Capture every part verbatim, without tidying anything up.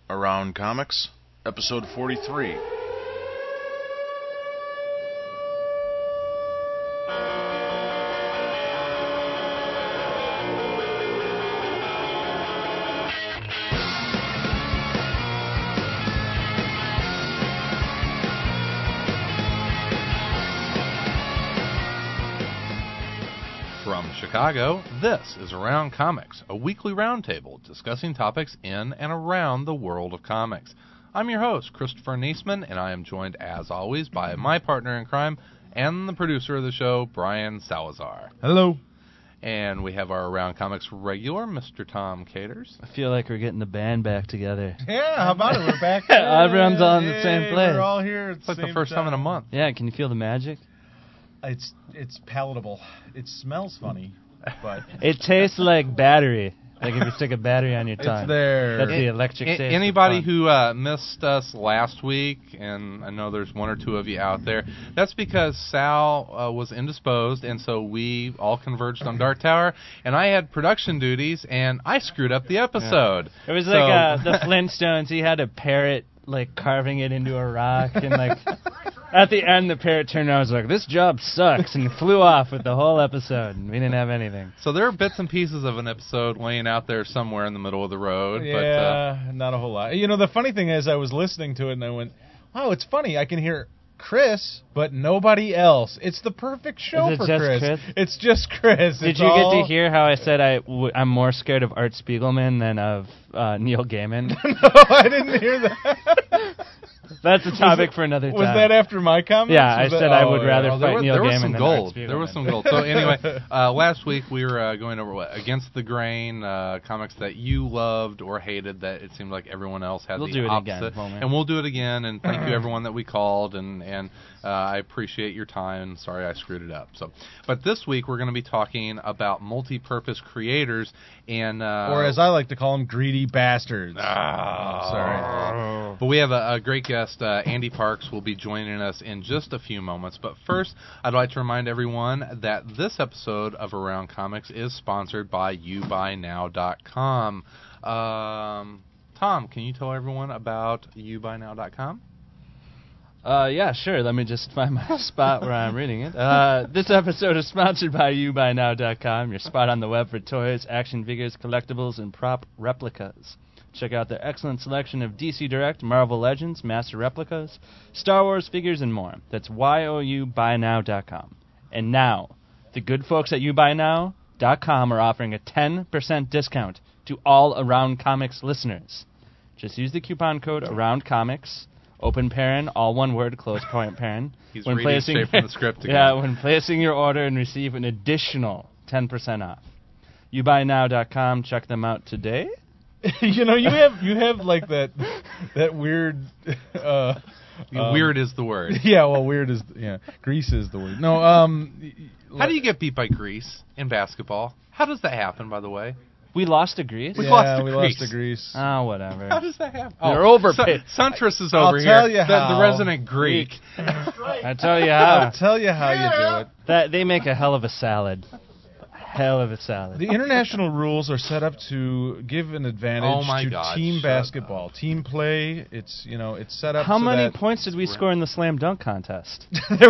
Around Comics, episode forty-three. From Chicago, this is Around Comics, a weekly roundtable discussing topics in and around the world of comics. I'm your host, Christopher Niesman, and I am joined, as always, by my partner in crime and the producer of the show, Brian Salazar. Hello. And we have our Around Comics regular, Mister Tom Caters. I feel like we're getting the band back together. Yeah, how about it? We're back. Everyone's all in the Yay, same place. We're all here at It's the like same the first time in a month. Yeah, can you feel the magic? It's it's palatable. It smells funny, but It tastes like battery. Like if you stick a battery on your tongue. it's there. That's the electric A- taste of Anybody fun. who uh, missed us last week, and I know there's one or two of you out there, that's because Sal uh, was indisposed, and so we all converged on Dark Tower, and I had production duties, and I screwed up the episode. It was So- like uh, the Flintstones. He had a parrot like carving it into a rock, and like at the end the parrot turned around and was like, "This job sucks," and flew off with the whole episode, and we didn't have anything. So there are bits and pieces of an episode laying out there somewhere in the middle of the road. yeah, But, uh, not a whole lot. You know, the funny thing is, I was listening to it and I went, "Wow, it's funny. I can hear Chris, but nobody else. It's the perfect show Is it for just Chris. Chris? It's just Chris. Did It's you all... get to hear how I said I w- I'm more scared of Art Spiegelman than of uh, Neil Gaiman? No, I didn't hear that. That's a topic for another time. Was that after my comments? Yeah, I Was that- said I oh, would yeah. rather Oh, there fight was, Neil there was Gaiman some than Art gold. There was Spiegelman. some gold. So anyway, uh, last week we were uh, going over what, Against the Grain, uh, comics that you loved or hated that it seemed like everyone else had We'll the do it opposite. again, won't we? And we'll do it again. And thank you everyone that we called. And and uh, I appreciate your time. Sorry I screwed it up. So, but this week we're going to be talking about multi-purpose creators and uh, Or as I like to call them, greedy bastards. Ah. Oh, sorry. But we have a, a great guest. Uh, Andy Parks will be joining us in just a few moments. But first, I'd like to remind everyone that this episode of Around Comics is sponsored by you buy now dot com. Um, Tom, can you tell everyone about you buy now dot com? Uh, yeah, sure. Let me just find my spot where I'm reading it. Uh, this episode is sponsored by you buy now dot com, your spot on the web for toys, action figures, collectibles, and prop replicas. Check out their excellent selection of D C Direct, Marvel Legends, Master Replicas, Star Wars figures, and more. That's Y O U buy now dot com. And now, the good folks at you buy now dot com are offering a ten percent discount to all Around Comics listeners. Just use the coupon code AroundComics. Open paren, all one word, close point paren. He's when reading placing, straight from the script again. Yeah, when placing your order and receive an additional ten percent off. you buy now dot com, check them out today. You know, you have you have like that that weird. Uh, um, Weird is the word. Yeah, well, weird is yeah. Grease is the word. No, um. How do you get beat by Greece in basketball? How does that happen, by the way? We lost to Greece? We yeah, lost to we Greece. lost to Greece. Oh, whatever. How does that happen? They're overpaid. Sun- Suntress is I'll over tell here. you the, how. the resident Greek. I tell you I'll how. tell you how you do it. That they make a hell of a salad. Hell of a salad. The international rules are set up to give an advantage Oh my to God, team shut basketball, team play. It's you know it's set up. How so many that points did we score in the slam dunk contest?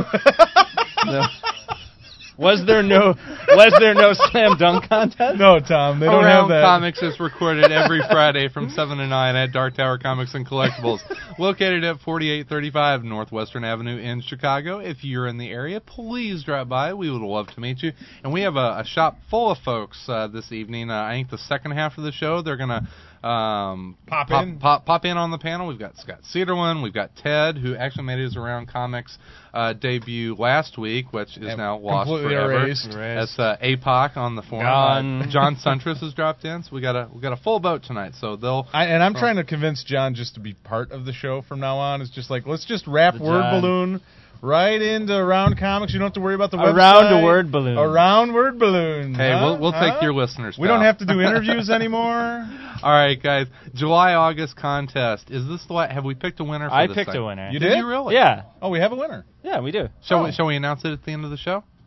No. Was there no was there no slam dunk contest? No, Tom, they don't Around have that. Comics is recorded every Friday from seven to nine at Dark Tower Comics and Collectibles, located at forty-eight thirty-five Northwestern Avenue in Chicago. If you're in the area, please drop by. We would love to meet you. And we have a, a shop full of folks uh, this evening. Uh, I think the second half of the show, they're going to um, Pop pop, in. Pop, pop in on the panel. We've got Scott Cedarlin. We've got Ted, who actually made his Around Comics uh, debut last week, which is And now lost completely forever. erased. That's uh, A P O C on the forum. Gone. Uh, John Suntress has dropped in, so we got a we got a full boat tonight. So they'll. I, and I'm trying to convince John just to be part of the show from now on. It's just like let's just wrap The word John. balloon right into Around Comics. You don't have to worry about the website. Around a word balloon. Around word balloon. Hey, huh? we'll we'll Huh? take your listeners. We pal. don't have to do interviews anymore. All right, guys. July August contest. Is this the one? Have we picked a winner? For I this picked thing? a winner. You Did did? you really? Yeah. Oh, we have a winner. Yeah, we do. Shall Oh. we shall we announce it at the end of the show?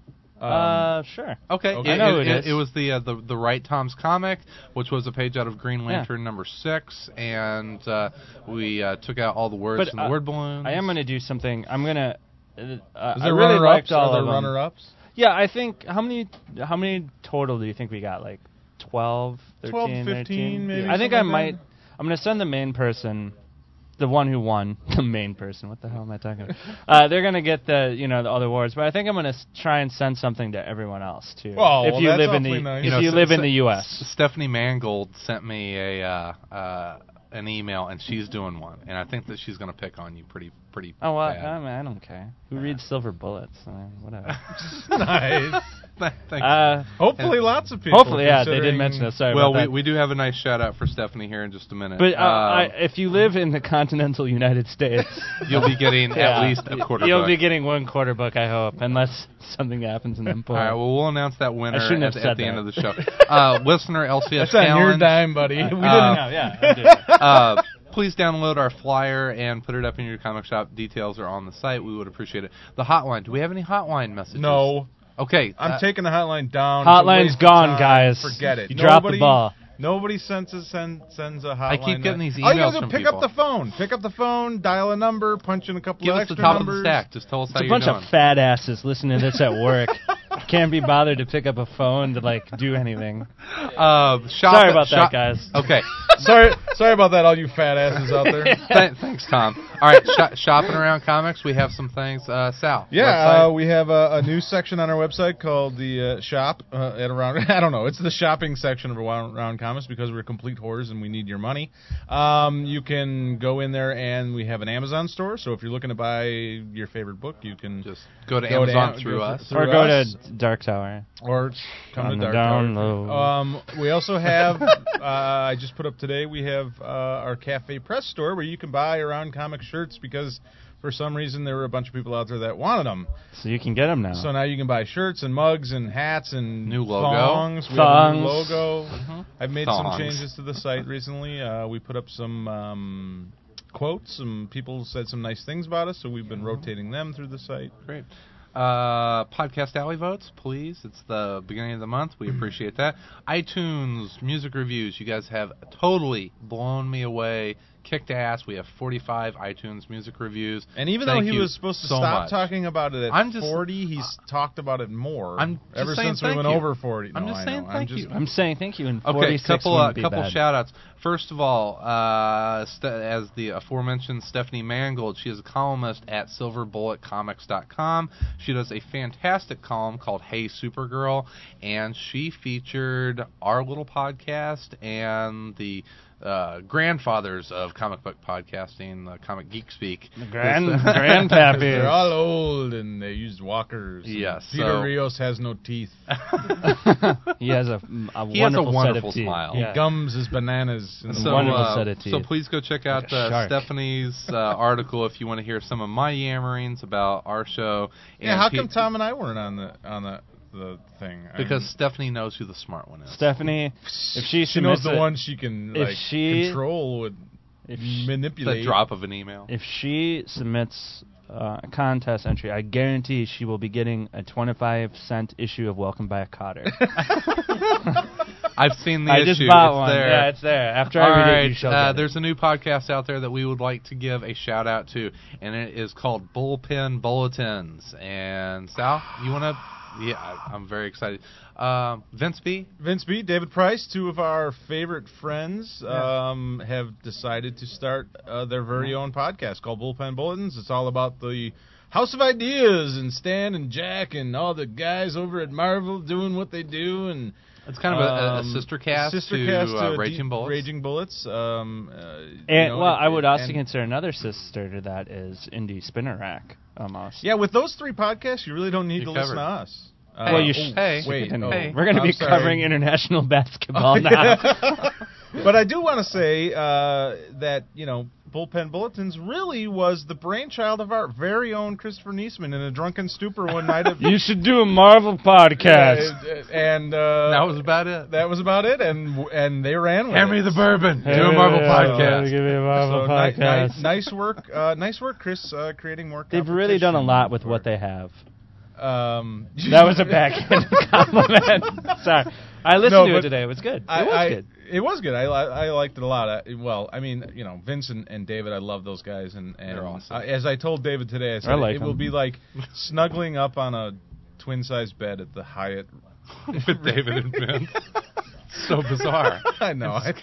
Um, uh, sure. Okay, Okay. It, I know it, who it it, is. it was the uh, the the Right Tom's comic, which was a page out of Green Lantern Yeah. number six, and uh, we uh, took out all the words But, from the uh, word balloons. I am going to do something. I'm going to. Uh, Is I there really runner-ups? liked all Are there of them. runner-ups? Yeah, I think how many how many total do you think we got? Like twelve, thirteen, twelve, fifteen, thirteen? maybe, I think something I like might. I'm going to send the main person, the one who won, the main person. What the hell am I talking about? Uh, they're going to get the you know the other awards, but I think I'm going to s- try and send something to everyone else too. Oh, if well, you that's live in the awfully nice. if You know, you s- live in s- the U S Stephanie Mangold sent me a uh, uh, an email, and she's doing one, and I think that she's going to pick on you pretty pretty Oh, well, bad. I, mean, I don't care. Who reads Silver Bullets? I mean, whatever. Nice. Thanks. uh, Hopefully, lots of people. hopefully, yeah, they did considering- mention it. Sorry well, about we, that. we do have a nice shout out for Stephanie here in just a minute. But uh, Um, I, if you live in the continental United States, you'll be getting yeah, at least a quarter You'll book. be getting one quarter book, I hope, unless something happens in them. All right, well, we'll announce that winner I shouldn't at, have at said the that. end of the show. Uh, listener L C S That's on your Challenge. dime, buddy. We didn't. Uh, yeah, I did. uh, please download our flyer and put it up in your comic shop. Details are on the site. We would appreciate it. The hotline. Do we have any hotline messages? No, Okay. I'm uh, taking the hotline down. It's a Hotline's waste of gone, time. guys. Forget it. You dropped the Nobody- ball. Nobody sends a, send, sends a hotline. I keep getting these All you emails gotta do from pick people. up the phone. Pick up the phone, dial a number, punch in a couple Give of us the extra top numbers. of the stack. Just tell us It's how a you're bunch doing. of fat asses listening to this at work. Can't be bothered to pick up a phone to like do anything. Uh, shop Sorry about shop- that, guys. Okay. sorry, sorry about that, all you fat asses out there. Th- thanks, Tom. All right, sh- shopping around comics. We have some things. Uh, Sal. Yeah, website? uh, we have a, a new section on our website called the uh, shop uh, at around. I don't know. It's the shopping section of Around Around Comics because we're complete whores and we need your money. Um, you can go in there and we have an Amazon store. So if you're looking to buy your favorite book, you can just go to go to Amazon Am- through go us. through Or go us. to Dark Tower. or come On to the Dark down Tower. low. Um, we also have. uh, I just put up today. We have uh, our Cafe Press store where you can buy Around Comic shirts because for some reason there were a bunch of people out there that wanted them. So you can get them now. So now you can buy shirts and mugs and hats and New logo. thongs. We have a new Thongs. logo. Mhm. I've made Thongs. some changes to the site recently. Uh, we put up some um, quotes. Some people said some nice things about us, so we've been rotating them through the site. Great. Uh, Podcast Alley votes, please. It's the beginning of the month. We appreciate that. iTunes music reviews. You guys have totally blown me away. Kicked ass. We have forty-five iTunes music reviews. And even Thank though he you was supposed to so stop much. talking about it at I'm just- forty, he's talked about it more. I'm just ever saying since we thank went you. over forty. I'm No, just I saying know. thank I'm just, you. I'm saying thank you. And Okay, forty-six couple uh, wouldn't be couple bad. shout outs. First of all, uh, st- as the aforementioned Stephanie Mangold, she is a columnist at silver bullet comics dot com. She does a fantastic column called Hey Supergirl, and she featured our little podcast and the uh, grandfathers of comic book podcasting, uh, Comic Geek Speak. The grand, This- grandpappy. they're all old and they used walkers. and Yes, Peter so- Rios has no teeth. He has a, a He has a wonderful, wonderful set of teeth. smile. Yeah. Gums his bananas. In the So, morning. wonderful uh, set of teeth. so please go check out Like a uh, shark. Stephanie's uh, article if you want to hear some of my yammerings about our show. yeah, And how Pete- come Tom and I weren't on the on the the thing? I Because mean, Stephanie knows who the smart one is. Stephanie, if she she knows submits the a- one she can if like she- control with if she, manipulate. The drop of an email. if she submits uh, a contest entry, I guarantee she will be getting a twenty-five cent issue of Welcome Back, Cotter. I've seen the I issue. just bought It's one. there. Yeah, it's there. After All I read right, it, you shall uh, get it. there's a new podcast out there that we would like to give a shout out to, and it is called Bullpen Bulletins. And Sal, you want to? Yeah, I, I'm very excited. Um, Vince B. Vince B, David Price, two of our favorite friends, um, have decided to start uh, their very own podcast called Bullpen Bulletins. It's all about the House of Ideas and Stan and Jack and all the guys over at Marvel doing what they do. And It's kind of a, a, a um, sister cast sister to, cast uh, to Raging D- Bullets. Raging Bullets. Um, uh, you And know, well, it- I would also and- consider another sister to that is Indie Spinner Rack, almost. Yeah, with those three podcasts, you really don't need You're to listen to covered. us. Uh, Well, you oh, sh- hey, wait, Continue. oh, Hey. We're going to I'm be sorry. covering international basketball now. But I do want to say uh, that, you know, Bullpen Bulletins really was the brainchild of our very own Christopher Niesman in a drunken stupor one night. Of, You should do a Marvel podcast. Yeah, and uh, That was about it. that was about it, and and they ran with Hand it. me the bourbon. Hey, Do a Marvel yeah, podcast. Give me a Marvel So, ni- podcast. ni- nice work, uh, nice work, Chris, uh, creating more. They've really done a competition lot with for- what they have. Um, That was a backhanded compliment. Sorry. I listened No, to it but today. It was good. It I, was I, good. It was good. I, I, I liked it a lot. I, well, I mean, you know, Vince and, and David, I love those guys. And, and They're awesome. I, as I told David today, I said I like it will them. be like snuggling up on a twin-sized bed at the Hyatt. With David and Vince. So bizarre. I know. I,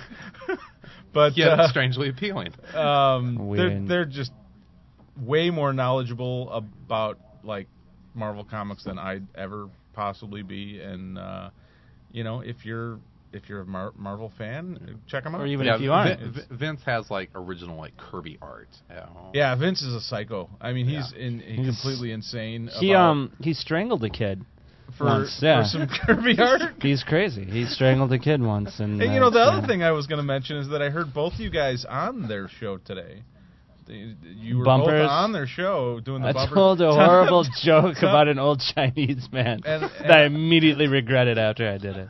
but Yet uh, strangely appealing. um, they're Weird. they're just way more knowledgeable about like Marvel comics than I'd ever possibly be. And uh, you know, if you're if you're a Mar- Marvel fan, check them out. Or even Yeah, if you aren't. Vin- Vin- Vince has like original like Kirby art at home. Yeah, Vince is a psycho. I mean, he's Yeah. in, He's- completely insane. He about, um he strangled a kid for, once. Yeah. for some Kirby art. He's crazy. He strangled a kid once, and And you know, the uh, other thing I was going to mention is that I heard both you guys on their show today. They- You were Bumpers. both on their show doing the I bumpers. told a Tom- horrible joke Tom- about an old Chinese man And- and- that I immediately regretted after I did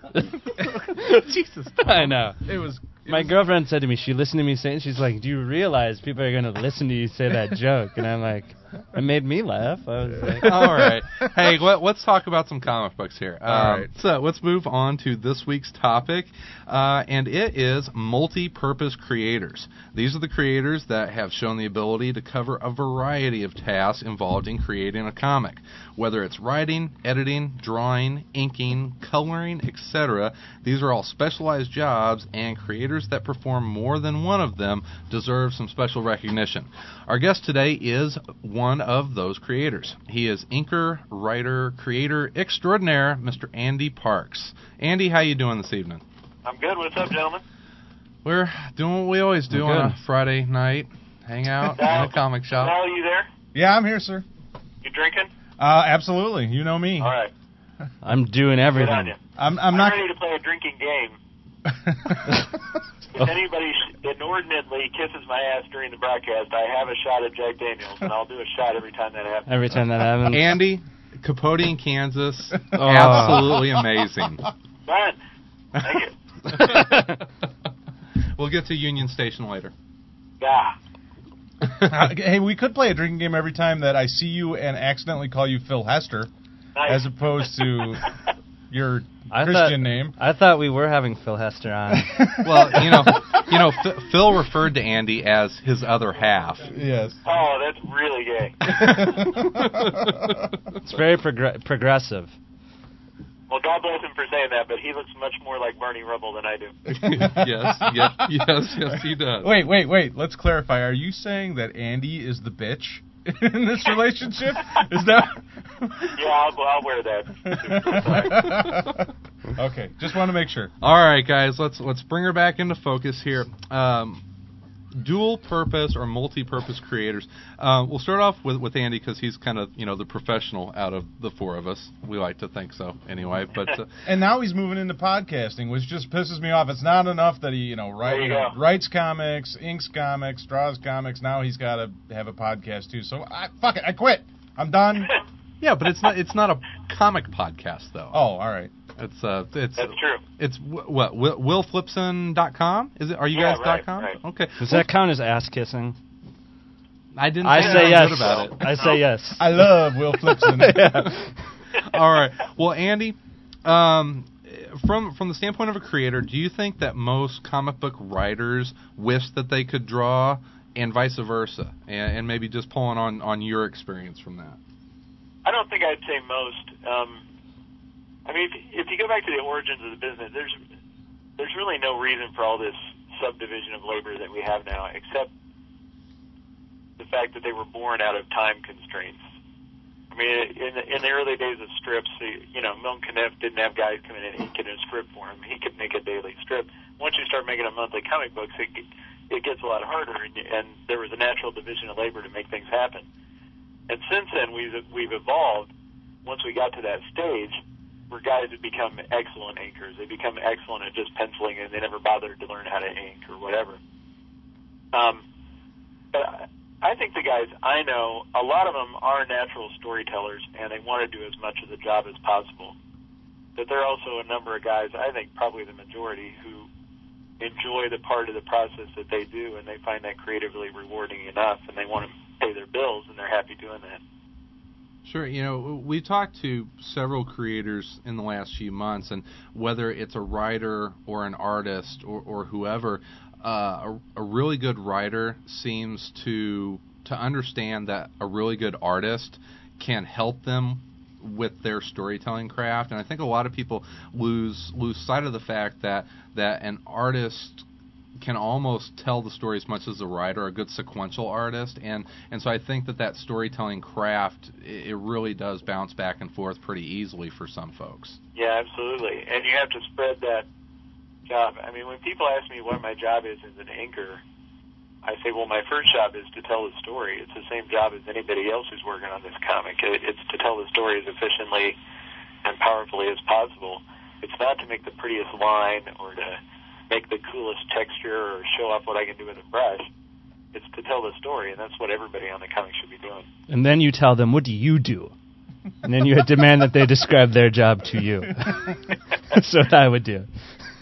it. Jesus. I know. It was it My was- girlfriend said to me, she listened to me say it, she's like, do you realize people are going to listen to you say that joke? And I'm like, it made me laugh. I was like, All right. Hey, let, let's talk about some comic books here. Um, All right. So let's move on to this week's topic, uh, and it is multi-purpose creators. These are the creators that have shown the ability to cover a variety of tasks involved in creating a comic. Whether it's writing, editing, drawing, inking, coloring, et cetera, these are all specialized jobs, and creators that perform more than one of them deserve some special recognition. Our guest today is one of those creators. He is inker, writer, creator extraordinaire, Mister Andy Parks. Andy, how you doing this evening? I'm good. What's up, gentlemen? We're doing what we always do We're on good. a Friday night, hang out in Al, a comic shop. Al, you there? Yeah, I'm here, sir. You drinking? Uh, absolutely. You know me. All right. I'm doing Good on everything. you. I'm, I'm I'm not. ready to play a drinking game. If anybody sh- inordinately kisses my ass during the broadcast, I have a shot of Jack Daniels, and I'll do a shot every time that happens. Every time that happens. Andy, Capote in Kansas, Oh. absolutely amazing. Fun. Thank you. We'll get to Union Station later. Yeah. Uh, hey, we could play a drinking game every time that I see you and accidentally call you Phil Hester, Nice. as opposed to your I Christian thought, name. I thought we were having Phil Hester on. Well, you know, you know, F- Phil referred to Andy as his other half. Yes. Oh, that's really gay. It's very progr- progressive. Well, God bless him for saying that, but he looks much more like Barney Rubble than I do. yes, yes, yes, yes, he does. Wait, wait, wait. Let's clarify. Are you saying that Andy is the bitch in this relationship? Is that? Yeah, I'll, I'll wear that. Okay, just want to make sure. All right, guys, let's let's bring her back into focus here. Um, dual purpose or multi-purpose creators. Uh, we'll start off with with Andy because he's kind of you know the professional out of the four of us. We like to think so, anyway. But uh, And now he's moving into podcasting, which just pisses me off. It's not enough that he, you know, write, There you you know, go. writes comics, inks comics, draws comics. Now he's got to have a podcast too. So I, fuck it, I quit. I'm done. yeah, but it's not it's not a comic podcast though. Oh, all right. It's uh it's That's true. It's wh- what Will, will flipson dot com? Is it? Are you Yeah, guys right, dot com? right. Okay. Does that count as ass kissing? I didn't. I say say anything yes. good about it. I say yes. I love Will Flipson. All right. Well, Andy, um, from from the standpoint of a creator, do you think that most comic book writers wish that they could draw, and vice versa, and, and maybe just pulling on, on your experience from that? I don't think I'd say most. Um, I mean, if, if you go back to the origins of the business, there's there's really no reason for all this subdivision of labor that we have now, except the fact that they were born out of time constraints. I mean, in the, in the early days of strips, you know, Milton Caniff didn't have guys coming in and ink it in a strip for him. He could make a daily strip. Once you start making a monthly comic books, it it gets a lot harder, and, and there was a natural division of labor to make things happen. And since then, we've we've evolved. Once we got to that stage, where guys have become excellent inkers, they become excellent at just penciling, and they never bothered to learn how to ink or whatever. Um, but I think the guys I know, a lot of them are natural storytellers, and they want to do as much of the job as possible. But there are also a number of guys, I think probably the majority, who enjoy the part of the process that they do, and they find that creatively rewarding enough, and they want to pay their bills, and they're happy doing that. Sure. You know, we talked to several creators in the last few months, and whether it's a writer or an artist or, or whoever, uh, a, a really good writer seems to to understand that a really good artist can help them with their storytelling craft. And I think a lot of people lose lose sight of the fact that that an artist can almost tell the story as much as a writer, a good sequential artist, and and so I think that that storytelling craft, it, it really does bounce back and forth pretty easily for some folks. Yeah, absolutely. And you have to spread that job. I mean, when people ask me what my job is as an inker, I say, well, my first job is to tell the story. It's the same job as anybody else who's working on this comic. It, it's to tell the story as efficiently and powerfully as possible. It's not to make the prettiest line or to make the coolest texture or show off what I can do with a brush. It's to tell the story, and that's what everybody on the comic should be doing. And then you tell them, what do you do? And then you demand that they describe their job to you. That's what I would do.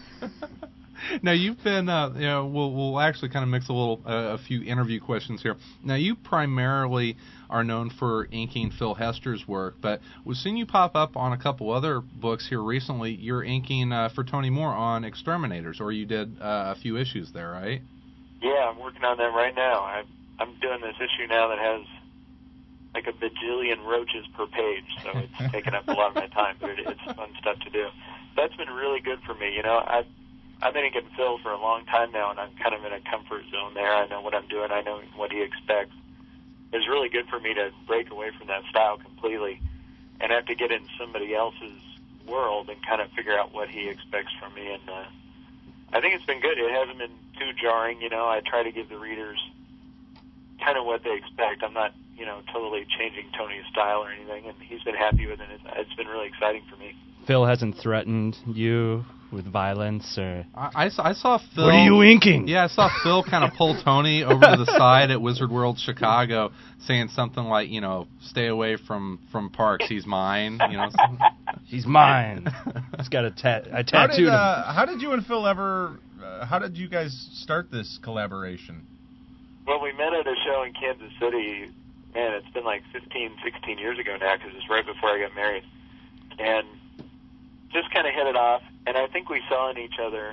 Now, you've been, uh, you know, we'll, we'll actually kind of mix a little, uh, a few interview questions here. Now, you primarily are known for inking Phil Hester's work, but we've seen you pop up on a couple other books here recently. You're inking uh, for Tony Moore on Exterminators, or you did uh, a few issues there, right? Yeah, I'm working on that right now. I'm, I'm doing this issue now that has like a bajillion roaches per page, so it's taking up a lot of my time, but it, it's fun stuff to do. That's been really good for me. You know, I've I've been inking Phil for a long time now, and I'm kind of in a comfort zone there. I know what I'm doing. I know what he expects. It's really good for me to break away from that style completely and have to get in somebody else's world and kind of figure out what he expects from me. And uh, I think it's been good. It hasn't been too jarring. You know, I try to give the readers kind of what they expect. I'm not, you know, totally changing Tony's style or anything, and he's been happy with it. It's, it's been really exciting for me. Phil hasn't threatened you with violence, or I, I, saw, I saw Phil. What are you inking? Yeah, I saw Phil kind of pull Tony over to the side at Wizard World Chicago, saying something like, you know, stay away from, from Parks. He's mine. You know, he's mine. He's got a tat. I How tattooed did, him. uh, how did you and Phil ever? Uh, how did you guys start this collaboration? Well, we met at a show in Kansas City. Man, it's been like fifteen, sixteen years ago now, because it's right before I got married. And just kind of hit it off, and I think we saw in each other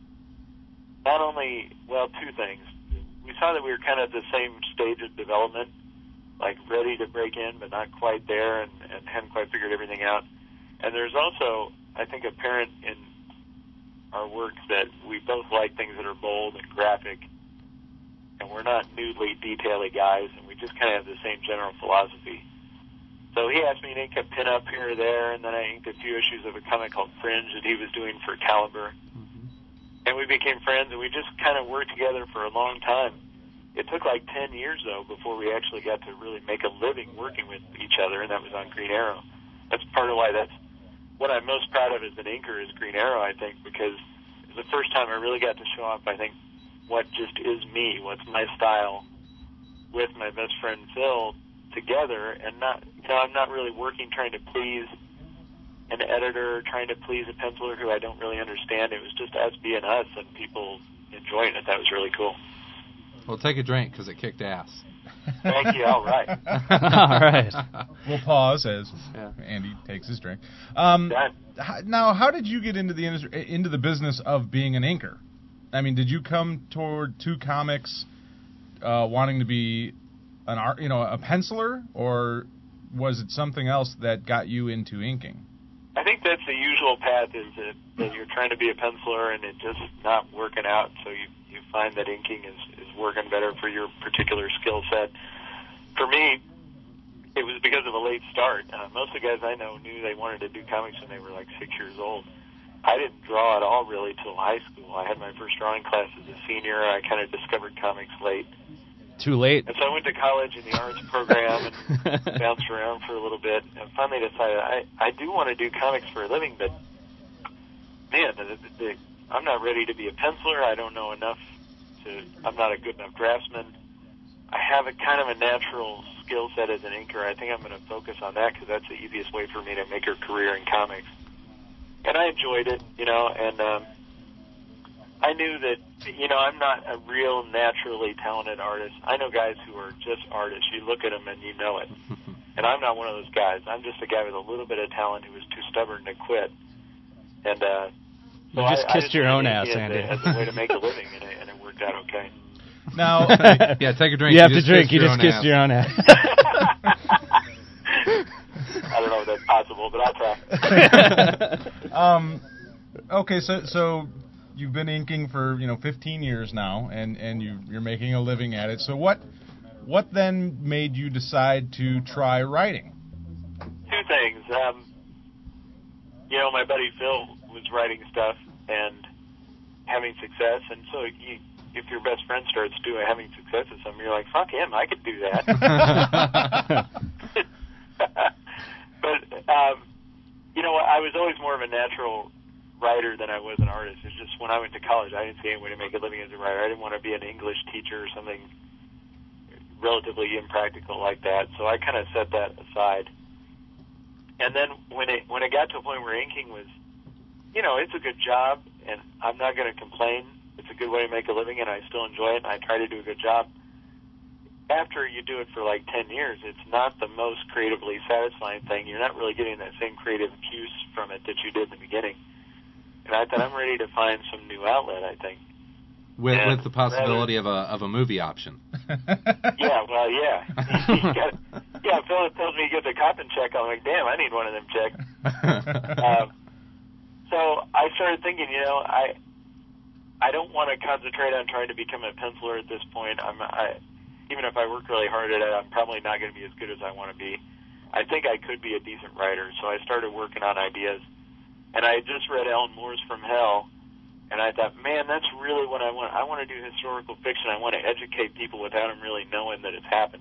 not only, well, two things. We saw that we were kind of at the same stage of development, like ready to break in, but not quite there, and, and hadn't quite figured everything out. And there's also, I think, apparent in our work that we both like things that are bold and graphic, and we're not nudely detail-y guys, and we just kind of have the same general philosophy. So he asked me to ink a pin-up here or there, and then I inked a few issues of a comic called Fringe that he was doing for Caliber. Mm-hmm. And we became friends, and we just kind of worked together for a long time. It took like ten years, though, before we actually got to really make a living working with each other, and that was on Green Arrow. That's part of why that's what I'm most proud of as an inker is Green Arrow, I think, because it's the first time I really got to show off, I think, what just is me, what's my style, with my best friend Phil together, and not, you know, I'm not really working trying to please an editor, trying to please a penciler who I don't really understand. It was just us being us and people enjoying it. That was really cool. Well, take a drink, because it kicked ass. Thank you. All right. All right. We'll pause as Yeah. Andy takes his drink. Um, Done. h- now, how did you get into the industry, into the business of being an inker? I mean, did you come toward two comics uh, wanting to be an art, you know, a penciler, or was it something else that got you into inking? I think that's the usual path, is that, that you're trying to be a penciler and it's just not working out, so you, you find that inking is, is working better for your particular skill set. For me, it was because of a late start. Uh, most of the guys I know knew they wanted to do comics when they were like six years old. I didn't draw at all really till high school. I had my first drawing class as a senior. I kind of discovered comics late. Too late. And so I went to college in the arts program and bounced around for a little bit, and finally decided I, I do want to do comics for a living, but man, the, the, the, I'm not ready to be a penciler. I don't know enough to, I'm not a good enough draftsman. I have a kind of a natural skill set as an inker. I think I'm going to focus on that because that's the easiest way for me to make a career in comics. And I enjoyed it, you know, and um, I knew that, you know, I'm not a real naturally talented artist. I know guys who are just artists. You look at them and you know it. And I'm not one of those guys. I'm just a guy with a little bit of talent who was too stubborn to quit. And uh, so you just I, kissed I just your own did ass, it as Andy. a, as a way to make a living, and it, and it worked out okay. Now, Yeah, take a drink. You have to just drink. kissed You your just own kissed ass. your own ass. I don't know if that's possible, but I'll try. um, okay, so so you've been inking for you know fifteen years now, and and you you're making a living at it. So what what then made you decide to try writing? Two things. Um, you know, my buddy Phil was writing stuff and having success, and so you, if your best friend starts doing having success with something, you're like, fuck him, I could do that. But, um, you know, I was always more of a natural writer than I was an artist. It's just when I went to college, I didn't see any way to make a living as a writer. I didn't want to be an English teacher or something relatively impractical like that, so I kind of set that aside. And then when it when it got to a point where inking was, you know, it's a good job, and I'm not going to complain. It's a good way to make a living, and I still enjoy it, and I try to do a good job. After you do it for like ten years, it's not the most creatively satisfying thing. You're not really getting that same creative juice from it that you did in the beginning. And I thought, I'm ready to find some new outlet, I think. With, Yeah, with the possibility of a of a movie option. Yeah, well, yeah. You gotta, yeah, Phil tells me you get the Coppin check. I'm like, damn, I need one of them checks. um, so I started thinking, you know, I I don't want to concentrate on trying to become a penciler at this point. I'm I, even if I work really hard at it, I'm probably not going to be as good as I want to be. I think I could be a decent writer, so I started working on ideas. And I had just read Alan Moore's From Hell, and I thought, man, that's really what I want. I want to do historical fiction. I want to educate people without them really knowing that it's happened.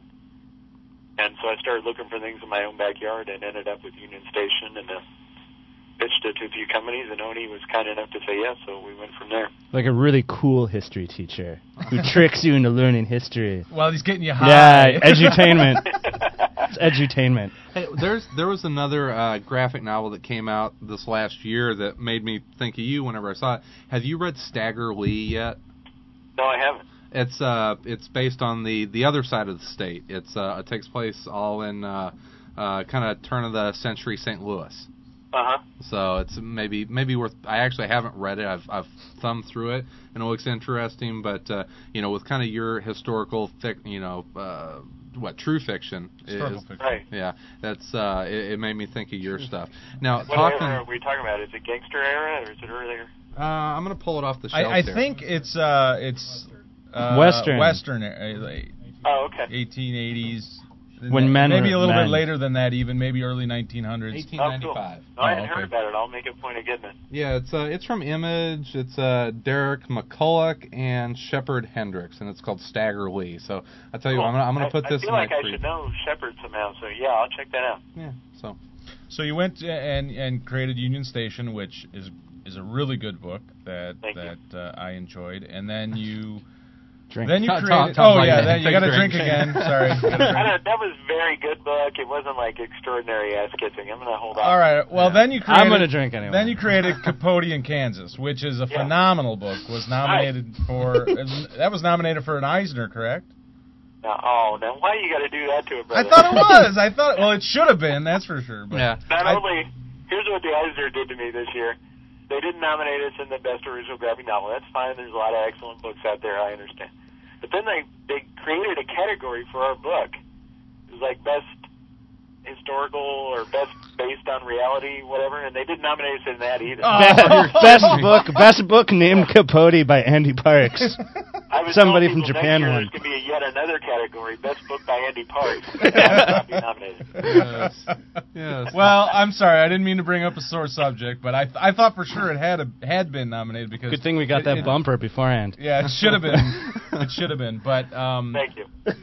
And so I started looking for things in my own backyard and ended up with Union Station and uh, pitched it to a few companies, and Oni was kind enough to say yes, so we went from there. Like a really cool history teacher who tricks you into learning history. Well, he's getting you high. Yeah, edutainment. It's edutainment. Hey, there's there was another uh, graphic novel that came out this last year that made me think of you whenever I saw it. Have you read Stagger Lee yet? No, I haven't. It's uh it's based on the, the other side of the state. It's uh it takes place all in uh, uh kind of turn of the century Saint Louis. Uh-huh. So it's maybe maybe worth. I actually haven't read it. I've I've thumbed through it and it looks interesting. But uh, you know, with kind of your historical, fic, you know, uh, what true fiction Historical is. fiction. Right. Yeah, that's uh, it, it made me think of your stuff. Now What talking. era are we talking about? Is it gangster era or is it earlier? Uh, I'm gonna pull it off the shelf. I, I here. think it's uh, it's uh, Western. Western, uh, Oh, okay. eighteen eighties. When men maybe were a little men. bit later than that, even maybe early nineteen hundreds. eighteen Oh, ninety-five. cool. No, I hadn't Oh, okay. heard about it. I'll make a point of getting it. Yeah, it's uh, it's from Image. It's uh, Derek McCulloch and Shepard Hendricks, and it's called Stagger Lee. So I tell you, what, I'm gonna I'm gonna I- put I this feel in like my I pre- should know Shepard somehow, so yeah, I'll check that out. Yeah. So So you went and and created Union Station, which is is a really good book that Thank you. that uh, I enjoyed, and then you Drink. then you Tom- created. Tom- Tom's oh like, yeah, "Hey, then you take got to a drink drink." again. Sorry. You gotta I drink. don't, that was a very good book. It wasn't like extraordinary ass kissing. I'm gonna hold on. All right. Well, then you created. I'm gonna drink anyway. Then you created Capote in Kansas, which is a Yeah. phenomenal book. Was nominated for that was nominated for an Eisner, correct? Now, oh, now why you got to do that to it, I brother? thought it was. I thought. Well, it should have been. That's for sure. But yeah. Not I- only, here's what the Eisner did to me this year. They didn't nominate us in the best original graphic novel. That's fine. There's a lot of excellent books out there. I understand. But then they they created a category for our book. It was like best historical or best based on reality, whatever, and they didn't nominate us in that either. Oh. best book, best book named Capote by Andy Parks. I was somebody telling from people Japan next year won. There's going to be yet another category, best book by Andy Parks. That will not be nominated. Yes. Yes. Well, I'm sorry. I didn't mean to bring up a sore subject, but I th- I thought for sure it had a, had been nominated because Good thing we got it- that it- bumper beforehand. Yeah, it should have been. It should have been. But um, Thank you.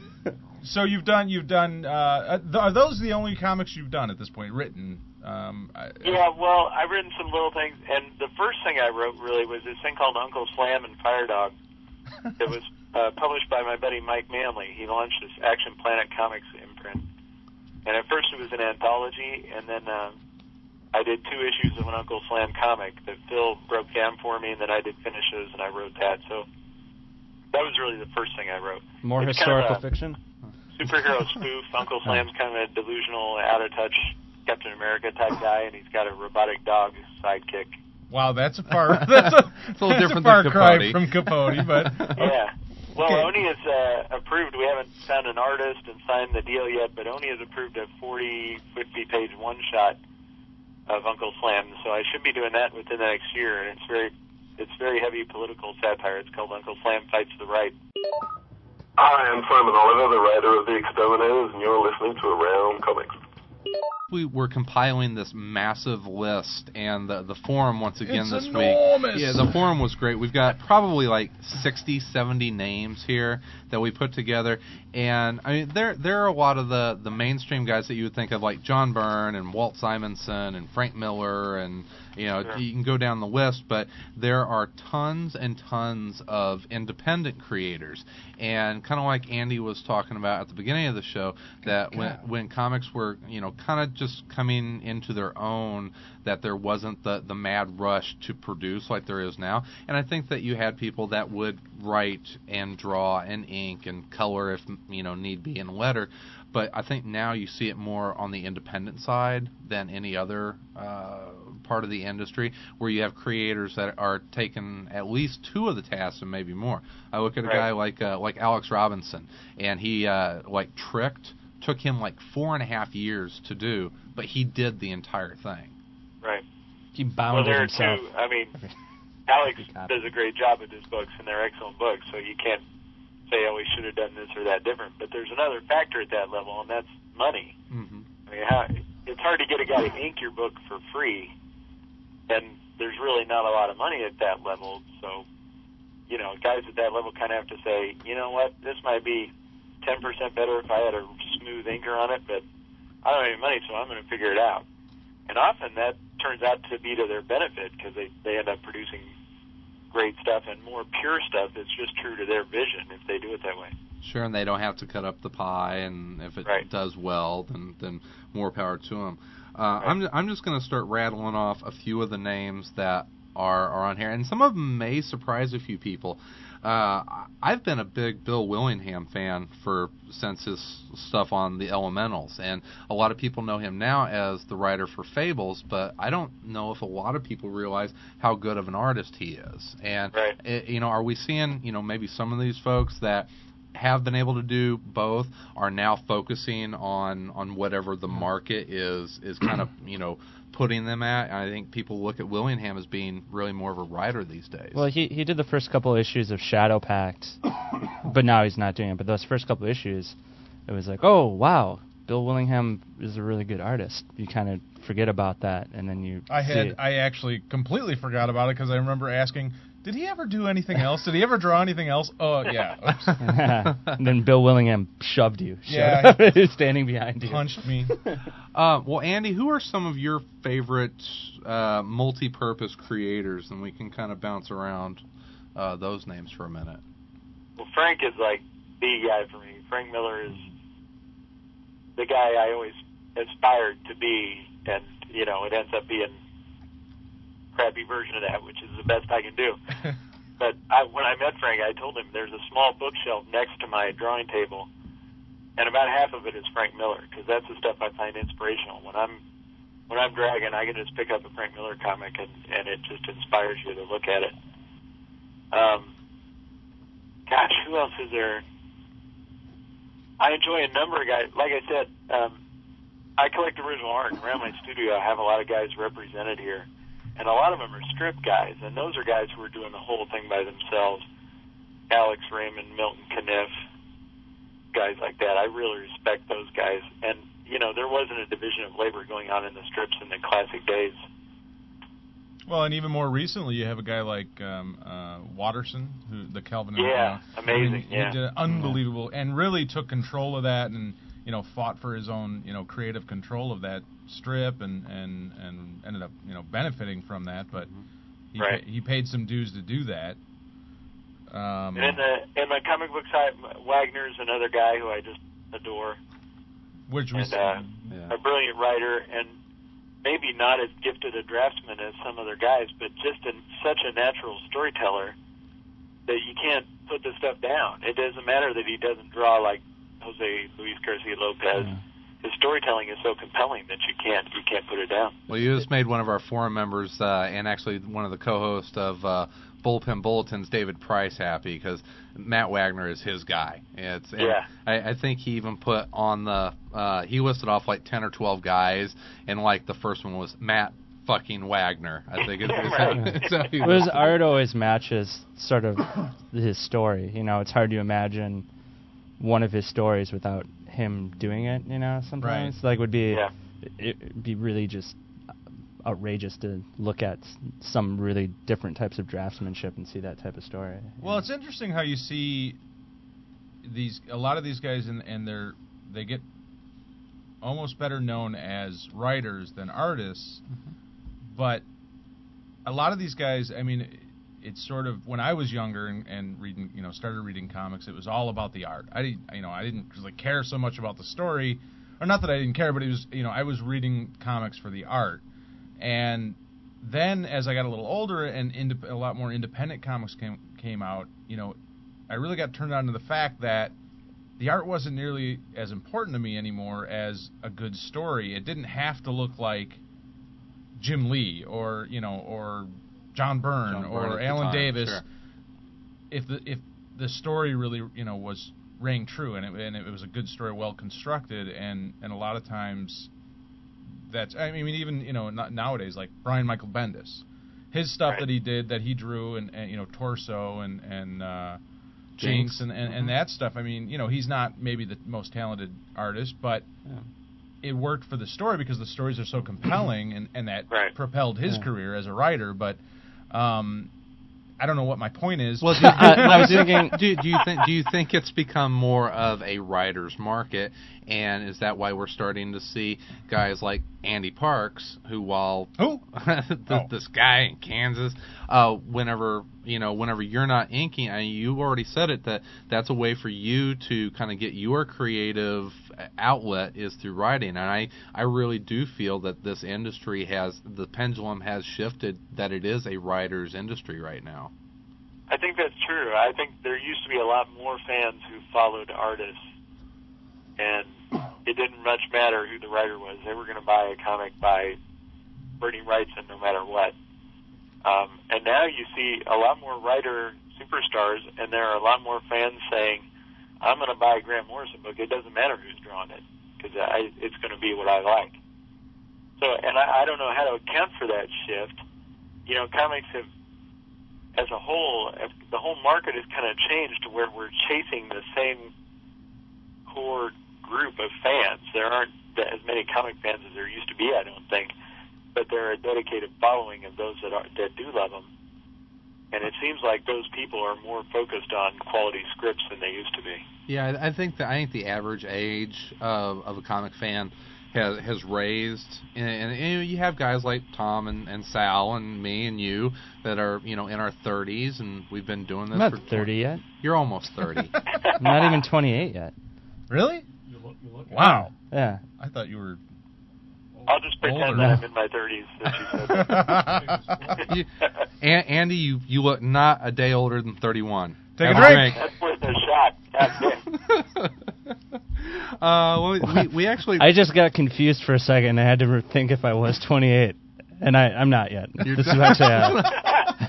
so you've done you've done. Uh, th- are those the only comics you've done at this point? Written? Um, I, Yeah, well, I've written some little things, and the first thing I wrote really was this thing called Uncle Slam and Fire Dog. It was uh, published by my buddy Mike Manley. He launched this Action Planet Comics imprint. And at first it was an anthology, and then uh, I did two issues of an Uncle Slam comic that Phil broke down for me, and then I did finishes, and I wrote that. So that was really the first thing I wrote. More It's kind of historical a- fiction? superhero spoof. Uncle Slam's kind of a delusional, out-of-touch Captain America type guy, and he's got a robotic dog sidekick. Wow, that's a far that's a, It's a little that's different a far than cry Capote. from Capote, but Yeah. Well, Okay. Oni is uh, approved. We haven't found an artist and signed the deal yet, but Oni has approved a forty, fifty-page one-shot of Uncle Slam, so I should be doing that within the next year, and it's very it's very heavy political satire. It's called Uncle Slam Fights the Right. Hi, I'm Simon Oliver, the writer of The Exterminators, and you're listening to Around Comics. We were compiling this massive list, and the, the forum, once again, It's this enormous. week. Yeah, the forum was great. We've got probably like sixty, seventy names here that we put together. And, I mean, there there are a lot of the, the mainstream guys that you would think of, like John Byrne and Walt Simonson and Frank Miller, and, you know, Sure. you can go down the list, but there are tons and tons of independent creators. And kind of like Andy was talking about at the beginning of the show, that when, when comics were, you know, kind of just coming into their own, that there wasn't the, the mad rush to produce like there is now. And I think that you had people that would write and draw and ink and color if, you know, need be in letter. But I think now you see it more on the independent side than any other uh, part of the industry, where you have creators that are taking at least two of the tasks and maybe more. I look at a Right. guy like uh, like Alex Robinson, and he uh, like Tricked took him like four and a half years to do, but he did the entire thing. Right. He Well, bounded there are himself. two. I mean, Alex Good cop. does a great job with his books, and they're excellent books, so you can't say, oh, we should have done this or that different. But there's another factor at that level, and that's money. Mm-hmm. I mean, how, it's hard to get a guy to ink your book for free, and there's really not a lot of money at that level. So, you know, guys at that level kind of have to say, you know what, this might be ten percent better if I had a smooth inker on it, but I don't have any money, so I'm going to figure it out. And often that turns out to be to their benefit, because they, they end up producing great stuff and more pure stuff that's just true to their vision if they do it that way. Sure, and they don't have to cut up the pie, and if it Right. does well, then then more power to them. Uh, I'm I'm just going to start rattling off a few of the names that are are on here, and some of them may surprise a few people. Uh, I've been a big Bill Willingham fan for since his stuff on the Elementals, and a lot of people know him now as the writer for Fables, but I don't know if a lot of people realize how good of an artist he is. And Right. it, you know, are we seeing, you know, maybe some of these folks that have been able to do both are now focusing on on whatever the market is is kind of, you know, putting them at? And I think people look at Willingham as being really more of a writer these days. Well, he he did the first couple issues of Shadow Pact, but now he's not doing it. But those first couple issues, it was like, oh wow, Bill Willingham is a really good artist. You kind of forget about that, and then you. I see had it. I actually completely forgot about it because I remember asking, did he ever do anything else? Did he ever draw anything else? Oh yeah, Oops. and then Bill Willingham shoved you. Yeah, Showed up, standing behind you. punched me. Uh, well, Andy, who are some of your favorite uh, multi-purpose creators? And we can kind of bounce around uh, those names for a minute. Well, Frank is like the guy for me. Frank Miller is the guy I always aspired to be, and, you know, it ends up being a crappy version of that, which is the best I can do. But I, when I met Frank, I told him there's a small bookshelf next to my drawing table, and about half of it is Frank Miller, because that's the stuff I find inspirational. When I'm when I'm dragging, I can just pick up a Frank Miller comic, and, and it just inspires you to look at it. Um, gosh, who else is there? I enjoy a number of guys. Like I said, um, I collect original art. Around my studio, I have a lot of guys represented here. And a lot of them are strip guys, and those are guys who are doing the whole thing by themselves. Alex Raymond, Milton Caniff, guys like that. I really respect those guys. And, you know, there wasn't a division of labor going on in the strips in the classic days. Well, and even more recently, you have a guy like um, uh, Watterson, who the Calvin. Yeah, uh, amazing, I mean, yeah. He did unbelievable, and really took control of that, and you know, fought for his own, you know, creative control of that strip, and and, and ended up, you know, benefiting from that. But he Right. pa- he paid some dues to do that. Um, And in the in my comic book side, Wagner's another guy who I just adore, which was and uh, Yeah. a brilliant writer, and maybe not as gifted a draftsman as some other guys, but just in such a natural storyteller that you can't put the stuff down. It doesn't matter that he doesn't draw like Jose Luis Garcia Lopez. Yeah. His storytelling is so compelling that you can't you can't put it down. Well, you just made one of our forum members uh, and actually one of the co-hosts of uh, Bullpen Bulletins, David Price, happy because Matt Wagner is his guy. It's, and Yeah. I, I think he even put on the uh, he listed off like ten or twelve guys, and like the first one was Matt fucking Wagner. I think it's Right. so he Well, his art always matches sort of his story. You know, it's hard to imagine one of his stories without him doing it. You know, sometimes like would be Yeah. it, it'd be really just outrageous to look at s- some really different types of draftsmanship and see that type of story. Well, it's interesting how you see these a lot of these guys, and and they're they get almost better known as writers than artists. Mm-hmm. But a lot of these guys, I mean, it's sort of when I was younger and, and reading, you know, started reading comics, it was all about the art. I didn't, you know, I didn't really care so much about the story, or not that I didn't care, but it was, you know, I was reading comics for the art. And then as I got a little older and indep- a lot more independent comics came came out, you know, I really got turned on to the fact that the art wasn't nearly as important to me anymore as a good story. It didn't have to look like Jim Lee or, you know, or John Byrne John Byrne or at the Alan time, Davis. sure. If the if the story really, you know, was rang true and it, and it was a good story, well constructed, and, and a lot of times that's, I mean, even, you know, not nowadays, like Brian Michael Bendis, his stuff Right. that he did, that he drew, and, and you know, Torso and and uh, Jinx. Jinx and, and, and that stuff. I mean, you know, he's not maybe the most talented artist, but Yeah. it worked for the story because the stories are so compelling, and, and that Right. propelled his Yeah. career as a writer. But um, I don't know what my point is. Well, do, I- I was thinking- do, do you think do you think it's become more of a writer's market, and is that why we're starting to see guys like Andy Parks, who while Who? th- Oh. this guy in Kansas, uh, whenever you know, whenever you're not inking, I mean, you already said it that that's a way for you to kind of get your creative outlet is through writing, and I I really do feel that this industry has the pendulum has shifted, that it is a writer's industry right now. I think that's true. I think there used to be a lot more fans who followed artists, and it didn't much matter who the writer was. They were going to buy a comic by Bernie Wrightson no matter what. Um, and now you see a lot more writer superstars, and there are a lot more fans saying, I'm going to buy a Grant Morrison book. It doesn't matter who's drawing it, because it's going to be what I like. So, and I, I don't know how to account for that shift. You know, comics have, as a whole, the whole market has kind of changed to where we're chasing the same core group of fans. There aren't as many comic fans as there used to be, I don't think, but there are a dedicated following of those that are, that do love them. And it seems like those people are more focused on quality scripts than they used to be. Yeah, I, I think that I think the average age of, of a comic fan has has raised, and, and, you know, you have guys like Tom and, and Sal and me and you that are, you know, in our thirties, and we've been doing this I'm not for thirty yet. You're almost thirty. I'm not even twenty-eight yet. Really? Wow. Yeah. I thought you were. I'll just pretend Older. that I'm in my thirties since you said that. you, An- Andy, you you look not a day older than thirty-one. Take a Have drink. That's worth a shot. God damn. uh, well, we, we actually. I just got confused for a second, and I had to re- think if I was twenty-eight, and I, I'm not yet. You're This is not. actually. Uh,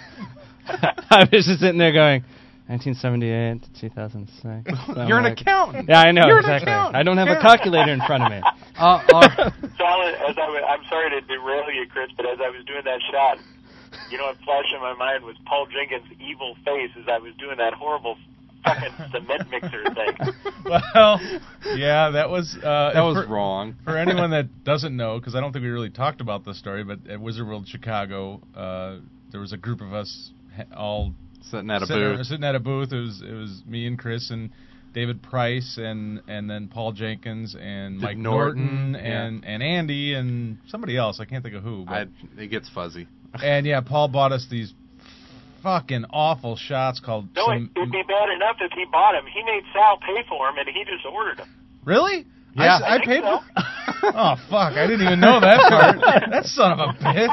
I was just sitting there going, nineteen seventy-eight to two thousand six. I'm You're an like- accountant. Yeah, I know You're an exactly. accountant. I don't have Yeah. a calculator in front of me. Uh, uh, Solid, as I was, I'm sorry to derail you, Chris, but as I was doing that shot, you know what flashed in my mind was Paul Jenkins' evil face as I was doing that horrible fucking cement mixer thing. Well, yeah, that was uh, that was for, wrong. For anyone that doesn't know, because I don't think we really talked about this story, but at Wizard World Chicago, uh, there was a group of us ha- all Sitting at a sitting, booth. sitting at a booth. It was it was me and Chris and David Price and and then Paul Jenkins and Dick Mike Norton, Norton, and and Andy and somebody else. I can't think of who. But, I, it gets fuzzy. and yeah, Paul bought us these fucking awful shots called. No, some, it, it'd be bad enough if he bought them. He made Sal pay for them, and he just ordered them. Really? Yeah. I, s- I I think paid so. for. Oh fuck! I didn't even know that part. That son of a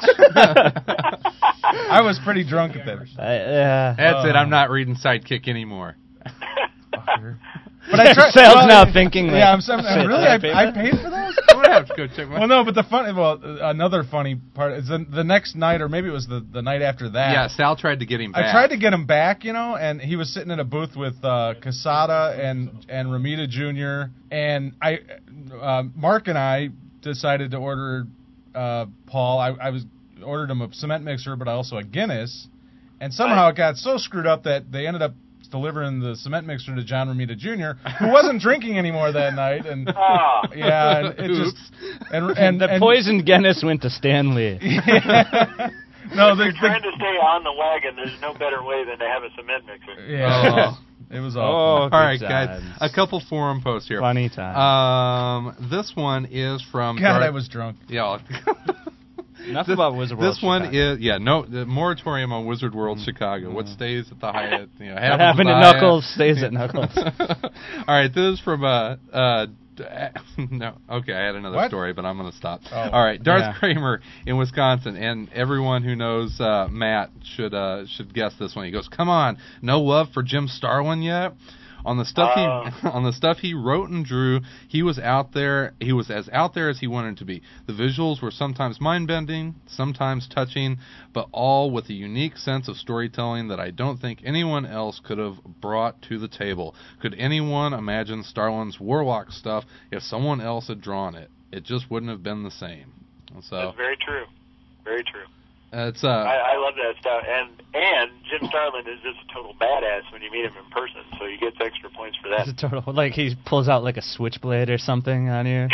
bitch. I was pretty drunk at that. I, yeah. That's it. Oh. I'm not reading Sidekick anymore. Fucker. But I tried. Sal's well, now thinking. Like, yeah, I'm, I'm, shit, really. did I, pay I that? paid for those. I'm gonna have to go check my. Well, no, but the funny, well, uh, another funny part is the, the next night, or maybe it was the, the night after that. Yeah, Sal tried to get him back. I tried to get him back, you know, and he was sitting in a booth with uh, Casada and and Ramita Junior and I, uh, Mark and I decided to order uh, Paul. I, I was ordered him a cement mixer, but also a Guinness, and somehow it got so screwed up that they ended up delivering the cement mixer to John Ramita Junior, who wasn't drinking anymore that night, and Oh. yeah, and it Oops. just and and the and, poisoned Guinness went to Stanley. Yeah. No, If the, you're trying the to stay on the wagon, there's no better way than to have a cement mixer. yeah, it was awful. Oh, All right, good guys. times. A couple forum posts here. Funny time. Um, this one is from. God, Darth- I was drunk. Yeah. Enough this, about Wizard World. This one Chicago. is yeah no the moratorium on Wizard World Chicago. What stays at the Hyatt? You know, What happens happened at to the Hyatt. Knuckles stays at Knuckles. All right, this is from uh uh d- no okay I had another What? story, but I'm gonna stop. Oh. All right, Darth Yeah. Kramer in Wisconsin, and everyone who knows uh, Matt should uh should guess this one. He goes, "Come on, no love for Jim Starlin yet." On the stuff Oh. he on the stuff he wrote and drew, he was out there. He was as out there as he wanted to be. The visuals were sometimes mind-bending, sometimes touching, but all with a unique sense of storytelling that I don't think anyone else could have brought to the table. Could anyone imagine Starlin's Warlock stuff if someone else had drawn it? It just wouldn't have been the same. So That's very true. Very true. it's uh. I, I love that stuff. And and Jim Starlin is just a total badass when you meet him in person, so you get extra points for that. It's a total like he pulls out like a switchblade or something on you.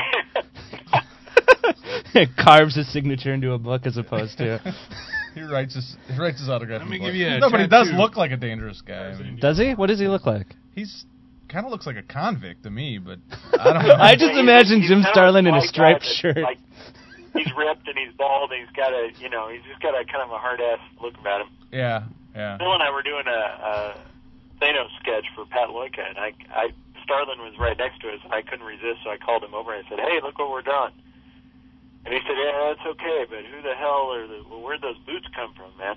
It carves his signature into a book as opposed to. He writes his he writes his autograph. Let in me the give book. you a No, but he does tattoo. look like a dangerous guy. I mean, Does he? What does he look like? he's kind of looks like a convict to me, but I don't know. I just He's- imagine he's Jim kind of Starlin in a white striped guy that, shirt. Like, he's ripped and he's bald and he's got a, you know, he's just got a kind of a hard ass look about him. yeah, yeah. Bill and I were doing a, a Thanos sketch for Pat Loika, and I, I, Starlin was right next to us, and I couldn't resist, so I called him over and I said, "Hey, look what we're drawing." And he said, "Yeah, that's okay, but who the hell are the? Well, where'd those boots come from, man?"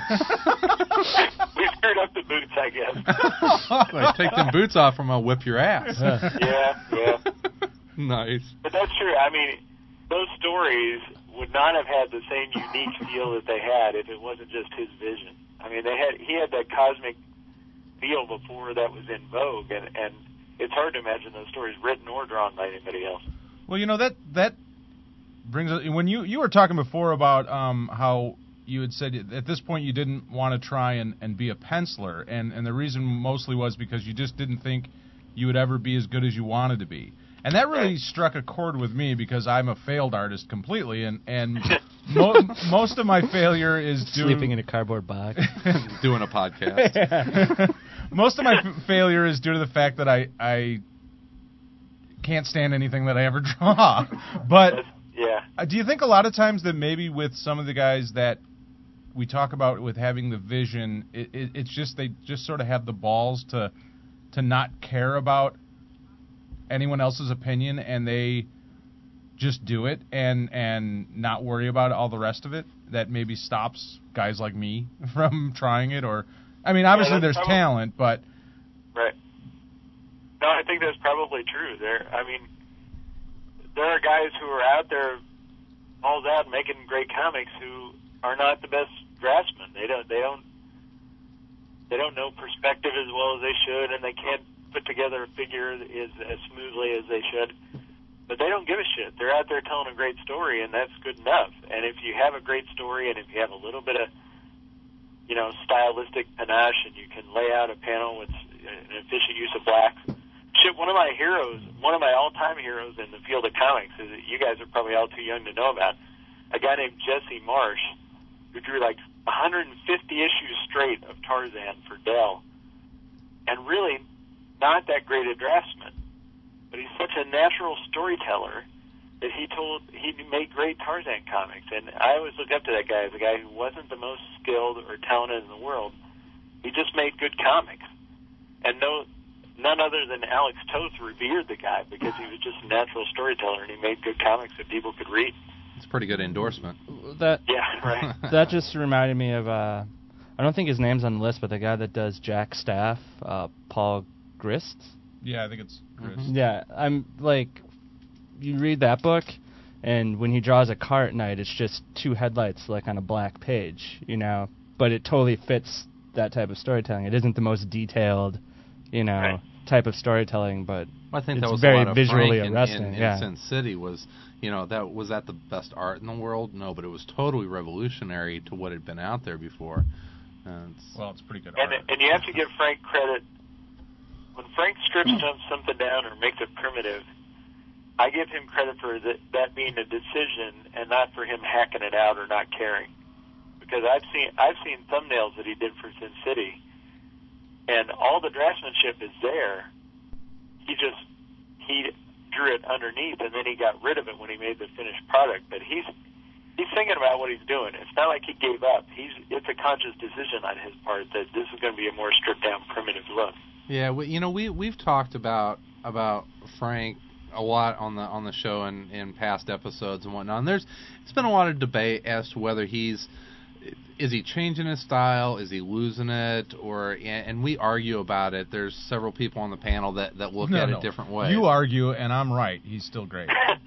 We screwed up the boots, I guess. Like, take them boots off, or I'll whip your ass. Yeah, yeah. Nice. But that's true. I mean, those stories would not have had the same unique feel that they had if it wasn't just his vision. I mean, they had he had that cosmic feel before that was in vogue, and and it's hard to imagine those stories written or drawn by anybody else. Well, you know that that brings us when you you were talking before about um how you had said at this point you didn't want to try and, and be a penciler, and and the reason mostly was because you just didn't think you would ever be as good as you wanted to be. And that really struck a chord with me because I'm a failed artist completely, and and mo- most of my failure is due Sleeping in a cardboard box. Doing a podcast. most of my f- failure is due to the fact that I I can't stand anything that I ever draw. But That's, yeah, uh, do you think a lot of times that maybe with some of the guys that we talk about with having the vision, it, it, it's just they just sort of have the balls to to not care about anyone else's opinion, and they just do it and and not worry about all the rest of it, that maybe stops guys like me from trying it? Or I mean, obviously that's there's probably- talent, but right. No, I think that's probably true. There, I mean, there are guys who are out there, all out making great comics who are not the best draftsmen. They don't, they don't, they don't know perspective as well as they should, and they can't put together a figure as, as smoothly as they should. But they don't give a shit. They're out there telling a great story, and that's good enough. And if you have a great story, and if you have a little bit of, you know, stylistic panache, and you can lay out a panel with an efficient use of black. Shit, one of my heroes, one of my all-time heroes in the field of comics, is that you guys are probably all too young to know about, a guy named Jesse Marsh, who drew like one hundred fifty issues straight of Tarzan for Dell, and really not that great a draftsman, but he's such a natural storyteller that he told he made great Tarzan comics. And I always look up to that guy as a guy who wasn't the most skilled or talented in the world. He just made good comics, and no. None other than Alex Toth revered the guy because he was just a natural storyteller and he made good comics that people could read. It's a pretty good endorsement. That Yeah, right. that just reminded me of uh, I don't think his name's on the list, but the guy that does Jack Staff, uh, Paul Grist. Yeah, I think it's Chris. Mm-hmm. Yeah, I'm like, you read that book, and when he draws a car at night, it's just two headlights like on a black page, you know. But it totally fits that type of storytelling. It isn't the most detailed, you know, Right. type of storytelling, but I think it's that was very a lot of visually Frank in, arresting. in, in yeah. Sin City was, you know, that was that the best art in the world? No, but it was totally revolutionary to what had been out there before. And it's, Well, it's pretty good And, art. and you have to give Frank credit. When Frank strips something down or makes it primitive, I give him credit for that, that being a decision and not for him hacking it out or not caring. Because I've seen I've seen thumbnails that he did for Sin City, and all the draftsmanship is there. He just he drew it underneath, and then he got rid of it when he made the finished product. But he's he's thinking about what he's doing. It's not like he gave up. He's it's a conscious decision on his part that this is going to be a more stripped down, primitive look. yeah, we, you know, we we've talked about about Frank a lot on the on the show and in past episodes and whatnot. And there's it's been a lot of debate as to whether he's is he changing his style, is he losing it, or and we argue about it. There's several people on the panel that, that look no, at no. it different ways. You argue, and I'm right. He's still great.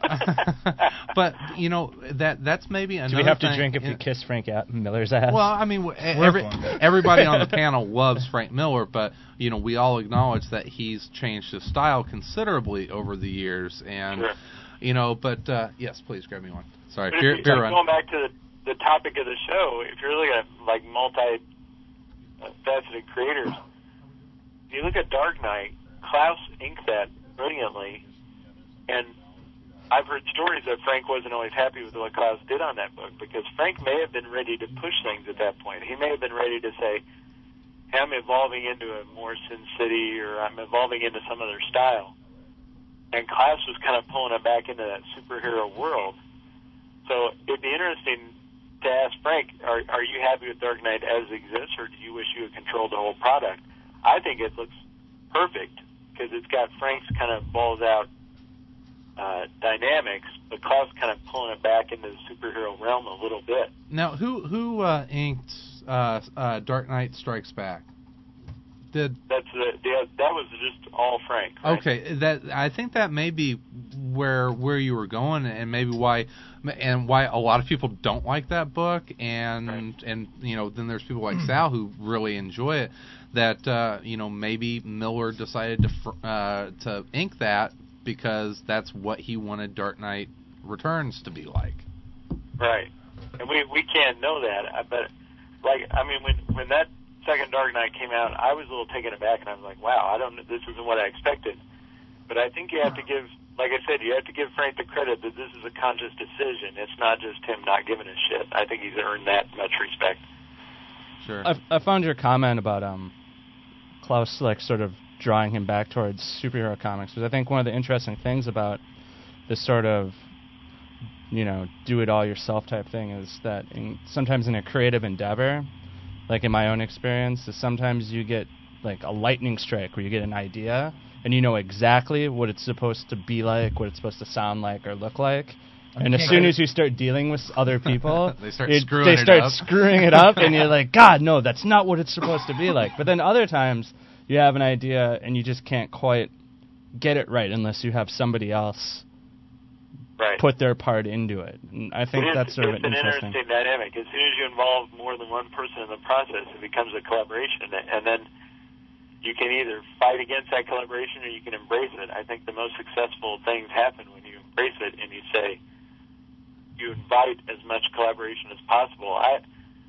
But you know that that's maybe another Do we have thing. to drink if we in- kiss Frank A- Miller's ass? Well, I mean, w- every, everybody on the panel loves Frank Miller, but you know, we all acknowledge that he's changed his style considerably over the years, and Sure. you know. But uh, yes, please grab me one. Sorry, But beer, if you, beer like, run. going back to the, the topic of the show, if you're looking at like multi-faceted creators, if you look at Dark Knight, Klaus inked that brilliantly, and I've heard stories that Frank wasn't always happy with what Klaus did on that book, because Frank may have been ready to push things at that point. He may have been ready to say, hey, I'm evolving into a more Sin City, or I'm evolving into some other style. And Klaus was kind of pulling him back into that superhero world. So it'd be interesting to ask Frank, are, are you happy with Dark Knight as it exists, or do you wish you had controlled the whole product? I think it looks perfect, because it's got Frank's kind of balls out uh, dynamics, but Klaus kind of pulling it back into the superhero realm a little bit. Now, who who uh, inked uh, uh, Dark Knight Strikes Back? Did That's the, the that was just all Frank. Right? Okay, that I think that may be where where you were going, and maybe why and why a lot of people don't like that book, and Right. and you know then there's people like Sal who really enjoy it. That uh, you know maybe Miller decided to fr- uh, to ink that because that's what he wanted Dark Knight Returns to be like. Right, and we we can't know that. I bet, like I mean, when when that second Dark Knight came out, I was a little taken aback, and I was like, wow, I don't. This isn't what I expected. But I think you have to give, like I said, you have to give Frank the credit that this is a conscious decision. It's not just him not giving a shit. I think he's earned that much respect. Sure. I, I found your comment about um, Klaus like sort of drawing him back towards superhero comics, because I think one of the interesting things about this sort of, you know, do it all yourself type thing is that in, sometimes in a creative endeavor, like in my own experience, is sometimes you get like a lightning strike where you get an idea and you know exactly what it's supposed to be like, what it's supposed to sound like or look like. And as soon as you start dealing with other people, They start it- screwing they it start up. screwing it up, and you're like, God, no, that's not what it's supposed to be like. But then other times, you have an idea, and you just can't quite get it right unless you have somebody else Right. put their part into it. And I think It is, that's sort of it's an interesting. interesting dynamic. As soon as you involve more than one person in the process, it becomes a collaboration, and then you can either fight against that collaboration or you can embrace it. I think the most successful things happen when you embrace it and you say, you invite as much collaboration as possible. I,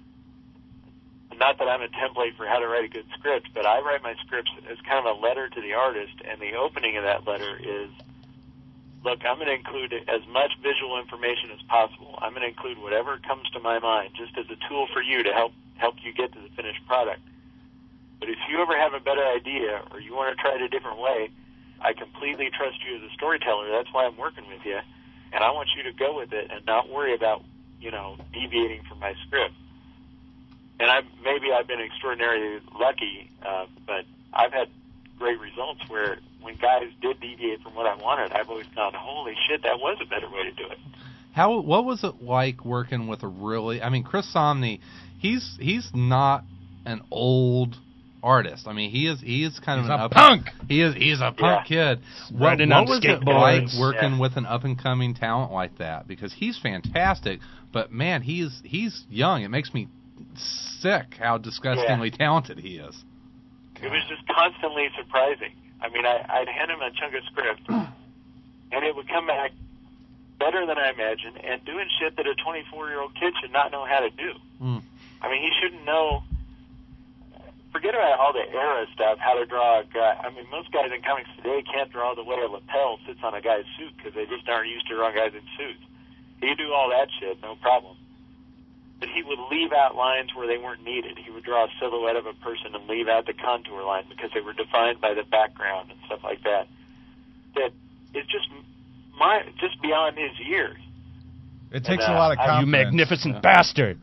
not that I'm a template for how to write a good script, but I write my scripts as kind of a letter to the artist, and the opening of that letter is, look, I'm going to include as much visual information as possible. I'm going to include whatever comes to my mind, just as a tool for you to help help you get to the finished product. But if you ever have a better idea or you want to try it a different way, I completely trust you as a storyteller. That's why I'm working with you. And I want you to go with it and not worry about, you know, deviating from my script. And I maybe I've been extraordinarily lucky, uh, but I've had great results where when guys did deviate from what I wanted, I've always gone, holy shit, that was a better way to do it. How what was it like working with a really? I mean, Chris Samnee, he's he's not an old artist. I mean, he is he is kind He's of an a up, punk. He is he's a punk kid. What, Riding what on was it like skateboards. working Yeah. with an up and coming talent like that? Because he's fantastic, but man, he's he's young. It makes me sick how disgustingly talented he is. It was just constantly surprising. I mean, I, I'd hand him a chunk of script, and it would come back better than I imagined, and doing shit that a twenty-four-year-old kid should not know how to do. Mm. I mean, he shouldn't know. Forget about all the era stuff, how to draw a guy. I mean, most guys in comics today can't draw the way a lapel sits on a guy's suit because they just aren't used to drawing guys in suits. He could do all that shit, no problem. But he would leave out lines where they weren't needed. He would draw a silhouette of a person and leave out the contour line because they were defined by the background and stuff like that. That is just my just beyond his years. It takes And, a uh, lot of I- confidence. You magnificent bastard.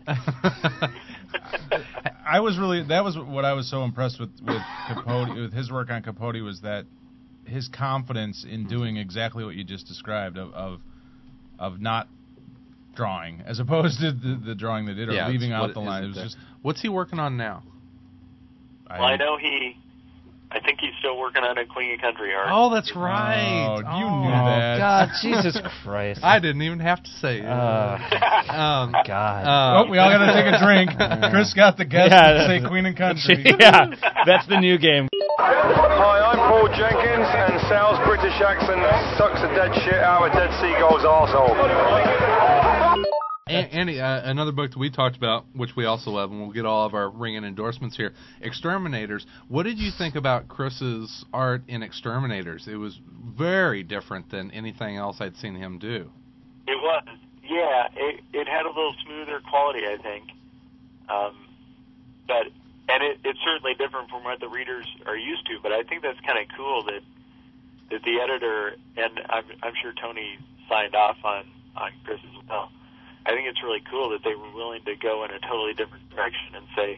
I was really that was what I was so impressed with with Capote, with his work on Capote, was that his confidence in doing exactly what you just described of of, of not drawing as opposed to the, the drawing they did or Yeah, leaving it's out what the line. It was there. just What's he working on now? I, Well, I know he. I think he's still working on a Queen of Country art. Oh, that's right. Oh, you Oh. knew that. God, Jesus Christ. I didn't even have to say it. Uh, um, God. uh, Oh, we all got to take a drink. Chris got the guest Yeah, to say Queen and Country. yeah, that's the new game. Hi, I'm Paul Jenkins, and Sal's British accent sucks the dead shit out of Dead Seagull's arsehole. And, Andy, uh, another book that we talked about, which we also love, and we'll get all of our ringing endorsements here, Exterminators. What did you think about Chris's art in Exterminators? It was very different than anything else I'd seen him do. It was, yeah. It it had a little smoother quality, I think. Um, but and it, it's certainly different from what the readers are used to. But I think that's kind of cool that that the editor and I'm I'm sure Tony signed off on on Chris as well. I think it's really cool that they were willing to go in a totally different direction and say,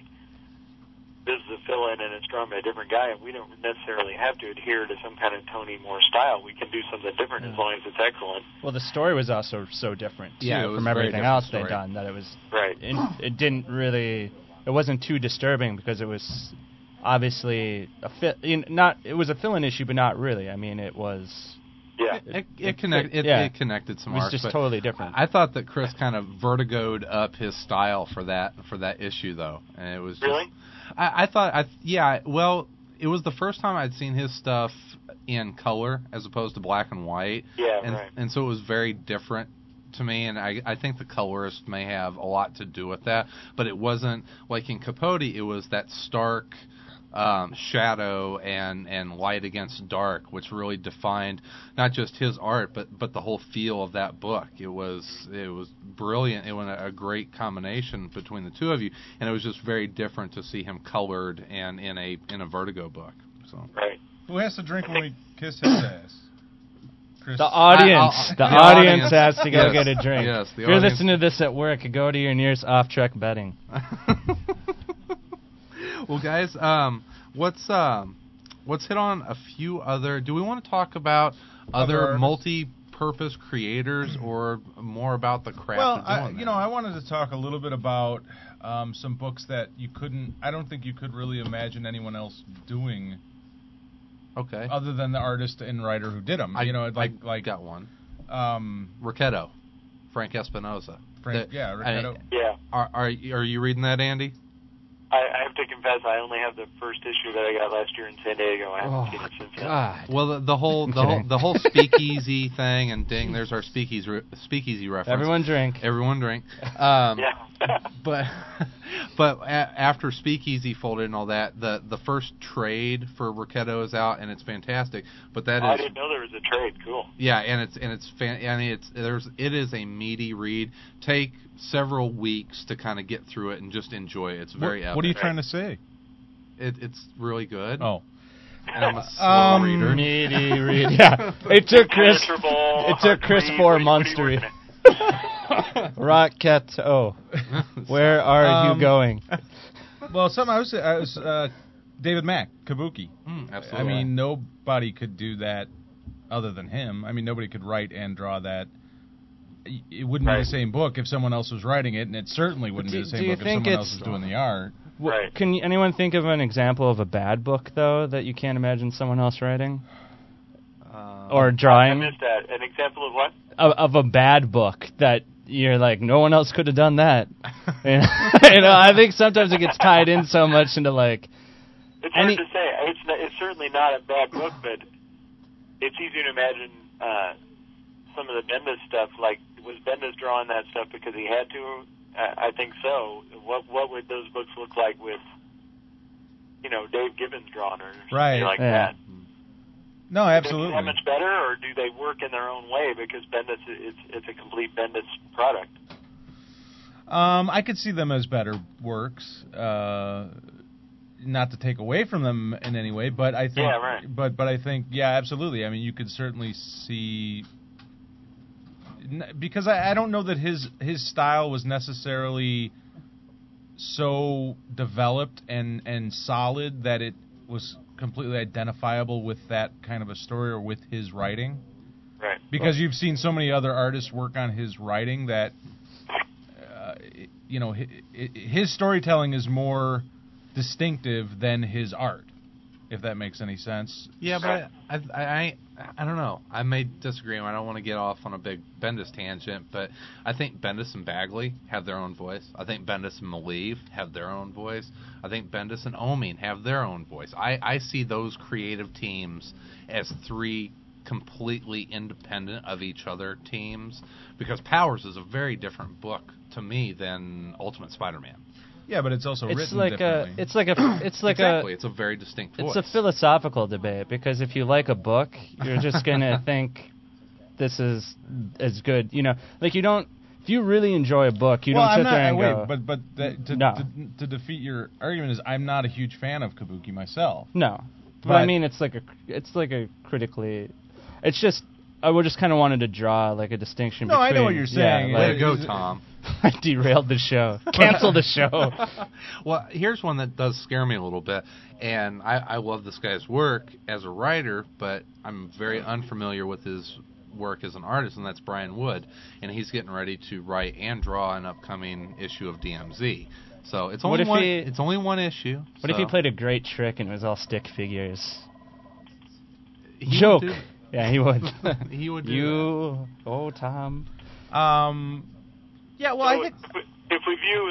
this is a fill-in and it's drawn by a different guy, and we don't necessarily have to adhere to some kind of Tony Moore style. We can do something different as long as it's excellent. Well, the story was also so different, too, Yeah, it was from a very everything different else story. they'd done, that it was... Right. It, it didn't really... It wasn't too disturbing because it was obviously a fit... You know, not, it was a fill-in issue, but not really. I mean, it was... Yeah. It, it, it, connect, it, yeah. it connected some It was arcs, just but totally different. I thought that Chris kind of vertigoed up his style for that for that issue, though, and it was just, Really? I, I thought, I yeah, well, it was the first time I'd seen his stuff in color as opposed to black and white, Yeah, and right. and so it was very different to me, and I I think the colorist may have a lot to do with that, but it wasn't like in Capote. It was that stark Um, shadow and, and light against dark, which really defined not just his art, but, but the whole feel of that book. It was it was brilliant. It was a great combination between the two of you, and it was just very different to see him colored and in a in a Vertigo book. So Right. Who has to drink when we kiss his ass? Chris. The audience. I- I'll- the, the audience, audience. has to go Yes. get a drink. Yes, the if you're audience- listening to this at work, go to your nearest off-track betting. Well, guys, um, let's um, let's hit on a few other. Do we want to talk about Other other artists? multi-purpose creators, or more about the craft Well, of I, doing you that? know, I wanted to talk a little bit about um, some books that you couldn't. I don't think you could really imagine anyone else doing, Okay. other than the artist and writer who did them. I, you know, like I like got one. um, Ricchetto, Frank Espinosa. Frank, The- yeah, I- Ricchetto. Yeah. Are are you- are you reading that, Andy? I, I have to confess, I only have the first issue that I got last year in San Diego. I haven't Oh, seen it since then. God. Well, the, the whole I'm the whole kidding. the whole speakeasy thing, and ding, there's our speakeasy re- speakeasy reference. Everyone drink. Everyone drink. Um, Yeah. But but a- after Speakeasy folded and all that, the the first trade for Ricchetto is out, and it's fantastic. But that Oh, I is didn't know there was a trade. Cool. yeah, and it's and it's fan, I mean it's there's it is a meaty read. Take several weeks to kind of get through it and just enjoy it. It's very what, epic. what are you trying to say? It, it's really good. Oh, And I'm a slow Um, reader. Meaty read. Yeah. It took Chris. Impenetrable, It took Chris hard to read. four What are you- months what to are you read. working at? Rocket. Oh, where are Um, you going? well, some I was I was uh, David Mack, Kabuki. Mm, I absolutely. mean, nobody could do that other than him. I mean, nobody could write and draw that. It wouldn't be Right. the same book if someone else was writing it, and it certainly wouldn't Do- be the do same you book if think someone else it's- was doing the art. W- Right. Can y- anyone think of an example of a bad book, though, that you can't imagine someone else writing? Uh, Or I drawing? missed that. An example of what? Of, of a bad book that you're like, no one else could have done that. you, know, you know, I think sometimes it gets tied in so much into, like... It's hard Any- to say. It's not, it's certainly not a bad book, but it's easy to imagine uh, some of the Bendis stuff. Like, was Bendis drawing that stuff because he had to? I, I think so. What what would those books look like with, you know, Dave Gibbons drawing or something Right. like Yeah. that? No, Do they absolutely. do that much better, or do they work in their own way because Bendis it's it's a complete Bendis product? Um, I could see them as better works. Uh, not to take away from them in any way, but I think, Yeah, right. but but I think, yeah, absolutely. I mean, you could certainly see n- because I, I don't know that his his style was necessarily so developed and and solid that it was completely identifiable with that kind of a story or with his writing. Right. Because you've seen so many other artists work on his writing that, uh, you know, his, his storytelling is more distinctive than his art, if that makes any sense. Yeah, but I, I, I, I don't know. I may disagree. I don't want to get off on a big Bendis tangent, but I think Bendis and Bagley have their own voice. I think Bendis and Maleev have their own voice. I think Bendis and Oeming have their own voice. I, I see those creative teams as three completely independent of each other teams, because Powers is a very different book to me than Ultimate Spider-Man. Yeah, but it's also It's written like a, differently. it's like a, it's like exactly. a, It's a very distinct voice. it's a philosophical debate, because if you like a book, you're just gonna think this is as good. You know, like you don't. If you really enjoy a book, you well, don't sit I'm not, there and wait, go. but but that, to, No. to to defeat your argument is I'm not a huge fan of Kabuki myself. No, but, But- I mean, it's like a, it's like a critically. It's just. I would just kind of wanted to draw like a distinction. No, I between, know what you're saying. Yeah, Way like, to go, Tom. I derailed the show. Cancel the show. Well, here's one that does scare me a little bit, and I, I love this guy's work as a writer, but I'm very unfamiliar with his work as an artist, and that's Brian Wood, and he's getting ready to write and draw an upcoming issue of D M Z. So it's What only if one. he- It's only one issue. What if so he played a great trick and it was all stick figures? he Joke. would Yeah, he would. do- he would do you, oh Tom. Um, yeah, well, so I think if we, if we view,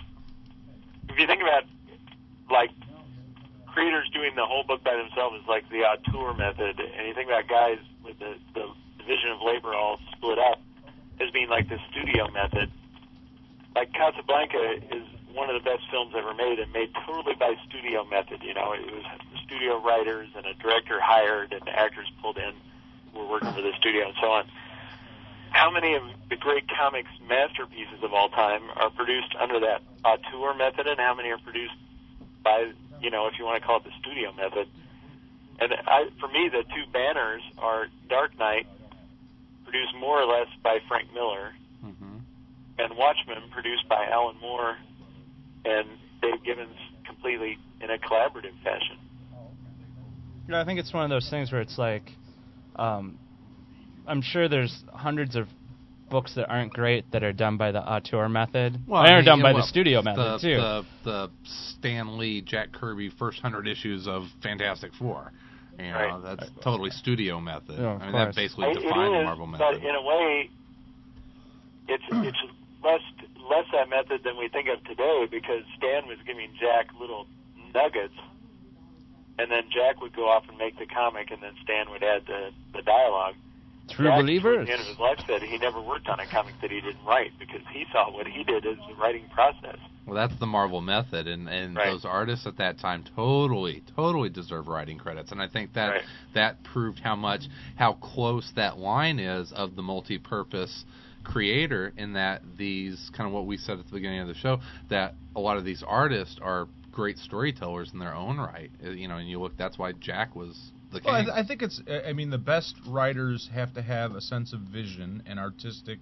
if you think about like creators doing the whole book by themselves is like the auteur method, and you think about guys with the, the division of labor all split up as being like the studio method. Like Casablanca is one of the best films ever made, and made totally by studio method. You know, it was the studio writers and a director hired, and actors pulled in who were working for the studio and so on. How many of the great comics masterpieces of all time are produced under that auteur method, and how many are produced by, you know, if you want to call it the studio method? And I, for me, the two banners are Dark Knight, produced more or less by Frank Miller, Mm-hmm. and Watchmen, produced by Alan Moore and Dave Gibbons, completely in a collaborative fashion. You know, I think it's one of those things where it's like, um, I'm sure there's hundreds of books that aren't great that are done by the auteur method. Well, they I are mean, done by well, the studio the, method too. The, the Stan Lee, Jack Kirby first hundred issues of Fantastic Four. You know, Right. that's totally studio method. Yeah, of I mean, course. that basically It- it defined the is, Marvel but method. in a way, it's it's less less that method than we think of today, because Stan was giving Jack little nuggets, and then Jack would go off and make the comic, and then Stan would add the the dialogue. True Jack, believers. At the end of his life, said he never worked on a comic that he didn't write, because he saw what he did as the writing process. Well, that's the Marvel method, and, and Right. those artists at that time totally, totally deserve writing credits. And I think that Right. that proved how much, how close that line is of the multi-purpose creator, in that these, kind of what we said at the beginning of the show, that a lot of these artists are great storytellers in their own right. Uh, You know, and you look, that's why Jack was the king. well, I, th- I think it's. I mean, the best writers have to have a sense of vision and artistic,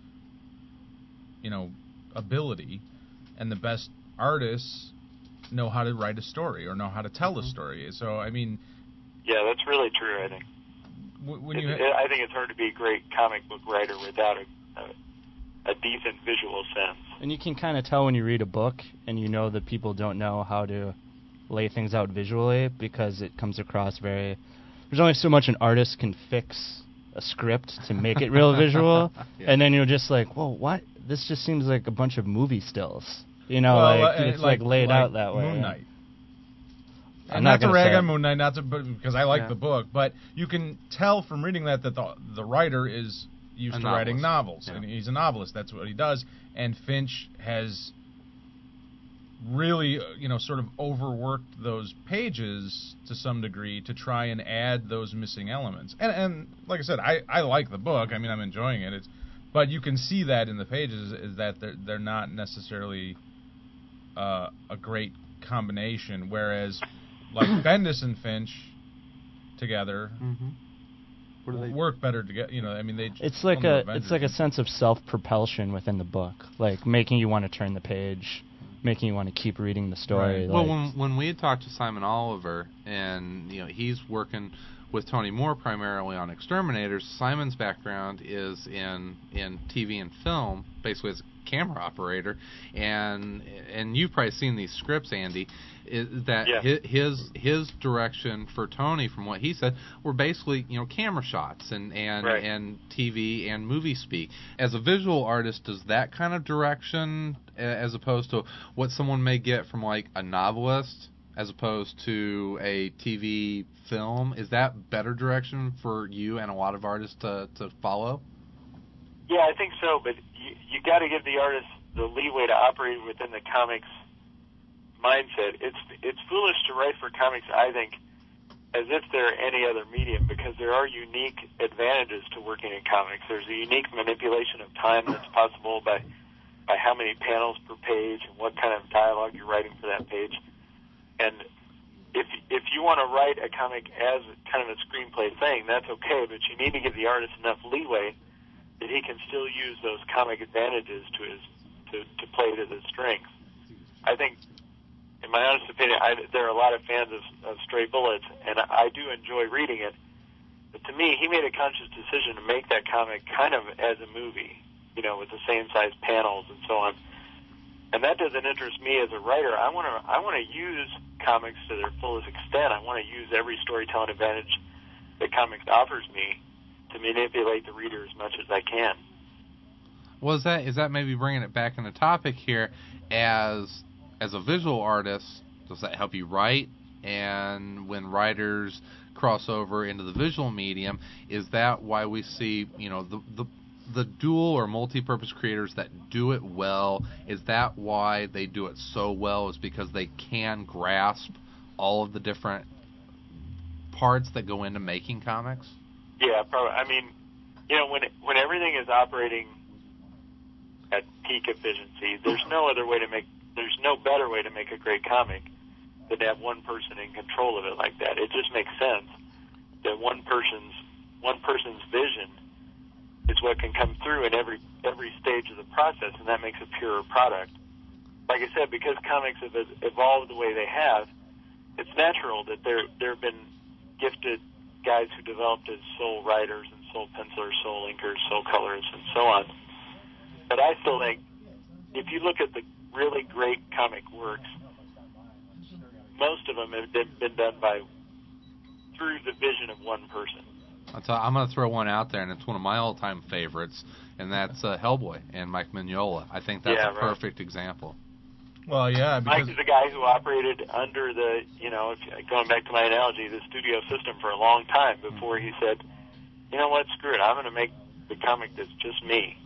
you know, ability, and the best artists know how to write a story or know how to tell a story. So, I mean, Yeah, that's really true, I think. w- when It, you it, I think it's hard to be a great comic book writer without a, a a decent visual sense. And you can kind of tell when you read a book and you know that people don't know how to lay things out visually because it comes across very... There's only so much an artist can fix a script to make it real visual, yeah. And then you're just like, whoa, what? This just seems like a bunch of movie stills. You know, well, like uh, it's like, like laid like out that way. Moon Knight. I'm and not, not to rag say on Moon Knight, not to, because I like yeah. the book, but you can tell from reading that that the, the writer is used a to novelist. writing novels, yeah. and he's a novelist. That's what he does. And Finch has really, you know, sort of overworked those pages to some degree to try and add those missing elements. And, and like I said, I, I like the book. I mean, I'm enjoying it. It's, but you can see that in the pages is that they're, they're not necessarily uh, a great combination, whereas like Bendis and Finch together mm-hmm. what do they work better together. You know, I mean, they. It's like a it's like a sense of self-propulsion within the book, like making you want to turn the page, making you want to keep reading the story. Right. Like, well, when when we had talked to Simon Oliver, and you know he's working with Tony Moore primarily on Exterminators. Simon's background is in in T V and film, basically as a camera operator, and and you've probably seen these scripts, Andy. Is that yeah. his his direction for Tony, from what he said, were basically you know camera shots and and, right. and T V and movie speak. As a visual artist, does that kind of direction, as opposed to what someone may get from like a novelist, as opposed to a T V film, is that better direction for you and a lot of artists to, to follow? Yeah, I think so, but you, you got to give the artist the leeway to operate within the comics mindset. It's it's foolish to write for comics, I think, as if they're any other medium, because there are unique advantages to working in comics. There's a unique manipulation of time that's possible by by how many panels per page and what kind of dialogue you're writing for that page. And if if you want to write a comic as kind of a screenplay thing, that's okay, but you need to give the artist enough leeway that he can still use those comic advantages to his to, to play to his strengths. I think, in my honest opinion, I, there are a lot of fans of, of Stray Bullets, and I, I do enjoy reading it. But to me, he made a conscious decision to make that comic kind of as a movie, you know, with the same size panels and so on. And that doesn't interest me as a writer. I want to I want to use comics to their fullest extent. I want to use every storytelling advantage that comics offers me to manipulate the reader as much as I can. Well, is that is that maybe bringing it back in the topic here? As as a visual artist, does that help you write? And when writers cross over into the visual medium, is that why we see you know the the the dual or multi-purpose creators that do it well? Is that why they do it so well? Is because they can grasp all of the different parts that go into making comics? Yeah, probably. I mean, you know, when when everything is operating at peak efficiency, there's no other way to make. There's no better way to make a great comic than to have one person in control of it like that. It just makes sense that one person's one person's vision is what can come through in every every stage of the process, and that makes a purer product. Like I said, because comics have evolved the way they have, it's natural that there there have been gifted guys who developed as sole writers and sole pencilers, sole inkers, sole colorists, and so on. But I still think if you look at the really great comic works, most of them have been done by through the vision of one person. I'll tell, I'm going to throw one out there, and it's one of my all-time favorites, and that's uh, Hellboy and Mike Mignola. I think that's yeah, a right. perfect example. Well, yeah, because Mike is a guy who operated under the, you know, if, going back to my analogy, the studio system for a long time before he said, you know what, screw it, I'm going to make the comic that's just me.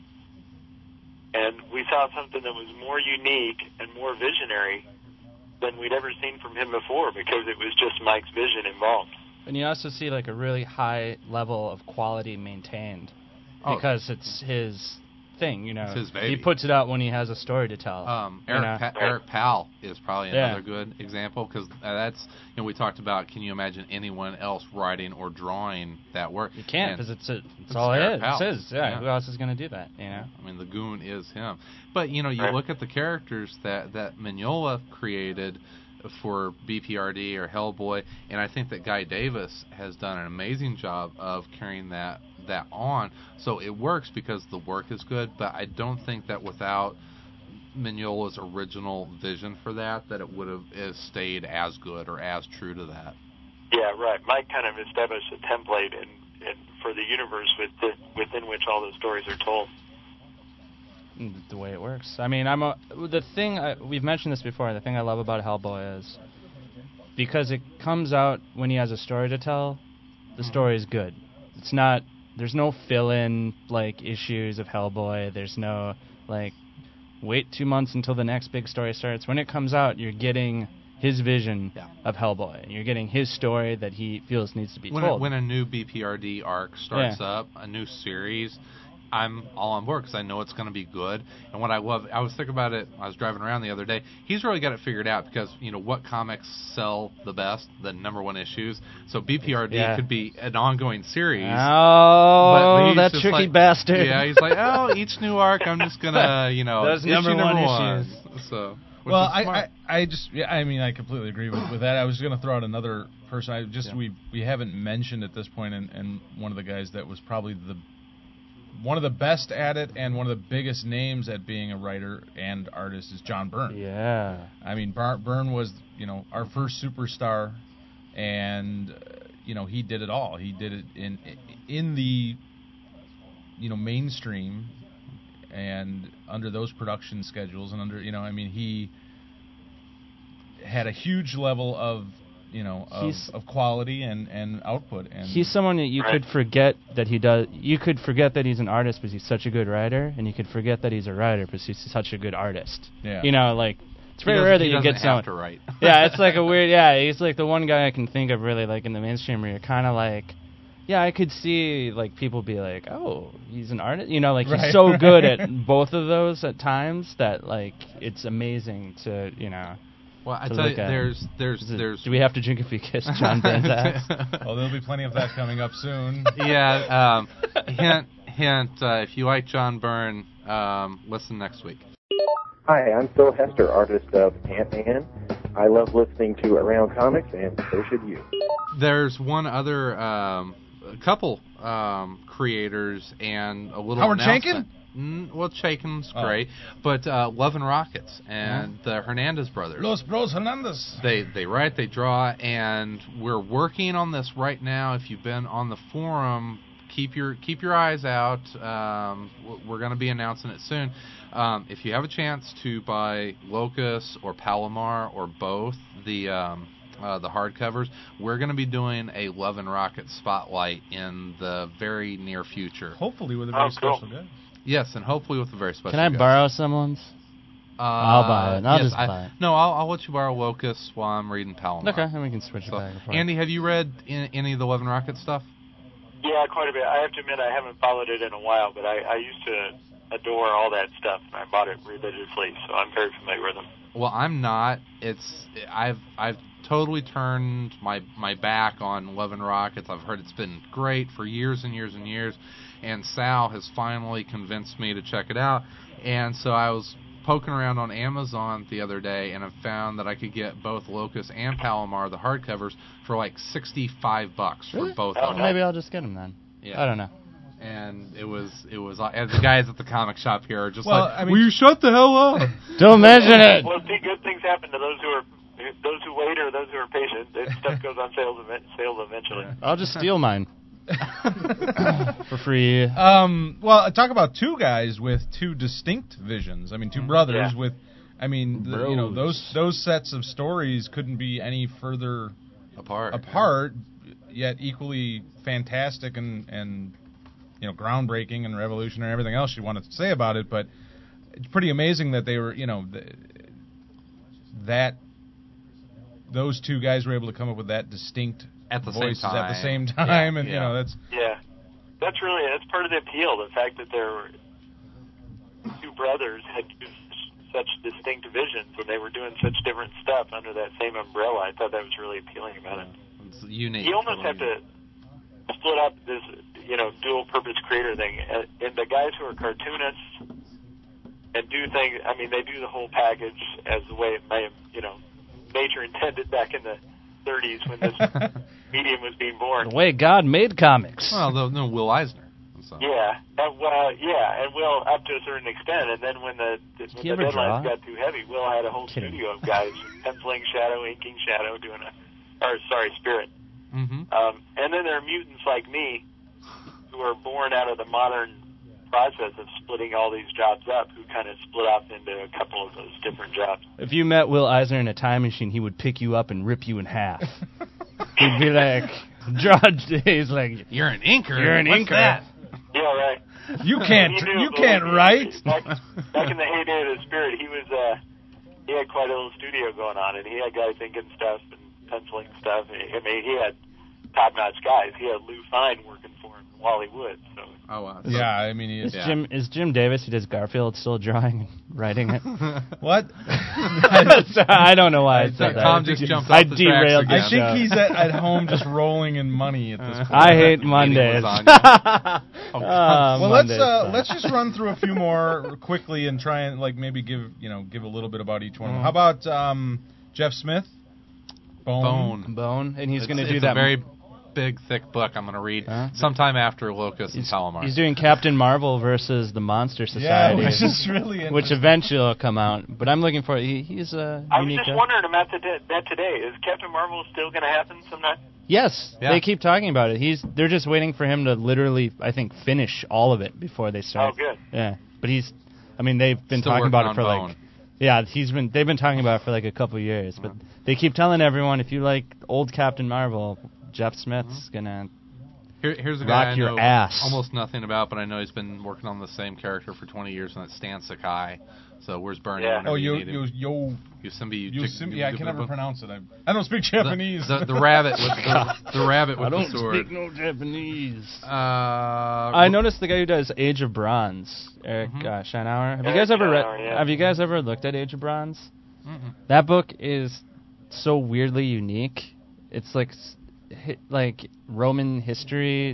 And we saw something that was more unique and more visionary than we'd ever seen from him before, because it was just Mike's vision involved. And you also see like a really high level of quality maintained Oh. because it's his thing, you know. It's his baby. He puts it out when he has a story to tell. Um, you Eric know? pa- Eric Powell is probably Yeah. another good example, because uh, that's, you know, we talked about, can you imagine anyone else writing or drawing that work? You can't, And because it's, a, it's, it's all Eric it is. Powell. It's his. Yeah, Yeah. who else is going to do that, you know? I mean, the goon is him. But, you know, you Right. look at the characters that, that Mignola created for B P R D or Hellboy, and I think that Guy Davis has done an amazing job of carrying that that on. So it works because the work is good, but I don't think that without Mignola's original vision for that, that it would have stayed as good or as true to that. Yeah, right. Mike kind of established a template in, in, for the universe with the, within which all those stories are told. The way it works. I mean, I'm a, the thing, I, we've mentioned this before, the thing I love about Hellboy is because it comes out when he has a story to tell, the story is good. It's not, there's no fill-in, like, issues of Hellboy. There's no, like, wait two months until the next big story starts. When it comes out, you're getting his vision yeah. of Hellboy. You're getting his story that he feels needs to be when told. It, when a new B P R D arc starts yeah. up, a new series, I'm all on board because I know it's going to be good. And what I love, I was thinking about it, I was driving around the other day, he's really got it figured out because, you know, what comics sell the best, the number one issues. So B P R D yeah. could be an ongoing series. Oh, that tricky like, bastard. Yeah, he's like, oh, each new arc, I'm just going to, you know, those issue number, number one, one issues. So, well, I, I I just, yeah, I mean, I completely agree with, with that. I was going to throw out another person. I just, yeah. we, we haven't mentioned at this point, and, and one of the guys that was probably the one of the best at it and one of the biggest names at being a writer and artist is John Byrne. Yeah. I mean, Bar- Byrne was, you know, our first superstar, and, uh, you know, he did it all. He did it in in the, you know, mainstream and under those production schedules and under, you know, I mean, he had a huge level of, you know, of, of quality and, and output. And he's someone that you right. could forget that he does. You could forget that he's an artist because he's such a good writer, and you could forget that he's a writer because he's such a good artist. Yeah. You know, like it's very rare that you get someone. To write. Yeah, it's like a weird. Yeah, he's like the one guy I can think of really like in the mainstream where you're kind of like, yeah, I could see like people be like, oh, he's an artist. You know, like right, he's so right. good at both of those at times that like it's amazing to you know. Well, I tell you, there's, there's, it, there's. Do we have to drink if we kiss John Byrne's ass? Oh, there'll be plenty of that coming up soon. Yeah. Um, hint, hint. Uh, if you like John Byrne, um, listen next week. Hi, I'm Phil Hester, artist of Ant-Man. I love listening to Around Comics, and so should you. There's one other um, a couple um, creators and a little Howard announcement. Chaykin? Mm, well, Chaykin's oh. great, but uh, Love and Rockets and yeah. the Hernandez brothers. Los Bros Hernandez. They they write, they draw, and we're working on this right now. If you've been on the forum, keep your keep your eyes out. Um, we're going to be announcing it soon. Um, if you have a chance to buy Locus or Palomar or both, the um, uh, the hardcovers, we're going to be doing a Love and Rockets spotlight in the very near future. Hopefully with a very oh, cool. special guest. Yes, and hopefully with a very special Can I guest. borrow someone's? Uh, I'll buy it. I'll yes, just I, buy it. No, I'll, I'll let you borrow Locus while I'm reading Palomar. Okay, then we can switch So, it back and forth. Andy, have you read in, any of the Love and Rockets stuff? Yeah, quite a bit. I have to admit I haven't followed it in a while, but I, I used to adore all that stuff, and I bought it religiously, so I'm very familiar with them. Well, I'm not. It's I've I've totally turned my my back on Love and Rockets. I've heard it's been great for years and years and years, and Sal has finally convinced me to check it out. And so I was poking around on Amazon the other day, and I found that I could get both Locus and Palomar, the hardcovers, for like sixty-five bucks Really? for both Oh, of them. Maybe I'll just get them then. Yeah. I don't know. And it was it was and the guys at the comic shop here are just Well, like, I mean- will you shut the hell up? Don't mention it. Well, see, good things happen to those who are those who wait or those who are patient. That stuff goes on sales event, sales eventually. I'll just steal mine for free. Um, well, talk about two guys with two distinct visions. I mean, two brothers Yeah. with, I mean, the, you know, Bros. those those sets of stories couldn't be any further Apart. apart, yet equally fantastic and and you know groundbreaking and revolutionary and everything else you wanted to say about it. But it's pretty amazing that they were, you know, th- that those two guys were able to come up with that distinct At the same voices at the time. same time, Yeah, and you yeah. know that's. Yeah, that's really that's part of the appeal. The fact that there were two brothers had two such distinct visions and they were doing such different stuff under that same umbrella. I thought that was really appealing about it. It's unique. You almost have to split up this, you know, dual-purpose creator thing. And and the guys who are cartoonists and do things, I mean, they do the whole package as the way it may have, you know, nature intended back in the thirties when this medium was being born. The way God made comics. Well, the, no, Will Eisner. So. Yeah, and, well, yeah, and Will up to a certain extent, and then when the, the, when you the ever deadlines draw? got too heavy, Will had a whole Kidding. studio of guys penciling shadow, inking shadow, doing a, or sorry, spirit. Mm-hmm. Um, and then there are mutants like me who are born out of the modern process of splitting all these jobs up, who kind of split off into a couple of those different jobs. If you met Will Eisner in a time machine, he would pick you up and rip you in half. He'd be like, draw. He's like, You're an inker. You're an What's inker. that? Yeah, right. You can't. He knew, You believe can't me, write. Back, back in the heyday of the spirit, he was uh, he had quite a little studio going on, and he had guys inking stuff and penciling stuff. I mean, he had top-notch guys. He had Lou Fine working for him, and Wally Wood. So Oh, wow. Yeah, I mean, he is is. Jim is Jim Davis, who does Garfield, still drawing and writing it? What? I don't know why I said that. Tom just jumped I off the tracks derailed again. I think Yeah. he's at, at home just rolling in money at this point. I hate Meeting Mondays. lasagna. Oh, Well, Mondays, let's uh, fine. let's just run through a few more quickly and try and like maybe give you know give a little bit about each one. Mm. How about um, Jeff Smith? Bone. Bone. Bone, and he's It's- going to do it's that. a very big, thick book I'm going to read Huh? sometime after Locust and he's, Palomar. he's doing Captain Marvel versus the Monster Yeah, Society, which is really interesting. which eventually will come out. But I'm looking for he, he's a I was unique. just guy. wondering about the, that today. Is Captain Marvel still going to happen sometime? Yes, Yeah. they keep talking about it. He's they're just waiting for him to literally, I think, finish all of it before they start. Oh, good. Yeah, but he's, I mean, they've been Still talking working about on it for Bone. like, yeah, he's been they've been talking about it for like a couple years. But they keep telling everyone, if you like old Captain Marvel, Jeff Smith's gonna. Here, here's a Rock guy I your know ass. almost nothing about, but I know he's been working on the same character for twenty years, and that's Stan Sakai. So where's Bernie? Yeah. whenever Oh, you yo, need him? yo, yo, Yosemite. Yosemite. Yeah, I can never pronounce it. I, I don't speak Japanese. The, the, the rabbit with the, the rabbit with I don't the sword. speak no Japanese. Uh, I noticed the guy who does Age of Bronze, Eric Mhm. uh, Scheinauer. Have you Eric guys ever read? Scheinauer, yeah. Have you guys ever looked at Age of Bronze? Mm-mm. That book is so weirdly unique. It's like s- hi, like Roman history,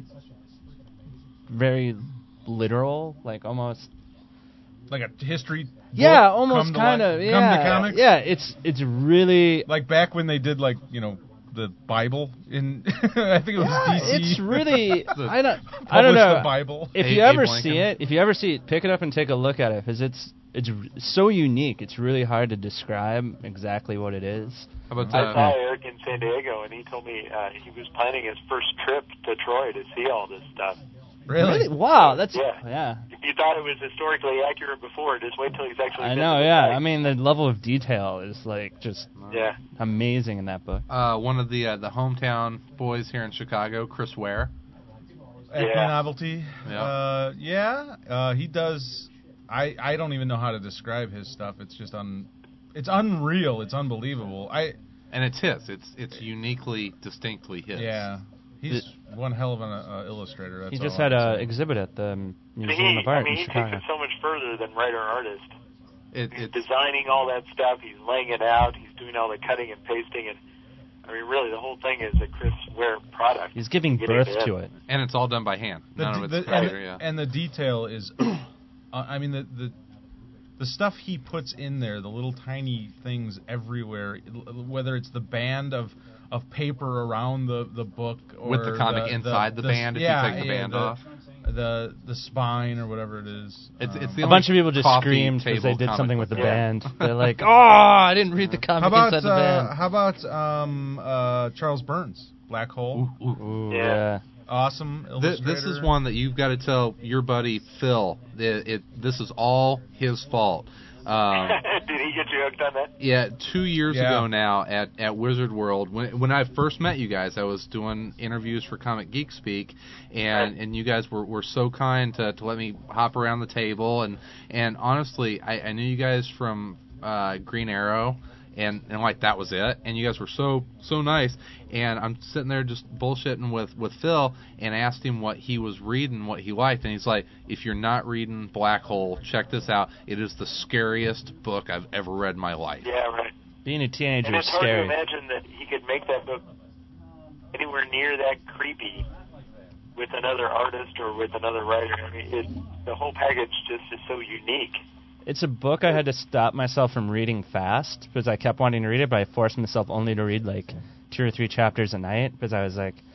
very literal, like almost. like a history. Yeah, book almost come to kind life- of. Come Yeah, to comics. yeah. It's it's really. Like back when they did like you know the Bible in I think it was Yeah, D C. it's really. The- I don't. I don't published know. the Bible. If A- you Abe ever Lincoln. see it, if you ever see it, pick it up and take a look at it, because it's it's r- so unique. It's really hard to describe exactly what it is. How about I uh, saw Eric in San Diego, and he told me uh, he was planning his first trip to Troy to see all this stuff. Really? Wow, that's Yeah. yeah. If you thought it was historically accurate before, just wait till he's actually. I been know, to the yeah. site. I mean, the level of detail is like just Yeah. amazing in that book. uh, one of the uh, the hometown boys here in Chicago, Chris Ware. Acme Yeah. Novelty. Yeah. Uh, yeah. Uh, he does. I I don't even know how to describe his stuff. It's just un. It's unreal. It's unbelievable. I And it's his. It's it's uniquely, distinctly his. yeah. He's one hell of an uh, illustrator. That's He just all had I a can say. exhibit at the um, But Museum he, of Art I mean, in he takes Chicago. it so much further than writer artist. It, He's it's designing all that stuff. He's laying it out. He's doing all the cutting and pasting, and I mean, really, the whole thing is a Chris Ware product. He's giving Getting birth it in. to it. and it's all done by hand. The None de- of it's the- computer. and, Yeah. and the detail is, uh, I mean the, the the stuff he puts in there, the little tiny things everywhere, l- whether it's the band of, of paper around the, the book or With the comic inside the band if you yeah, take the yeah, band the, off. the the spine or whatever it is. It's Um, it's the A only bunch of people just coffee screamed because they table did comic something with the book. Yeah. band. They're like, "Oh, I didn't read the comic how about inside the uh, band." how about um, uh, Charles Burns, Black Hole, Ooh, ooh. Ooh, Yeah. yeah. awesome Th- illustrator. this is one that you've got to tell your buddy Phil. It, it this is all his fault. Um, Did he get you hooked on that? Yeah, two years Yeah. ago now at, at Wizard World, when when I first met you guys, I was doing interviews for Comic Geek Speak, and, Right. and you guys were, were so kind to, to let me hop around the table, and and honestly, I, I knew you guys from uh, Green Arrow, and, and like that was it, and you guys were so so nice, and I'm sitting there just bullshitting with, with Phil, and I asked him what he was reading, what he liked, and he's like, if you're not reading Black Hole, check this out. It is the scariest book I've ever read in my life. Yeah, right. Being a teenager And is it's hard to scary. imagine that he could make that book anywhere near that creepy with another artist or with another writer. I mean, it, the whole package just is so unique. It's a book I had to stop myself from reading fast because I kept wanting to read it, but I forced myself only to read like two or three chapters a night because I was like,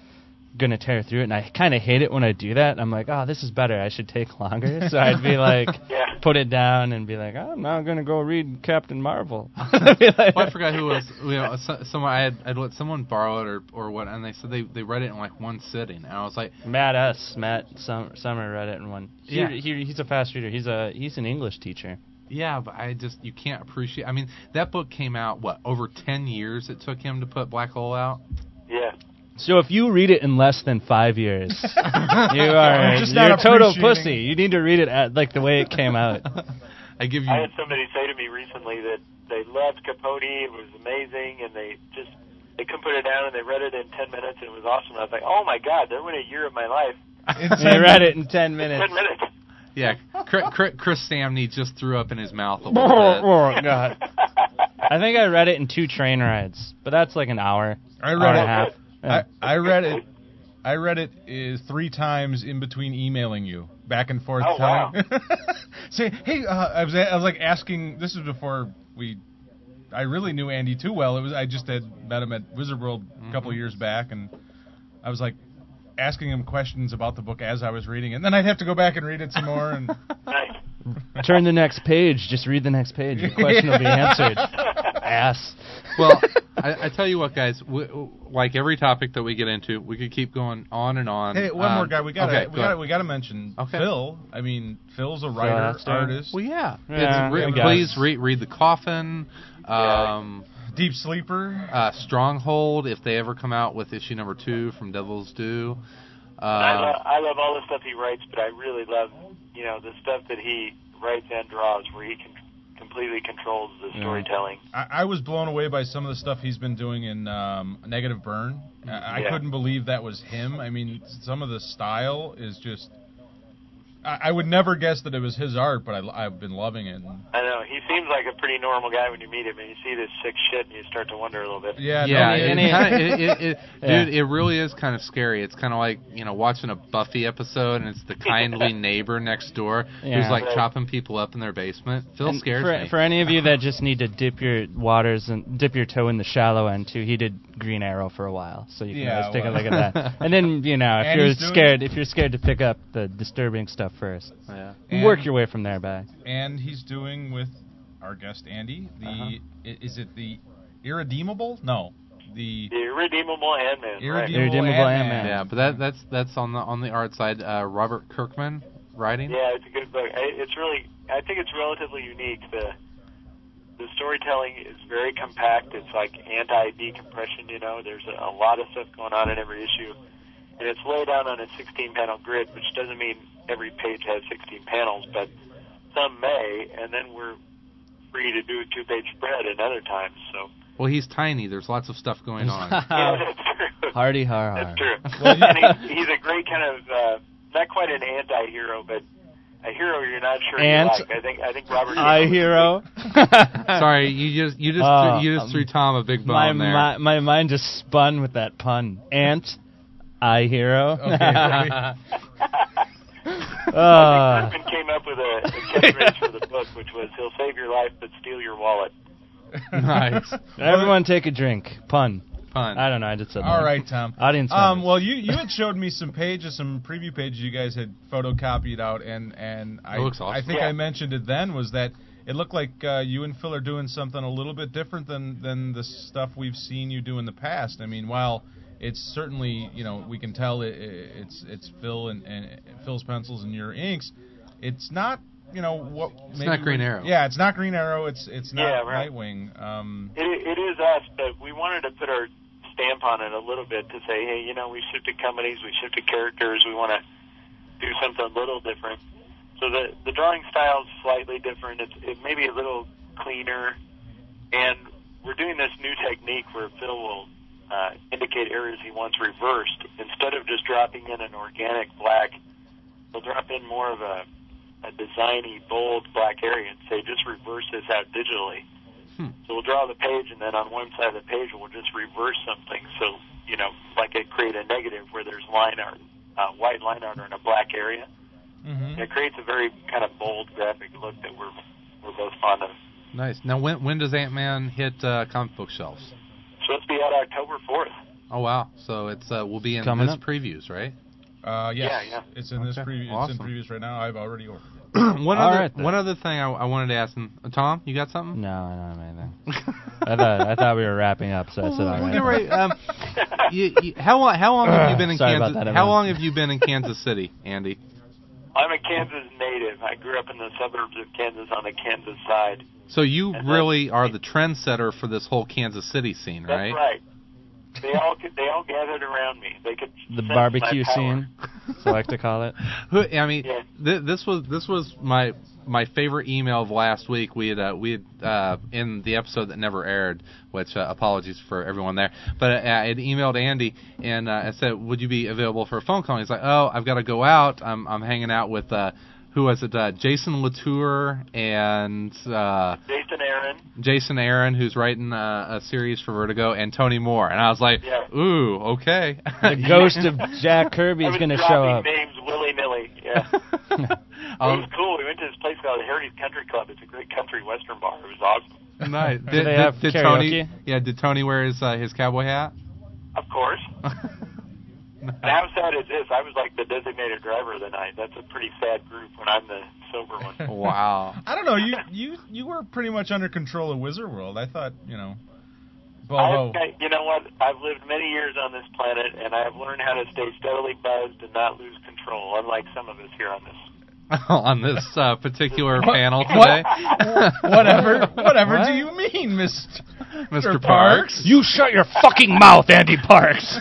gonna tear through it, and I kind of hate it when I do that. I'm like, oh, this is better. I should take longer. So I'd be like, Yeah. put it down and be like, oh, I'm now gonna go read Captain Marvel. Well, I forgot who it was. You know, so, someone I had I'd let someone borrow it or or what, and they said they, they read it in like one sitting, and I was like, Matt S. Matt Sum- Summer read it in one. He, Yeah. he, he's a fast reader. He's a he's an English teacher. yeah, but I just you can't appreciate. I mean, that book came out what over ten years it took him to put Black Hole out. Yeah. So if you read it in less than five years, you are Just you're not a total appreciating- pussy. You need to read it at like the way it came out. I give you. I had somebody say to me recently that they loved Capote, it was amazing, and they just they couldn't put it down, and they read it in ten minutes, and it was awesome. I was like, oh my god, there went a year of my life. They read it in ten minutes. Ten minutes. Yeah, Chris, Chris Samney just threw up in his mouth a little bit. Oh god! I think I read it in two train rides, but that's like an hour. I hour read and a it. half. Yeah. I, I read it. I read it uh, three times in between emailing you, back and forth. Oh, wow. telling- Say, hey, uh, I was I was like asking. This was before we. I really knew Andy too well. It was I just had met him at Wizard World a couple of years back, and I was like asking him questions about the book as I was reading it. And then I'd have to go back and read it some more. And Nice. Turn the next page. Just read the next page. Your question will be answered. Ass. Well, I, I tell you what, guys. We, like every topic that we get into, we could keep going on and on. hey, one Um, more guy. We got to okay, we go got ahead. we got to mention Okay. Phil. I mean, Phil's a writer, Hester. artist, Well, yeah. Yeah, It's re- I guess. please read read the Coffin. Um, deep sleeper. uh, Stronghold. If they ever come out with issue number two from Devil's Due. Uh, I, love, I love all the stuff he writes, but I really love, you know, the stuff that he writes and draws, where he can completely controls the Yeah. storytelling. I, I was blown away by some of the stuff he's been doing in um, Negative Burn. I, I Yeah. couldn't believe that was him. I mean, some of the style is just. I, I would never guess that it was his art, but I, I've been loving it. I know he seems like a pretty normal guy when you meet him, and you see this sick shit, and you start to wonder a little bit. Yeah, Yeah, no, it, and it, it- kinda, it, it, it, Yeah. dude, it really is kind of scary. It's kind of like, you know, watching a Buffy episode, and it's the kindly neighbor next door Yeah. who's like Right. chopping people up in their basement. Phil And scares for, me. for any of you that just need to dip your waters and dip your toe in the shallow end too, he did Green Arrow for a while, so you can Yeah, always take well. a look at that. And then you know if And you're he's doing- scared, if you're scared to pick up the disturbing stuff first, yeah. And- work your way from there back. And he's doing with our guest Andy. The Uh-huh. i- is it the Irredeemable? No, the The irredeemable Ant-Man. Right. Irredeemable, Irredeemable Ant-Man. Ant-Man. Yeah, but that that's that's on the on the art side. Uh, Robert Kirkman writing. Yeah, it's a good book. I, it's really, I think it's relatively unique. The the storytelling is very compact. It's like anti-decompression. You know, there's a, a lot of stuff going on in every issue, and it's laid out on a sixteen-panel grid, which doesn't mean every page has sixteen panels, but some may, and then we're free to do a two-page spread at other times. So Well, he's tiny. There's lots of stuff going on. yeah, that's true. Hardy har har. That's true. Well, you- and he, he's a great kind of uh, not quite an anti-hero, but a hero you're not sure Ant- you like. I think I think Robert. I hero. Sorry, you just you just Uh, threw, you just threw Tom a big my, bone there. my my mind just spun with that pun. Ant, I hero. Okay, right. Uh, Kirkman came up with a, a catchphrase for the book, which was "He'll save your life, but steal your wallet." Nice everyone take a drink. Pun. fun. I don't know. I just said All that. right, Tom. Audience Um, members. well, you you had showed me some pages, some preview pages you guys had photocopied out, and and I looks awesome. I think Yeah. I mentioned it then was that it looked like uh, you and Phil are doing something a little bit different than than the stuff we've seen you do in the past. I mean, while it's certainly, you know, we can tell it, it's it's Phil and, and Phil's pencils and your inks. It's not, you know, what. It's maybe not Green we- Arrow. Yeah, it's not Green Arrow. It's it's not Yeah, right. Nightwing. Um, It, it is us, but we wanted to put our stamp on it a little bit to say, hey, you know, we shifted companies, we shifted characters, we want to do something a little different. So the the drawing style is slightly different. It's it may be a little cleaner, and we're doing this new technique where Phil will uh, indicate areas he wants reversed. Instead of just dropping in an organic black, we'll drop in more of a, a designy, bold black area and say, just reverse this out digitally. Hmm. So we'll draw the page, and then on one side of the page, we'll just reverse something. So, you know, like it create a negative where there's line art, uh, white line art in a black area. mhm. And it creates a very kind of bold graphic look that we're we're both fond of. Nice. Now, when when does Ant-Man hit uh, comic book shelves? Supposed to be out October fourth. Oh wow! So it's uh, we'll be in Coming this up. previews, right? Uh, yes. Yeah, yeah. It's in this Okay, preview. awesome. It's in previews right now. I've already ordered it. one All other right, then. one other thing I, I wanted to ask him. Uh, Tom, you got something? No, I don't have anything. I thought I thought we were wrapping up, so I said all Well, right. you're right. Um, you, you, how long? How long have you been in Sorry about Kansas? that, how everyone. long have you been in Kansas City, Andy? I'm a Kansas native. I grew up in the suburbs of Kansas on the Kansas side. So you And really are the trendsetter for this whole Kansas City scene, That's right? right. They all could, they all gathered around me. They could The sense my barbecue power. scene, as I like to call it. Who- I mean, Yeah. th- this was this was my my favorite email of last week. We had uh, we had uh, in the episode that never aired, which uh, apologies for everyone there. But uh, I had emailed Andy and uh, I said, "Would you be available for a phone call?" And he's like, "Oh, I've got to go out. I'm I'm hanging out with uh, who was it? Uh, Jason Latour and uh, Jason Aaron. Jason Aaron, who's writing uh, a series for Vertigo, and Tony Moore." And I was like, Yeah. "Ooh, okay." The ghost of Jack Kirby I is was going to dropping show up. names willy-nilly. Yeah. It Um, was cool. We went to this place called Heritage Country Club. It's a great country western bar. It was awesome. nice. Do they have did karaoke? Tony? Yeah. Did Tony wear his uh, his cowboy hat? Of course. And how sad is this? I was like the designated driver of the night. That's a pretty sad group when I'm the sober one. Wow. I don't know. You you you were pretty much under control of Wizard World. I thought, you know. I've, Although, I- you know what? I've lived many years on this planet, and I have learned how to stay steadily buzzed and not lose control, unlike some of us here on this. On this uh, particular What- panel what- today. whatever whatever What? do you mean, Mister Mister Parks? You shut your fucking mouth, Andy Parks.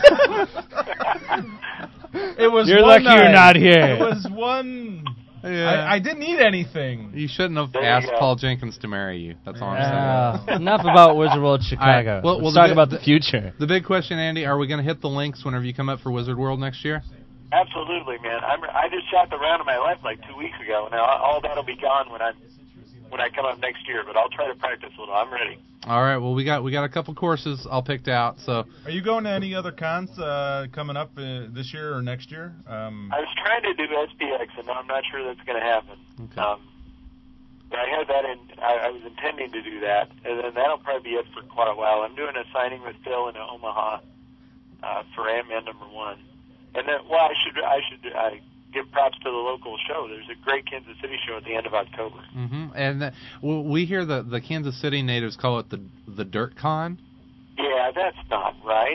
It was You're one lucky you're night. not here. It was one. Yeah. I, I didn't eat anything. You shouldn't have There you asked go. Paul Jenkins to marry you. That's all I'm saying. Uh, enough about Wizard World Chicago. right. Well- well, Let's the talk bit- about the future. The big question, Andy, are we going to hit the links whenever you come up for Wizard World next year? Absolutely, man. I'm, I just shot the round of my life like two weeks ago. Now all that'll be gone when I when I come up next year. But I'll try to practice a little. I'm ready. All right. Well, we got we got a couple courses all picked out. So Are you going to any other cons uh, coming up uh, this year or next year? Um, I was trying to do S P X, and I'm not sure that's going to happen. Okay. Um, but I had that in. I, I was intending to do that, and then that'll probably be it for quite a while. I'm doing a signing with Phil in Omaha uh, for Ant-Man number one, and then well, I should I should I give props to the local show. There's a great Kansas City show at the end of October. hmm and uh, well, we hear the the Kansas City natives call it the the Dirt Con. Yeah, that's not right.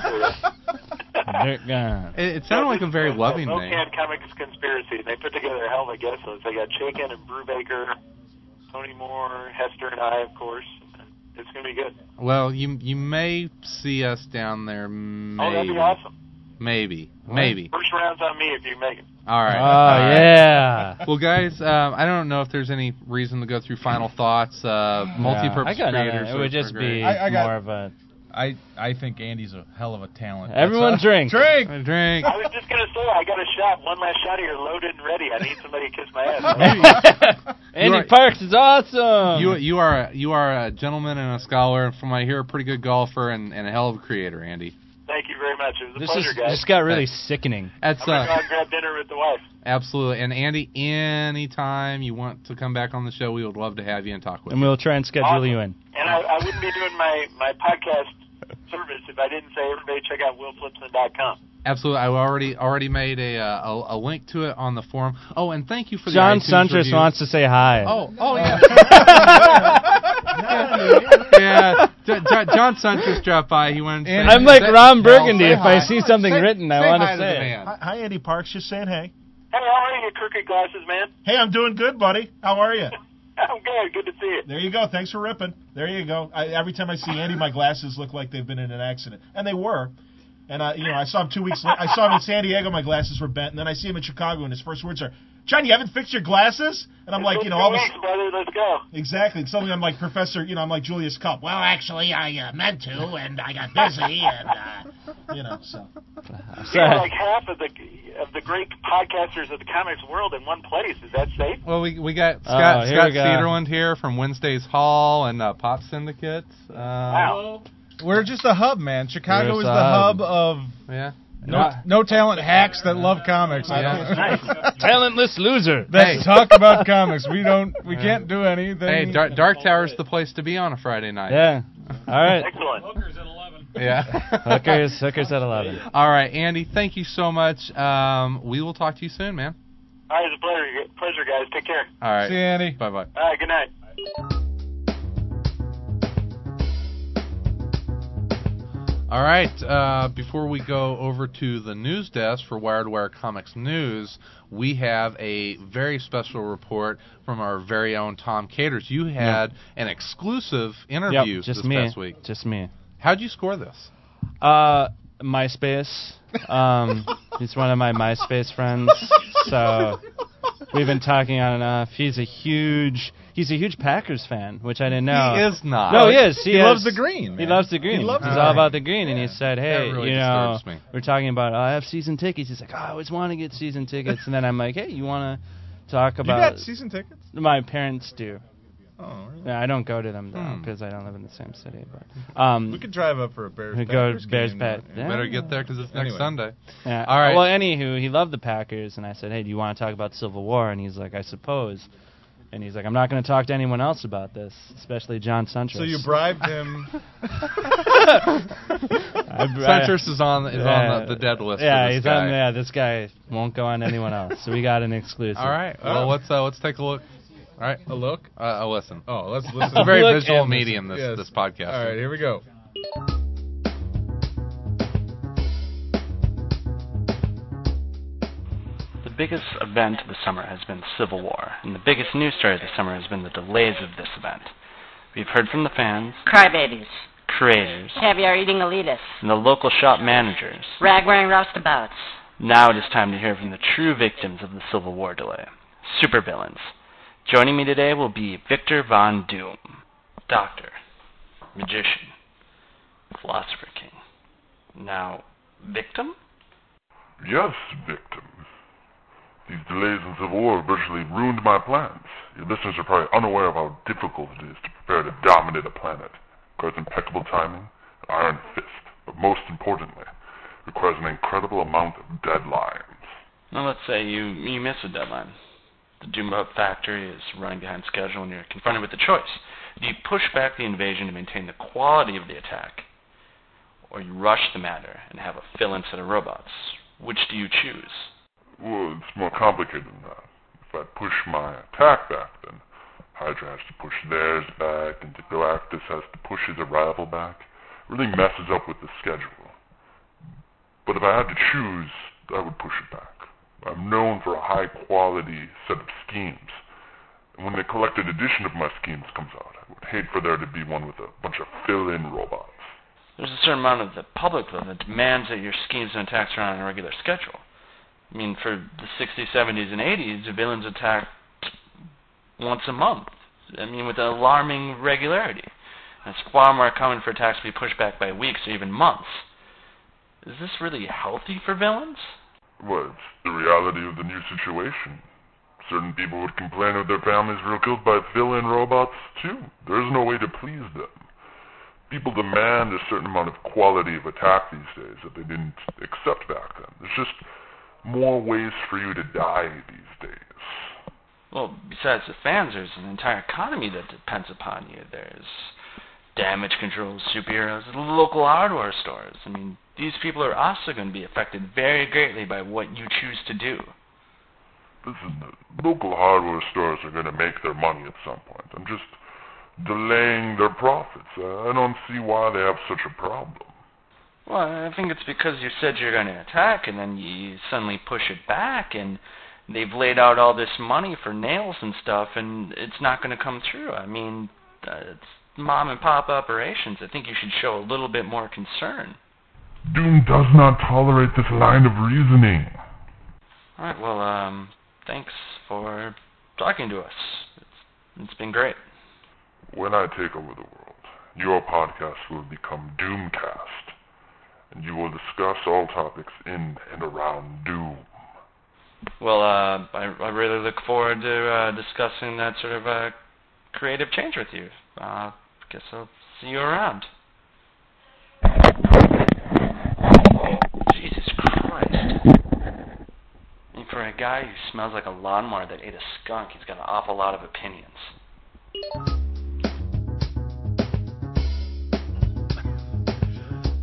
Dirt gun. It, it sounded like a very loving No name. Can Comics Conspiracy. They put together a hell of a guest list. They got Chaikin and Brubaker, Tony Moore, Hester, and I, of course. It's going to be good. Well, you you may see us down there. Maybe. Oh, that'd be awesome. Maybe. Maybe. First round's on me if you make it. All right. Oh, All right. yeah. Well, guys, um, I don't know if there's any reason to go through final thoughts. Uh, multi-purpose I got nothing. creators. It are- would just are great. be I- I got- more of a... I I think Andy's a hell of a talent. Everyone That's a- drink. Drink. A drink. I was just going to say, I got a shot. One last shot here, loaded and ready. I need somebody to kiss my ass. Andy are- Parks is awesome. You you are a, you are a gentleman and a scholar, and from what I hear, a pretty good golfer and, and a hell of a creator, Andy. Thank you very much. It was a This pleasure, is, guys. just got really sickening. That's I'm going to go uh, out and grab dinner with the wife. absolutely. And Andy, anytime you want to come back on the show, we would love to have you and talk with And you. we'll try and schedule Awesome. you in. And I, I wouldn't be doing my, my podcast service if I didn't say everybody check out will flipson dot com. Absolutely. I already already made a, uh, a a link to it on the forum. Oh, and thank you for the John iTunes Suntress review. wants to say hi. Oh, oh yeah. yeah. J- J- John Suntress dropped by. He wanted to say, I'm like say- Ron Burgundy. say If I hi. see something Say- written, I Say want hi to the say it. man. Hi, hi, Andy Parks. Just saying hey. Hey, how are you, crooked glasses, man? Hey, I'm doing good, buddy. How are you? I'm good. Good to see you. There you go. Thanks for ripping. There you go. I, every time I see Andy, my glasses look like they've been in an accident, and they were. And uh, you know, I saw him two weeks. later. I saw him in San Diego. My glasses were bent, and then I see him in Chicago, and his first words are, "John, you haven't fixed your glasses?" And I'm like, you know, all of a weeks, brother. Let's go. exactly. And suddenly I'm like Professor. You know, I'm like Julius Cup. Well, actually, I uh, meant to, and I got busy, and uh, you know, so. You're like half of the of the great podcasters of the comics world in one place. Is that safe? Well, we we got Scott Oh, here Scott we go. Cederland here from Wednesday's Hall and uh, Pop Syndicate. Uh, Wow. We're just a hub, man. Chicago We're is just the a hub. hub of Yeah. no, no talent hacks that love comics. I Yeah. don't, Talentless loser. that Hey. talk about comics. We don't. We Yeah. can't do anything. Hey, Dark, Dark Tower's the place to be on a Friday night. Yeah. All right. Excellent. Hookers at eleven. Yeah. hookers, hookers at eleven. All right, Andy, thank you so much. Um, we will talk to you soon, man. All right, it's a pleasure, pleasure, guys. Take care. All right. See you, Andy. Bye-bye. All right, good night. All right, uh, before we go over to the news desk for Wire to Wire Comics News, we have a very special report from our very own Tom Caters. You had an exclusive interview Yep, just this me. past week. Just me. How'd you score this? Uh, MySpace. Um, he's one of my MySpace friends, so we've been talking on and off. He's a huge, he's a huge Packers fan, which I didn't know. He is not. No, he is. He, He has- loves the green, He man. loves the green. He loves he's the all green. about the green, and he said, "Hey, That really you know, disturbs me. we're talking about. Oh, I have season tickets." He's like, "Oh, I always want to get season tickets," and then I'm like, "Hey, you want to talk You about?" got season tickets? My parents do. Oh, really? Yeah, I don't go to them though Hmm. because I don't live in the same city. But um, We could drive up for a Bears. We go Packers Bears game, Pat- though. yeah. Better get there because it's next Anyway. Sunday. yeah. All right. Well, anywho, he loved the Packers, and I said, "Hey, do you want to talk about Civil War?" And he's like, "I suppose." And he's like, "I'm not going to talk to anyone else about this, especially John Suntress." So you bribed him. I, Suntress is on is Yeah. on the, the dead list. Yeah, for this he's guy. on. Yeah, this guy won't go on anyone else. So we got an exclusive. All right. Well, let's uh, let's take a look. All right. A look? Uh, a listen. Oh, let's listen. It's a very Look visual and listen. medium. This Yes. this podcast. All right, here we go. The biggest event of the summer has been Civil War, and the biggest news story of the summer has been the delays of this event. We've heard from the fans, Crybabies, creators, caviar-eating elitists, and the local shop managers. rag-wearing roustabouts. Now it is time to hear from the true victims of the Civil War delay, supervillains. Joining me today will be Victor Von Doom, doctor, magician, philosopher king. Now, victim? Yes, victim. These delays in Civil War virtually ruined my plans. Your listeners are probably unaware of how difficult it is to prepare to dominate a planet. It requires impeccable timing, an iron fist, but most importantly, it requires an incredible amount of deadlines. Now let's say you, you miss a deadline. The Doombot factory is running behind schedule and you're confronted with the choice. Do you push back the invasion to maintain the quality of the attack? Or you rush the matter and have a fill-in set of robots? Which do you choose? Well, it's more complicated than that. If I push my attack back, then Hydra has to push theirs back, and Galactus has to push his arrival back. It really messes up with the schedule. But if I had to choose, I would push it back. I'm known for a high-quality set of schemes. And when the collected edition of my schemes comes out, I would hate for there to be one with a bunch of fill-in robots. There's a certain amount of the public, though, that demands that your schemes and attacks are on a regular schedule. I mean, for the sixties, seventies, and eighties, the villains attacked once a month. I mean, with an alarming regularity. And it's far more common for attacks to be pushed back by weeks or even months. Is this really healthy for villains? Well, it's the reality of the new situation. Certain people would complain if their families were killed by fill-in robots, too. There is no way to please them. People demand a certain amount of quality of attack these days that they didn't accept back then. There's just more ways for you to die these days. Well, besides the fans, there's an entire economy that depends upon you. There's damage control, superheroes, local hardware stores. I mean, these people are also going to be affected very greatly by what you choose to do. Listen, the local hardware stores are going to make their money at some point. I'm just delaying their profits. Uh, I don't see why they have such a problem. Well, I think it's because you said you're going to attack, and then you suddenly push it back, and they've laid out all this money for nails and stuff, and it's not going to come through. I mean, uh, it's mom-and-pop operations. I think you should show a little bit more concern. Doom does not tolerate this line of reasoning. All right, well, um, thanks for talking to us. It's, it's been great. When I take over the world, your podcast will become Doomcast, and you will discuss all topics in and around Doom. Well, uh, I, I really look forward to uh, discussing that sort of uh, creative change with you. Uh, guess I'll see you around. Jesus Christ. And for a guy who smells like a lawnmower that ate a skunk, he's got an awful lot of opinions.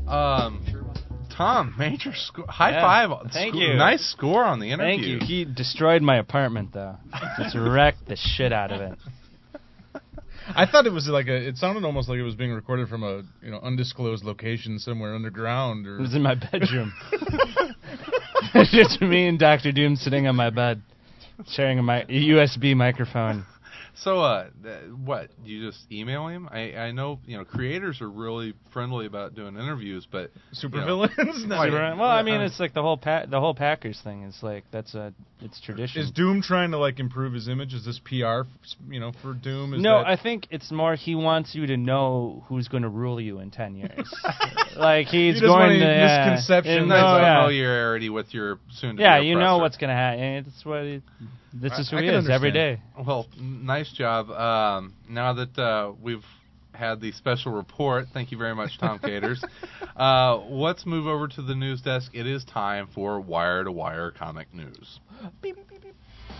Um, Tom, major score. High Yeah, five. thank Sco- you. Nice score on the interview. Thank you. He destroyed my apartment, though. Just wrecked the shit out of it. I thought it was like a. It sounded almost like it was being recorded from a you know undisclosed location somewhere underground. Or It was in my bedroom. It's just me and Doctor Doom sitting on my bed, sharing a, mi- a U S B microphone. So, uh, th- what? You just email him? I, I know, you know, creators are really friendly about doing interviews, but super you know, villains. No. Super- well, I mean, it's like the whole pa- the whole Packers thing is like that's a it's tradition. Is Doom trying to like improve his image? Is this P R, you know, for Doom? Is no, that... I think it's more he wants you to know who's going to rule you in ten years. Like he's He doesn't want going any to yeah, misconceptions. and nice no, yeah. familiarity with your soon-to-be Yeah, you know oppressor. what's going to happen. It's what it, this is I- who I he can is every understand. day. Well, n- nice job. Um, now that uh, we've had the special report, thank you very much, Tom Caters. Uh, let's move over to the news desk. It is time for Wire to Wire comic news. Beep, beep, beep, beep.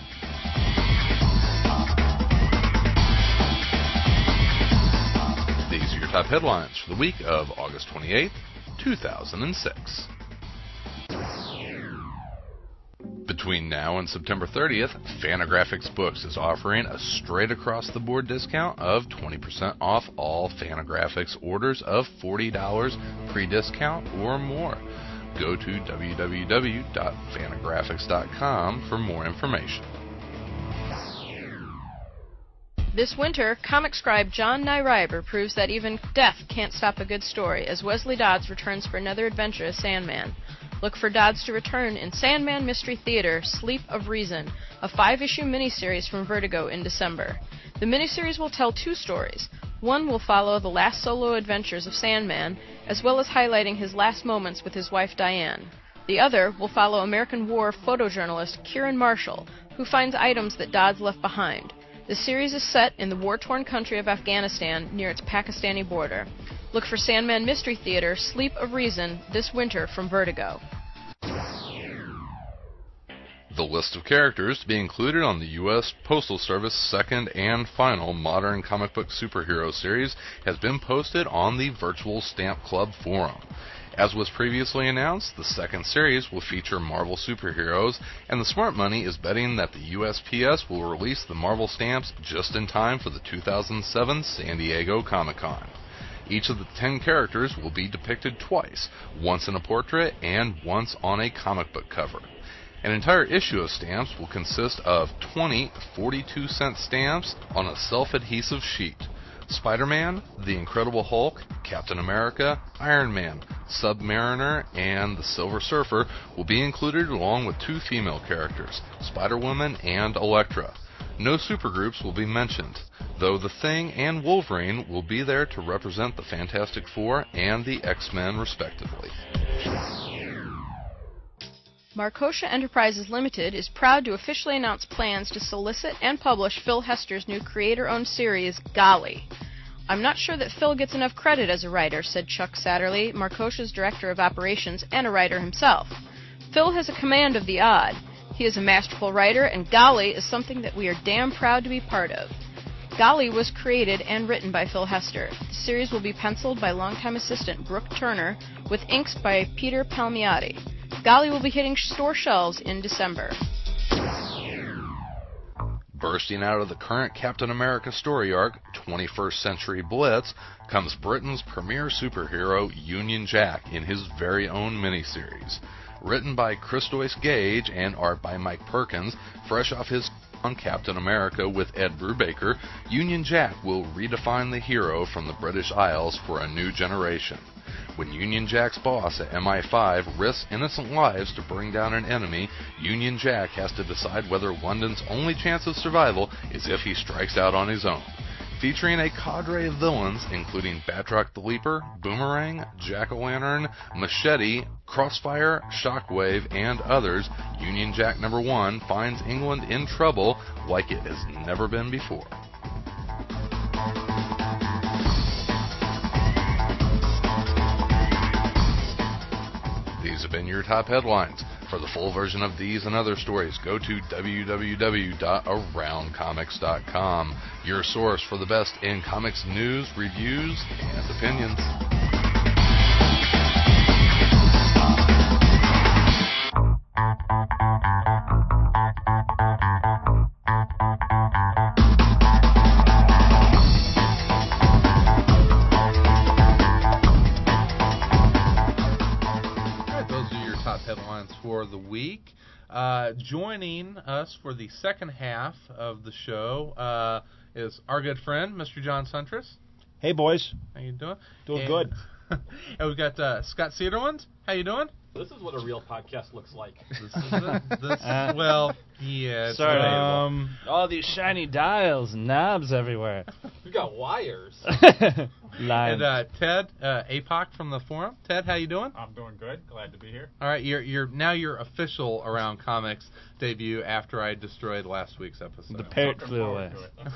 These are your top headlines for the week of August twenty-eighth, two thousand six. Between now and September thirtieth, Fantagraphics Books is offering a straight across the board discount of twenty percent off all Fantagraphics orders of forty dollars pre-discount or more. Go to w w w dot fantagraphics dot com for more information. This winter, comic scribe John Nyriber proves that even death can't stop a good story as Wesley Dodds returns for another adventure as Sandman. Look for Dodds to return in Sandman Mystery Theater, Sleep of Reason, a five-issue miniseries from Vertigo in December. The miniseries will tell two stories. One will follow the last solo adventures of Sandman, as well as highlighting his last moments with his wife Diane. The other will follow American War photojournalist Kieran Marshall, who finds items that Dodds left behind. The series is set in the war-torn country of Afghanistan near its Pakistani border. Look for Sandman Mystery Theater, Sleep of Reason, this winter from Vertigo. The list of characters to be included on the U S Postal Service second and final modern comic book superhero series has been posted on the Virtual Stamp Club forum. As was previously announced, the second series will feature Marvel superheroes, and the smart money is betting that the U S P S will release the Marvel stamps just in time for the two thousand seven San Diego Comic-Con. Each of the ten characters will be depicted twice, once in a portrait and once on a comic book cover. An entire issue of stamps will consist of twenty forty-two cent stamps on a self-adhesive sheet. Spider-Man, The Incredible Hulk, Captain America, Iron Man, Submariner, and the Silver Surfer will be included along with two female characters, Spider-Woman and Elektra. No supergroups will be mentioned, though The Thing and Wolverine will be there to represent the Fantastic Four and the X-Men respectively. Markosha Enterprises Limited is proud to officially announce plans to solicit and publish Phil Hester's new creator-owned series, Golly. I'm not sure that Phil gets enough credit as a writer, said Chuck Satterley, Markosha's director of operations and a writer himself. Phil has a command of the odd. He is a masterful writer, and Golly is something that we are damn proud to be part of. Golly was created and written by Phil Hester. The series will be penciled by longtime assistant Brooke Turner, with inks by Peter Palmiotti. Golly will be hitting store shelves in December. Bursting out of the current Captain America story arc, twenty-first Century Blitz, comes Britain's premier superhero, Union Jack, in his very own miniseries. Written by Christois Gage and art by Mike Perkins, fresh off his on Captain America with Ed Brubaker, Union Jack will redefine the hero from the British Isles for a new generation. When Union Jack's boss at M I five risks innocent lives to bring down an enemy, Union Jack has to decide whether London's only chance of survival is if he strikes out on his own. Featuring a cadre of villains including Batroc the Leaper, Boomerang, Jack-O-Lantern, Machete, Crossfire, Shockwave, and others, Union Jack number one finds England in trouble like it has never been before. These have been your top headlines. For the full version of these and other stories, go to w w w dot around comics dot com, your source for the best in comics news, reviews, and opinions. week. Uh, joining us for the second half of the show uh, is our good friend, Mister John Suntress. Hey, boys. How you doing? Doing and, good. And we've got uh, Scott Cedarwind. How you doing? This is what a real podcast looks like. This is a, this, uh, well, yeah. It's Sorry. um, all these shiny dials and knobs everywhere. We got wires. And uh, Ted uh, A P O C from the forum. Ted, how you doing? I'm doing good. Glad to be here. All right, you're you're now your official Around Comics debut after I destroyed last week's episode. The parrot flew away.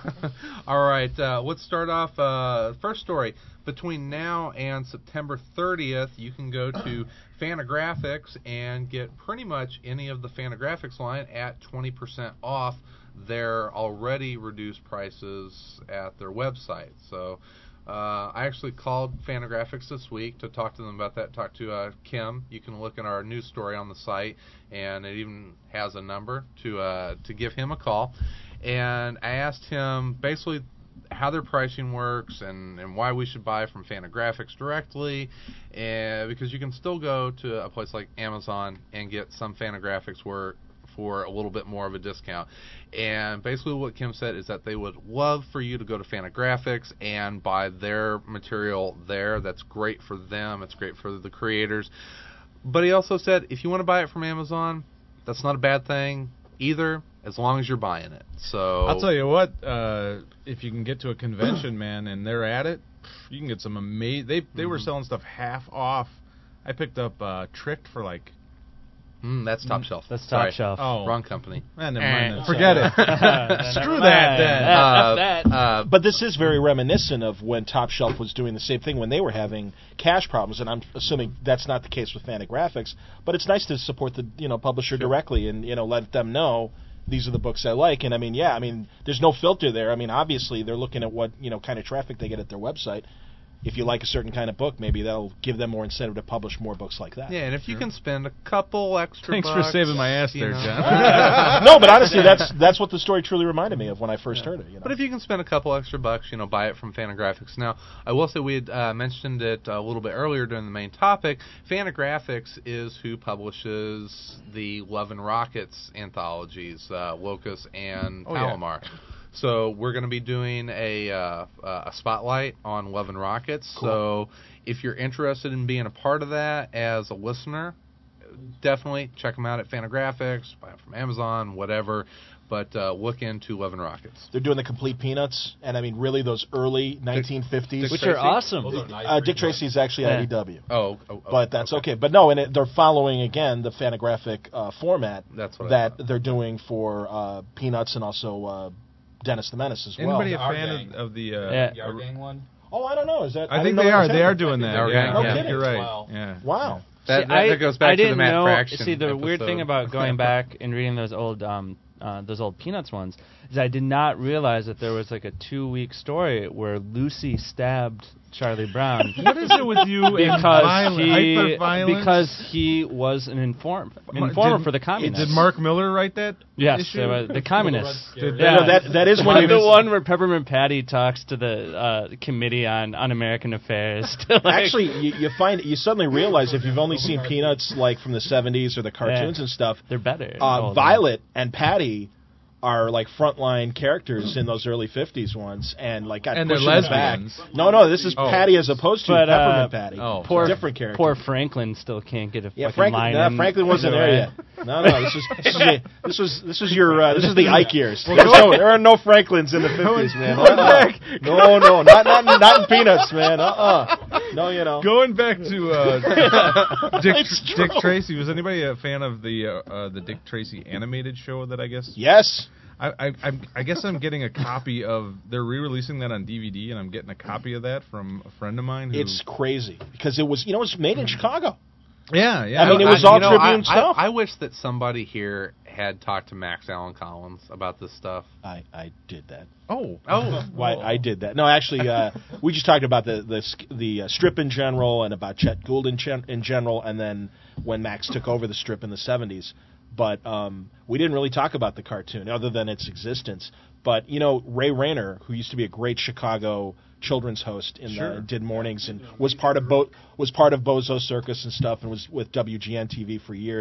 All right, uh, let's start off. Uh, first story. Between now and September thirtieth, you can go to Fantagraphics and get pretty much any of the Fantagraphics line at twenty percent off their already reduced prices at their website. So uh, I actually called Fantagraphics this week to talk to them about that, talk to uh, Kim. You can look at our news story on the site, and it even has a number to uh, to give him a call. And I asked him basically how their pricing works and, and why we should buy from Fantagraphics directly, and because you can still go to a place like Amazon and get some Fantagraphics work for a little bit more of a discount. And basically what Kim said is that they would love for you to go to Fantagraphics and buy their material there. That's great for them. It's great for the creators. But he also said if you want to buy it from Amazon, that's not a bad thing either, as long as you're buying it. So I'll tell you what, uh, if you can get to a convention, man, and they're at it, you can get some amazing. They they mm-hmm. were selling stuff half off. I picked up uh, Tricked for like. Mm, that's Top Shelf. That's Top Sorry. Shelf. Oh, wrong company. Man, never mind. Eh, Forget it. Screw that then. Uh, that. Uh, but this is very reminiscent of when Top Shelf was doing the same thing when they were having cash problems, and I'm assuming that's not the case with Fantagraphics. But it's nice to support the you know publisher sure. directly and you know let them know these are the books I like. And I mean, yeah, I mean, there's no filter there. I mean, obviously they're looking at what you know kind of traffic they get at their website. If you like a certain kind of book, maybe that'll give them more incentive to publish more books like that. Yeah, and if you can spend a couple extra Thanks bucks, for saving my ass there, know. John. No, but honestly, that's that's what the story truly reminded me of when I first yeah. heard it. You know? But if you can spend a couple extra bucks, you know, buy it from Fantagraphics. Now, I will say we had uh, mentioned it a little bit earlier during the main topic. Fantagraphics is who publishes the Love and Rockets anthologies, uh, Locus and oh, Palomar. Yeah. So we're going to be doing a uh, a spotlight on Love and Rockets. Cool. So if you're interested in being a part of that as a listener, definitely check them out at Fantagraphics, buy them from Amazon, whatever. But uh, look into Love and Rockets. They're doing the complete Peanuts, and I mean, really, those early nineteen fifties. Which are awesome. Those are nice uh, Dick Tracy's actually yeah. I D W. Oh, oh, oh but that's okay. okay. But no, and it, they're following again the Fantagraphic uh, format that's what that they're doing for uh, Peanuts and also uh, Dennis the Menace as well. Anybody a Our fan gang. of, of the? Uh, yeah. Yard Gang one. Oh, I don't know. Is that? I, I think didn't they know are. that They are happened. doing that. Yard Yeah, Gang, No yeah. kidding. You're right. Wow. Yeah. Wow. That, See, that, I, that goes back I to the didn't Matt know, Fraction See, the episode. weird thing about going back and reading those old um, uh, those old Peanuts ones is I did not realize that there was like a two-week story where Lucy stabbed Charlie Brown. What is it with you and because violent, he hyper-violence? because he was an inform, informer did, for the communists. Did Mark Miller write that? Yes, issue? uh, the communists. Did yeah. No, that that is when Like you the one where Peppermint Patty talks to the uh, committee on un-American affairs. to, like, Actually, you, you find you suddenly realize if you've only seen Peanuts like from the seventies or the cartoons Yeah. and stuff, they're better. uh, Violet and Patty are like frontline characters in those early fifties ones, and like got And they're pushed in the back. lesbians. No, no, this is Oh. Patty as opposed to But, uh, Peppermint Patty. oh, poor, different character. Poor Franklin still can't get a Yeah, fucking Franklin. line No, in. Franklin wasn't there yet. No, no, this was this was the, this was this was your uh, this is the Ike years. Well, There's go- no, there are no Franklins in the fifties, man. Going Uh-uh. back. No, no, not not not in Peanuts, man. Uh, uh No, you know. Going back to uh, Dick, It's true. Dick Tracy, was anybody a fan of the uh, uh, the Dick Tracy animated show that I guess? Yes. I, I I'm, I guess I'm getting a copy of. They're re-releasing that on D V D, and I'm getting a copy of that from a friend of mine. Who, It's crazy because it was you know it was made in Chicago. yeah, yeah. I mean, it was I, all you know, Tribune I, stuff. I, I wish that somebody here had talked to Max Allen Collins about this stuff. I, I did that. oh, Oh, Why I did that? No, actually, uh, we just talked about the the sk- the uh, strip in general and about Chet Gould in, gen- in general, and then when Max took over the strip in the seventies. But um, we didn't really talk about the cartoon other than its existence. But you know, Ray Rayner, who used to be a great Chicago children's host in Sure. the, did mornings and was part of Bo- was part of Bozo Circus and stuff, and was with W G N T V for years.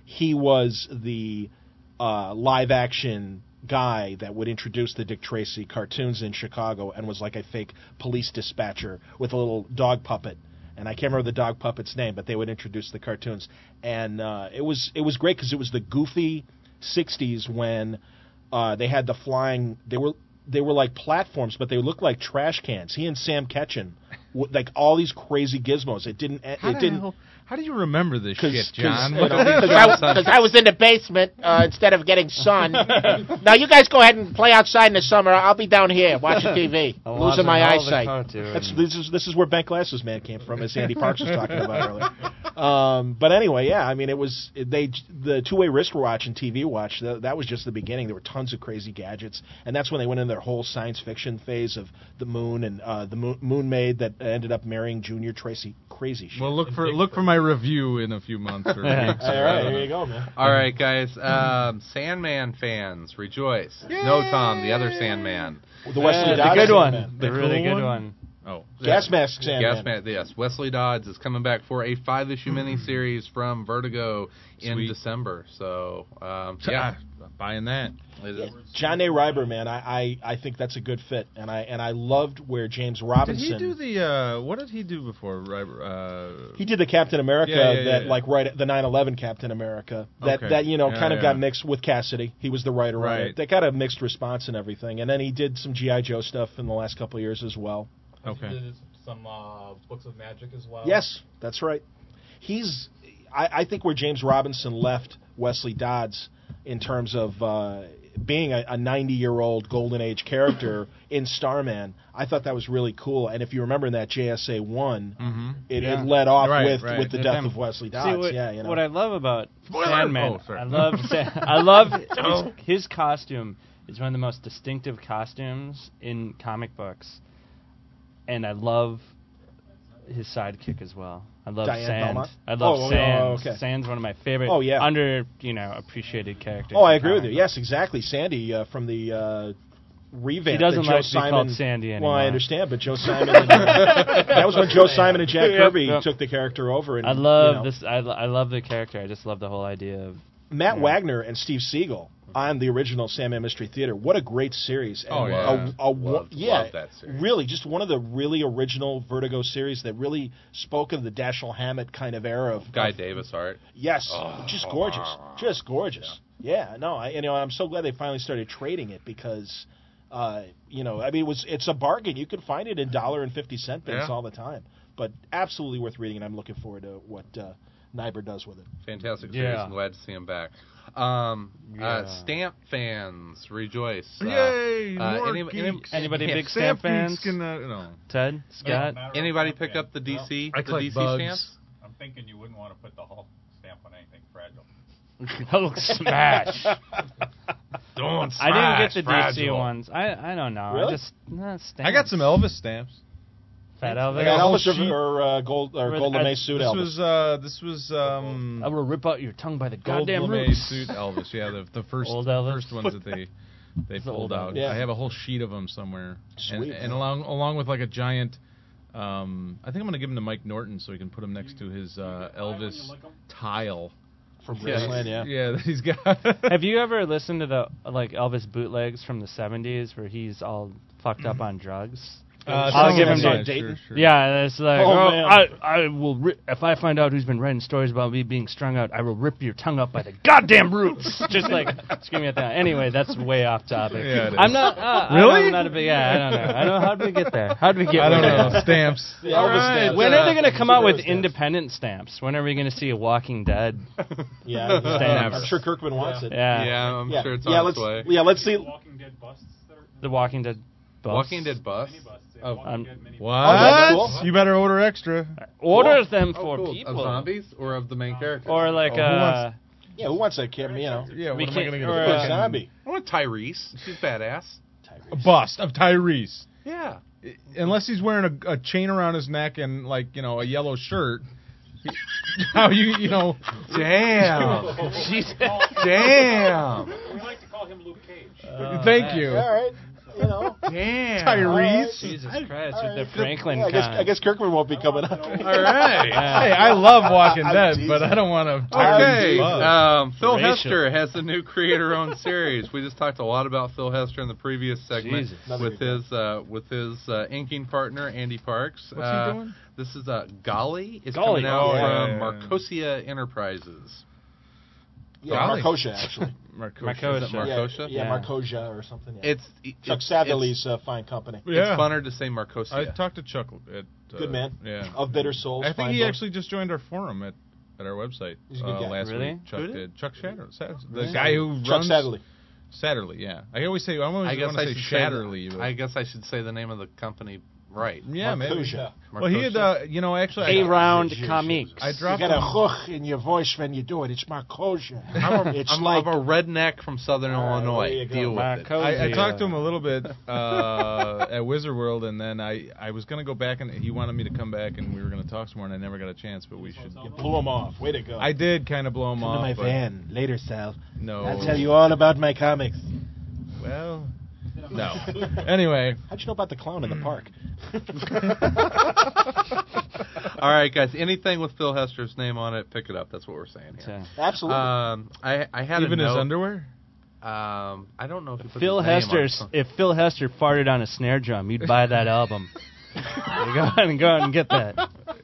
he was the uh, live-action guy that would introduce the Dick Tracy cartoons in Chicago and was like a fake police dispatcher with a little dog puppet. And I can't remember the dog puppet's name, but they would introduce the cartoons. And uh, it was it was great because it was the goofy sixties when uh, they had the flying... They were they were like platforms, but they looked like trash cans. He and Sam Ketchum, w- like all these crazy gizmos. It didn't... How It the didn't. hell- How do you remember this Cause, shit, cause, John? you Look know, at these because I, John was- 'cause I was in the basement uh, instead of getting sun. Now you guys go ahead and play outside in the summer. I'll be down here watching T V, I'm losing my watching all the eyesight. cartoons. That's, this is this is where Bent Glasses Man came from, as Andy Parks was talking about earlier. Um, but anyway, yeah, I mean, it was they the two-way wristwatch and T V watch. That, that was just the beginning. There were tons of crazy gadgets, and that's when they went in their whole science fiction phase of the moon and uh, the moon, moon maid that ended up marrying Junior Tracy. Crazy shit. Well, look for look for my review in a few months or weeks. All right, here you go, man. All right, guys. Um, Sandman fans, rejoice. No, Tom, the other Sandman. The Wesley Uh, Dodds the good one. Sandman. The, The really cool good one? one. Oh, Gas Mask Sandman. Gas Mask, yes. Wesley Dodds is coming back for a five-issue miniseries from Vertigo in Sweet. December. So, um, yeah, yeah. buying that. It is. John A. Ryber, man, I, I, I think that's a good fit, and I and I loved where James Did Robinson. he do the? Uh, what did he do before? Uh, He did the Captain America Yeah, yeah, yeah, that yeah. like right at the nine eleven Captain America that Okay. that you know Yeah, kind of yeah. got mixed with Cassidy. He was the writer on Right. it. They got a mixed response and everything, and then he did some G I. Joe stuff in the last couple of years as well. Okay. Did some uh, books of magic as well. Yes, that's right. He's I, I think where James Robinson left Wesley Dodds in terms of uh, being a ninety-year-old Golden Age character in Starman, I thought that was really cool. And if you remember in that J S A one, Mm-hmm. it, Yeah. it led off Right, with, right. with the With death him. of Wesley See, Dodds. what, yeah, you know. what I love about Spoiler! Sandman, Oh, sorry. I love Sa- I love his, his costume is one of the most distinctive costumes in comic books, and I love his sidekick as well. I love Diane Sand. Belmont? I love Oh, oh, Sand. oh, okay. Sand's one of my favorite, Oh, yeah. under you know appreciated characters. Oh, I in agree with you. comic Yes, exactly. Sandy uh, from the uh, revamp. He doesn't that Joe like to be Simon, called Sandy Well, anymore. I understand, but Joe Simon. And, uh, that was when Joe Simon and Jack Yep, Kirby yep. took the character over. And, I love you know, this. I, lo- I love the character. I just love the whole idea of Matt Yeah. Wagner and Steve Siegel on the original Sandman Mystery Theater. What a great series! And Oh, yeah. a, a, Loved- yeah, loved that series. really, just one of the really original Vertigo series that really spoke of the Dashiell Hammett kind of era of Guy of- Davis art. Yes, Oh. just gorgeous, just gorgeous. Yeah, no, I, you know, I'm so glad they finally started trading it because, uh, you know, I mean, it was it's a bargain. You can find it in dollar and fifty cent bins Yeah. all the time, but absolutely worth reading. And I'm looking forward to what uh, Nyber does with it. Fantastic series. Yeah. I'm glad to see him back. Um, Yeah. uh, Stamp fans, rejoice. Uh, Yay! uh, more any- any- geeks. Anybody yeah, big Stamp fans? geeks Can, uh, no. Ted, Scott. Anybody pick up the D C? I the collect D C bugs. stamps? I'm thinking you wouldn't want to put the Hulk stamp on anything fragile. Hulk smash. Don't I didn't get the smash, D C fragile. ones. I I don't know. Really? I just nah, stamps. I got some Elvis stamps. Fat I Elvis. got a whole Elvis sheet. or uh, Gold or With- Gold I- LeMay suit This Elvis. was uh, this was um, I will rip out your tongue by the Gold goddamn LeMay roots. suit Elvis. Yeah, the the first Old Elvis. first ones that they they It's the pulled old out. Elvis. Yeah. I have a whole sheet of them somewhere. And, Sweet, and man. along along with like a giant. Um, I think I'm gonna give him to Mike Norton so he can put him next to his uh, Elvis tile. from Graceland, yeah. Yeah, that he's got. Have you ever listened to the like Elvis bootlegs from the seventies where he's all fucked up on drugs? Uh, I'll some give of him them, to yeah, Dayton. sure, sure. Yeah, it's like, Oh, oh, man. I, I will ri- if I find out who's been writing stories about me being strung out, I will rip your tongue up by the goddamn roots. Just like screaming at that. Anyway, that's way off topic. Yeah, it is. I'm not. Uh, Really? I'm not a big. Yeah, I don't know. I don't know. How did we get there? How did we get? I don't there? know. Stamps. The All Elvis right. stamps. When Uh, are they going to come out with stamps. independent stamps? When are we going to see a Walking Dead? Yeah, yeah. Stamps. I'm sure Kirkman wants it. Yeah. Yeah, I'm yeah, sure it's yeah, on let's, its way. Yeah, let's see. Walking Dead busts. There? The Walking Dead. Bus. Walking Dead bus. Mini busts. Yeah, Oh, Walking um, Dead mini What? Oh, that's cool. You better order extra. Orders them Oh, for cool. people. Of zombies or of the main character? Or like Oh, who uh, wants- Yeah, who wants that kid? You know, Yeah, We what am I can't- gonna get? or, a a uh, fucking- zombie. I want Tyrese. She's badass. A bust of Tyrese. Yeah. Unless he's wearing a, a chain around his neck and like you know a yellow shirt. he- How you you know? Damn. she's Damn. We like to call him Luke Cage. Uh, Thank you. All right, you know. Damn. Tyrese. Jesus I- Christ, all with the right. Franklin Yeah, I guess con. I guess Kirkman won't be coming up. All right. Yeah. Hey, I love Walking I'm Dead, teasing. but I don't want to. Okay, um, Phil Racial. Hester has a new creator-owned series. We just talked a lot about Phil Hester in the previous segment Jesus. with his uh, with his uh, inking partner Andy Parks. What's uh, he doing? This is uh, Golly. It's Golly. coming out Oh, yeah, from yeah, yeah. Marcosia Enterprises. Yeah, Golly. Marcosia, actually. Marcosia. Marcosia. Is it Marcosia? Yeah, yeah, Yeah. Marcosia or something. Yeah. It's Chuck it's, Satherley's uh, fine company. It's, Yeah. it's funner to say Marcosia. I talked to Chuck at. Uh, Good man. Yeah. Of Bitter Souls. I think fine he book. actually just joined our forum at, at our website He's a good uh, guy. last Really? week. Chuck Who did? did. Chuck Shatter. Sa- The Really? guy who Chuck runs. Satherley. Satterley, yeah. I always say I always I guess want I to say should say Shatterly. the, but- I guess I should say the name of the company right. yeah, maybe. Marcosia. Well, he had, uh, you know, actually, A I, round Jesus. comics. I You dropped got a him. hook in your voice when you do it. It's Marcosia. I'm a, It's I'm, like I'm a redneck from Southern All right, Illinois. there you go. Deal with it. Marcosia. I, I talked to him a little bit uh, at Wizard World, and then I, I was going to go back, and he wanted me to come back, and we were going to talk some more, and I never got a chance, but we should. you blew him off. Way to go. I did kind of blow him Come off. to my but van later, Sal. No. I'll tell you all about my comics. Well, no. Anyway. How'd you know about the clown in the park? All right, guys. Anything with Phil Hester's name on it, pick it up. That's what we're saying here. Absolutely. Um, I I had Even a his note. underwear? Um, I don't know if he put Phil his name on Hester. it. If Phil Hester farted on a snare drum, you'd buy that album. You go ahead and go out and get that.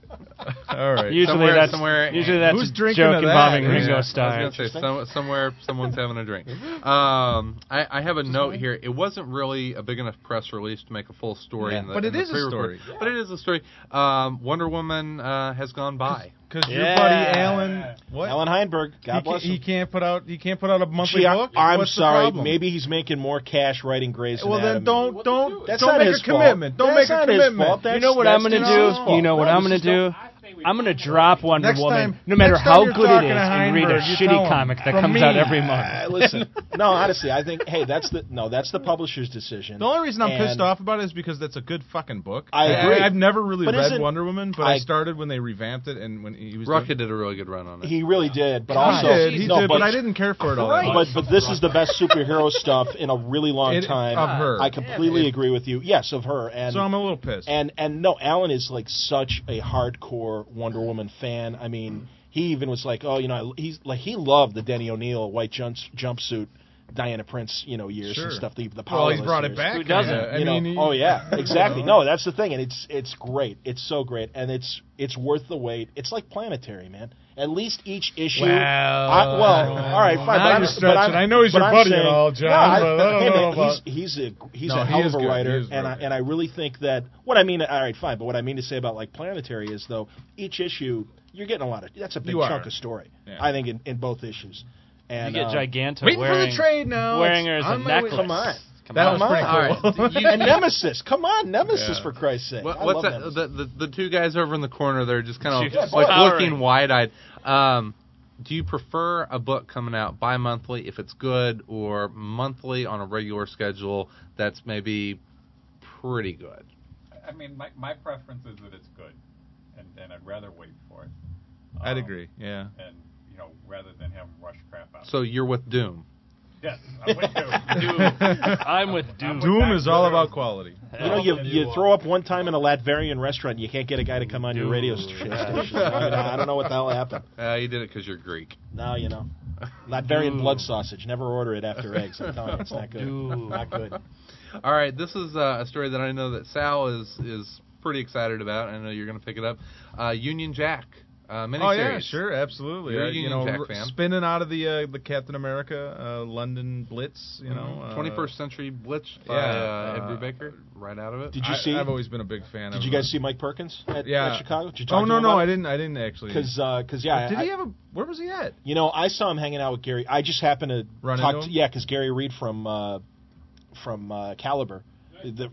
All right. Usually Somewhere- that's somewhere- usually that's Who's a drinking joke of that? involving Yeah. Ringo I Starr. was going to say some, somewhere someone's having a drink. Um, I, I have a note here. It wasn't really a big enough press release to make a full story. Yeah. in the, But in it the is a pre-record. story. But it is a story. Um, Wonder Woman uh, has gone by. Because your Yeah. buddy Alan, what? Alan Heinberg. God he, bless ca- he him. can't put out. He can't put out a monthly Gee, I- book. I'm What's the sorry. problem? Maybe he's making more cash writing Grey's Well, then Anatomy. don't don't That's don't not make his a commitment. fault. Don't That's make a not his commitment. fault. That's- You know what that's I'm gonna not do? his fault. You know what No, I'm this gonna is do? I'm gonna drop Wonder Next Woman, time- no matter next how time you're good it talking is, to and read a Heinberg, you tell shitty him, comic that from comes me. out every Uh, month. listen, no, honestly, I think hey, that's the no, that's the publisher's decision. The only reason I'm And pissed off about it is because that's a good fucking book. I agree. I've never really But read isn't- Wonder Woman, but I, I- started when they revamped it and when he was. Rucka doing- did a really good run on it. He really did, but He also did, he no, did, but I didn't care for it all that But much. but this is the best superhero stuff in a really long It- time. of her. I completely agree with you. Yes, of her. And So I'm a little pissed. And and no, Alan is like such a hardcore Wonder Woman fan. I mean, he even was like, oh, you know, he's like he loved the Denny O'Neil white jumps, jumpsuit. Diana Prince, you know, years Sure. and stuff. The, the Well, he's Powerless brought it years. back. Who doesn't? kinda. I You know, mean, he- oh yeah, exactly. No, that's the thing, and it's it's great. It's so great, and it's it's worth the wait. It's like Planetary, man. At least each issue. Well, I, well, all right, fine. now but I'm, you're but stretching. I'm, I know he's but your I'm buddy saying, and all, John, No, I, but I don't hey, know man, about- he's he's a he's No, a he hell is of a good. writer, He is and I, real good. and I really think that what I mean. All right, fine. But what I mean to say about like Planetary is though each issue you're getting a lot of. That's a big You are. chunk of story. Yeah. I think in, in both issues. And You get um, Giganta Waiting for the wearing, trade now. wearing It's her as a on my way. necklace. Come on. Come That on. was pretty All cool. right. You- and Nemesis, come on, Nemesis Yeah. for Christ's sake. What, I what's love that? Nemesis. The, the the two guys over in the corner, they're just kind of She's like powering. looking wide-eyed. Um, do you prefer a book coming out bi-monthly if it's good, or monthly on a regular schedule that's maybe pretty good? I mean, my, my preference is that it's good, and, and I'd rather wait for it. I'd Um, agree. Yeah. And, you know, rather than have them rush crap out. So you're with Doom. Yes, I'm with you. Doom. I'm with Doom. Doom is all about quality. You know, you you throw up one time in a Latvian restaurant, you can't get a guy to come on your radio st- station. I, mean, I don't know what the hell happened. Uh, you did it because you're Greek. No, you know, Latvian Doom. blood sausage. Never order it after eggs. I'm telling you, it's not good. Doom. Not good. All right, this is uh, a story that I know that Sal is is pretty excited about. I know you're going to pick it up. Uh, Union Jack. Uh, miniseries. Oh yeah, sure, absolutely. You're a Uh, you Union know, Jack r- fan. spinning out of the uh, the Captain America uh, London Blitz. You know, uh, twenty-first Century Blitz by yeah, uh, Ed uh, Brubaker, right out of it. Did you I, see? I've always been a big fan. Did of you him. guys see Mike Perkins at, Yeah. at Chicago? Did you talk Oh to no, him no, about I it? didn't. I didn't actually. Because, because yeah, did I, he have a? Where was he at? You know, I saw him hanging out with Gary. I just happened to Run talk into to him? yeah, because Gary Reed from uh, from uh, Caliber. The,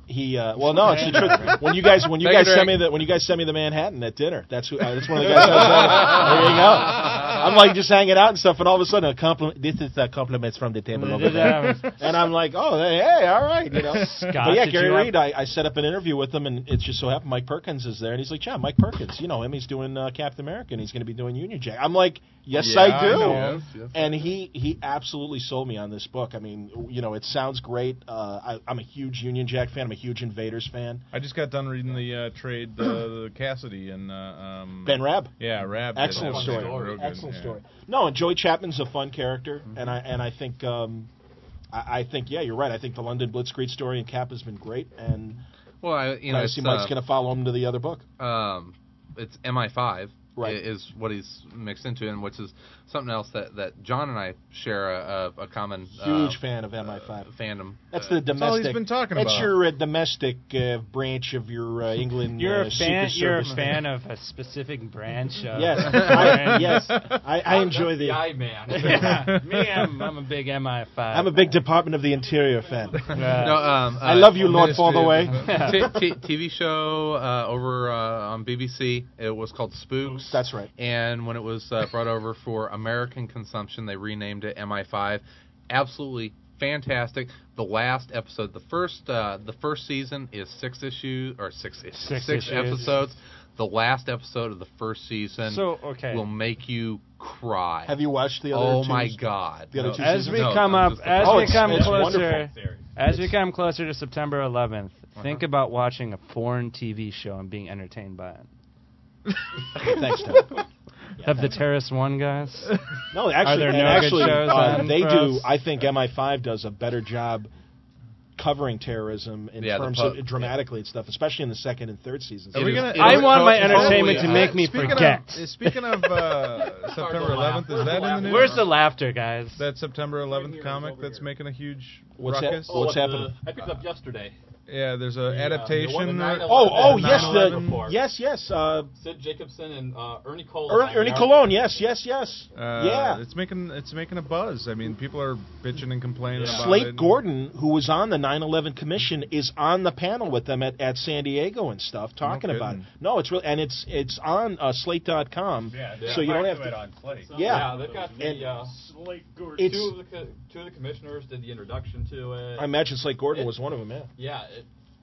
He uh, well no it's the truth. When you guys when you Take a guys sent drink. me the when you guys sent me the Manhattan at dinner, that's who uh, that's one of the guys. I was at. There you go. I'm like just hanging out and stuff, and all of a sudden a compliment. This is uh, compliments from the table over there, and I'm like, oh hey, hey all right, you know. Scott, but yeah, did Gary you have- Reed. I, I set up an interview with him, and it just so happened Mike Perkins is there, and he's like, yeah, Mike Perkins, you know him. He's doing uh, Captain America, and he's going to be doing Union Jack. I'm like, yes, Yeah, I I do. know. Yes, yes. And he he absolutely sold me on this book. I mean, you know, it sounds great. Uh, I, I'm a huge Union Jack fan. I'm a huge Invaders fan. I just got done reading the uh, trade, uh, the Cassidy and uh, um, Ben Rabb. Yeah, Rabb. did Excellent that. story. Real good, Excellent yeah. story. No, and Joey Chapman's a fun character, Mm-hmm. and I and I think um, I, I think yeah, you're right. I think the London Blitzkrieg story and Cap has been great, and Well, I, you know, I it's, see Mike's uh, going to follow him to the other book. um, it's M I five Right. i- is what he's mixed into, and which is something else that, that John and I share a, a, a common Huge uh, fan of M I five. uh, fandom. That's Uh, the That's all he's domestic. been talking That's about. your uh, domestic uh, branch of your uh, England. You're uh, a fan. Secret You're a Service fan of a specific branch. Of Yes, I, yes. I, I enjoy the. I man. Yeah, me, I'm, I'm a big M I five. I'm a big Department of the Interior fan. Uh, no, um, uh, I love you, Lord Ministry Forthaway. of- t- t- T V show uh, over uh, on B B C. It was called Spooks. That's right. And when it was uh, brought over for American consumption, they renamed it M I five. Absolutely fantastic. The last episode, the first, uh, the first season is six issues or six issues, Six six, issues. episodes. The last episode of the first season So, okay. will make you cry. Have you watched the other? Oh two my s- God! The other No, two As seasons? we No, come I'm up, just- as Oh, we it's- come it's closer, wonderful. as we come closer to September eleventh, think about watching a foreign T V show and being entertained by it. Thanks, Tom. Have the terrorists won, guys? No, actually, Are there and no actually, good shows uh, on they for do. us? I think M I five does a better job covering terrorism in Yeah, the terms pub- of dramatically and stuff, especially in the second and third seasons. Are we It gonna? is- I it is want to- my totally entertainment to accurate. make me speaking forget. Of, speaking of uh, September eleventh, is that in the news? Where's the laughter, guys? That September eleventh Here, comic over that's here. making a huge What's that? ruckus? Oh, What's the- happening? I picked it up yesterday. Yeah, there's a The, uh, the adaptation. one, the nine uh, Oh, oh, the yes, nine the eleven report. yes, yes. Uh, Sid Jacobson and uh, Ernie Cole. Er, Ernie Cologne, yes, yes, yes. Uh, yeah. it's making it's making a buzz. I mean, people are bitching and complaining about Slate it. Gordon, who was on the nine eleven Commission, is on the panel with them at, at San Diego and stuff, talking about it. kidding. No, it's real, and it's it's on uh, Slate dot com, Yeah, so you don't have to. to. On Slate. Yeah. yeah, they've got And the uh, It's. two of the co- two of the commissioners did the introduction to it. I imagine Slate Gordon It- was one of them. Yeah. Yeah, it,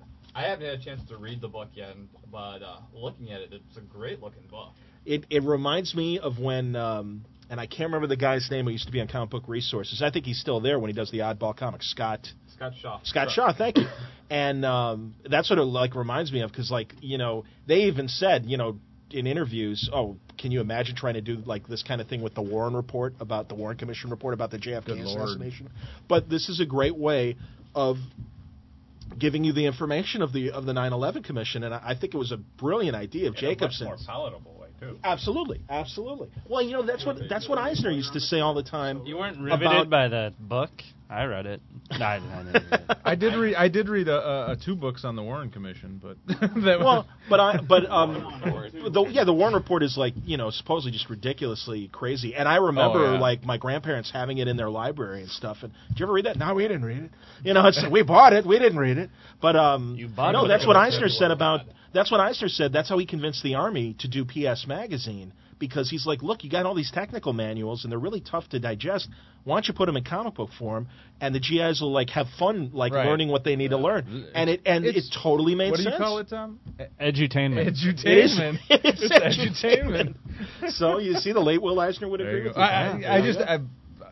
I haven't had a chance to read the book yet, but uh, looking at it, it's a great looking book. It it reminds me of when, um, and I can't remember the guy's name who used to be on Comic Book Resources. I think he's still there when he does the Oddball comics. Scott. Scott Shaw. Scott Shaw, thank you. And um, that's what it like reminds me of, because like you know they even said you know in interviews, oh, can you imagine trying to do like this kind of thing with the Warren Report about the Warren Commission report about the J F K Good Lord. assassination? But this is a great way of giving you the information of the of the nine eleven Commission, and I, I think it was a brilliant idea of Jacobson's. Much more palatable way too. Absolutely, absolutely. Well, you know that's what that's what Eisner used to say all the time. You weren't riveted about, by the book? I read it. No, I, I didn't read it. I did read I did read a, a, a two books on the Warren Commission, but that well, but I but um, the, yeah, the Warren Report is like you know supposedly just ridiculously crazy, and I remember Oh, yeah. like my grandparents having it in their library and stuff. And did you ever read that? No, we didn't read it. You know, it's we bought it, we didn't read it. But um, You bought no, it, that's but what it was Eisner said everywhere. about. That's what Eisner said. That's how he convinced the Army to do P S Magazine. Because he's like, look, you got all these technical manuals, and they're really tough to digest. Why don't you put them in comic book form, and the G Is will like have fun, like Right. learning what they need to learn, and it and it It's- totally made what do sense. you call it, Tom? Edutainment. Edutainment. It is- It's edutainment. So you see, the late Will Eisner would There agree you with go. you. I, Yeah, I, I there you just go. I,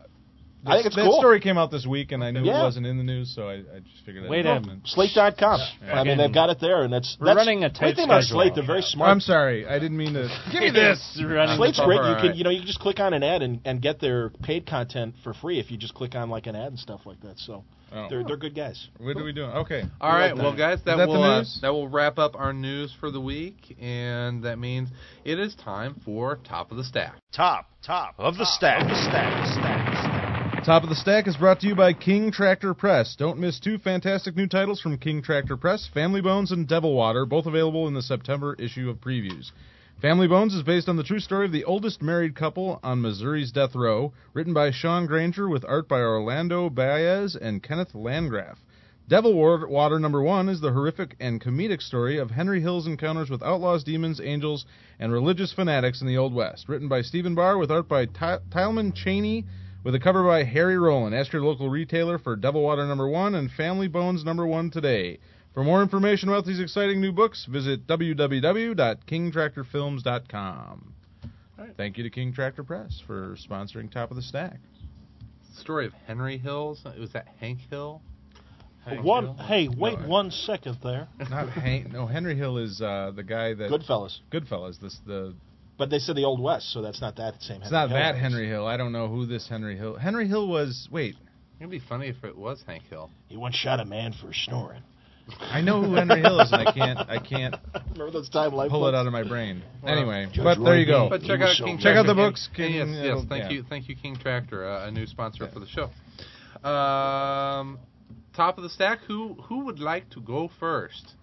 I think it's that cool. story came out this week, and I knew Yeah. it wasn't in the news, so I, I just figured. Wait I'd a- mention it. Slate dot com. Yeah. I mean, they've got it there, and that's We're that's running a great tight thing about schedule. Slate. They're very smart. I'm sorry, I didn't mean to. Give me this. Running Slate's the great. All You can right. you know you can just click on an ad and, and get their paid content for free if you just click on like an ad and stuff like that. So Oh. they're they're good guys. What are we doing? Okay. All right, like well, that. guys, that, Is that the will uh, news? that will wrap up our news for the week, and that means it is time for Top of the Stack. Top, top of the stack. Of the stack, stack, stack. Top of the Stack is brought to you by King Tractor Press. Don't miss two fantastic new titles from King Tractor Press, Family Bones and Devil Water, both available in the September issue of Previews. Family Bones is based on the true story of the oldest married couple on Missouri's death row, written by Sean Granger with art by Orlando Baez and Kenneth Landgraf. Devil Wa- Water number one is the horrific and comedic story of Henry Hill's encounters with outlaws, demons, angels, and religious fanatics in the Old West. Written by Stephen Barr with art by Ty- Tileman Cheney with a cover by Harry Rowland. Ask your local retailer for Devil Water number one and Family Bones number one today. For more information about these exciting new books, visit w w w dot king tractor films dot com. Right. Thank you to King Tractor Press for sponsoring Top of the Stack. Story of Henry Hills. Was that Hank Hill? Hank One, Hill? hey, wait No, one second there. Not Hank. No, Henry Hill is uh, the guy that Goodfellas. Goodfellas. This the. But they said the Old West, so that's not that same. It's Henry not Hill that is. Henry Hill. I don't know who this Henry Hill. Henry Hill was. Wait. It'd be funny if it was Hank Hill. He once shot a man for snoring. I know who Henry Hill is, and I can't. I can't Remember those time life pull books? it out of my brain. Well, Anyway, Judge but there you go. But check out King Check out the Tractor. books. King, King, yes, yes. uh, Thank yeah. you, thank you, King Tractor, uh, a new sponsor for the show. Um, top of the stack. Who who would like to go first?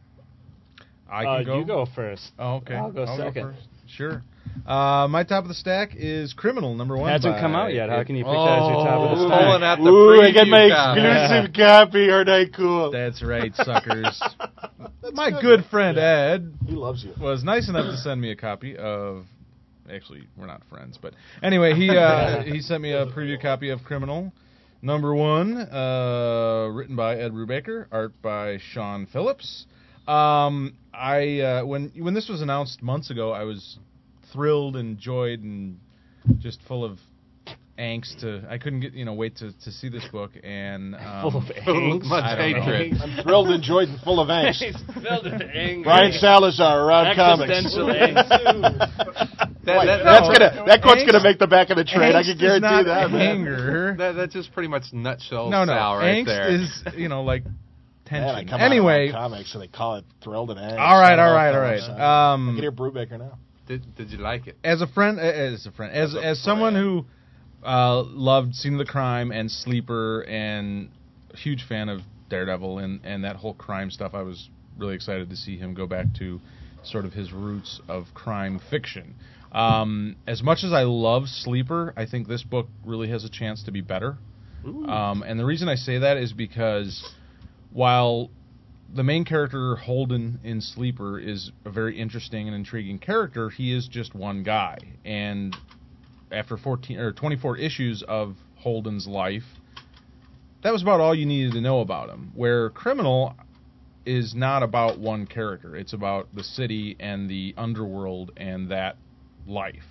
I Uh, can go. you go first. Oh, okay. I'll go second. first. Sure. Uh, my top of the stack is Criminal number one. Hasn't by- come out yet. How it- can you pick that as your top of the Oh, stack? Pulling out the Ooh, I get my preview copy. exclusive copy. Aren't I cool? That's right, suckers. My good friend Ed He loves you. was nice enough to send me a copy of. Actually, we're not friends, but anyway, he uh, he sent me a preview copy of Criminal number one, uh, written by Ed Brubaker, art by Sean Phillips. Um, I uh, when when this was announced months ago, I was thrilled and joyed and just full of angst. To I couldn't get you know wait to, to see this book and um, Full of angst. Much I don't know. hatred. I'm thrilled and joyed and full of angst. Filled with anger. Brian Salazar around comics. Existential angst. That, Wait, that, that's no, gonna that quote's angst- gonna make the back of the trade. I angst can is guarantee not that. man. anger. that, that's just pretty much nutshell No, no, Sal right angst there. is you know like Man, I tension. come Anyway, out of comics and they call it thrilled and angst. all right, I all love right, all comics, right. huh? Um, I can hear Brubaker now. did, did you like it? as a friend, as a friend, as As a as someone friend. who uh, loved Scene of the Crime and Sleeper, and a huge fan of Daredevil and and that whole crime stuff, I was really excited to see him go back to sort of his roots of crime fiction. Um, as much as I love Sleeper, I think this book really has a chance to be better. Um, and the reason I say that is because while the main character, Holden, in Sleeper is a very interesting and intriguing character, he is just one guy. And after fourteen or twenty-four issues of Holden's life, that was about all you needed to know about him. Where Criminal is not about one character. It's about the city and the underworld and that life.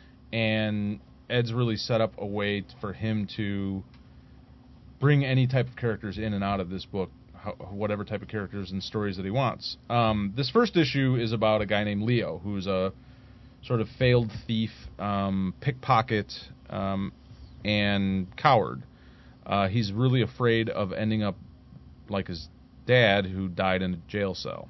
And Ed's really set up a way for him to bring any type of characters in and out of this book, ho- whatever type of characters and stories that he wants. Um, this first issue is about a guy named Leo, who's a sort of failed thief, um, pickpocket, um, and coward. Uh, he's really afraid of ending up like his dad, who died in a jail cell.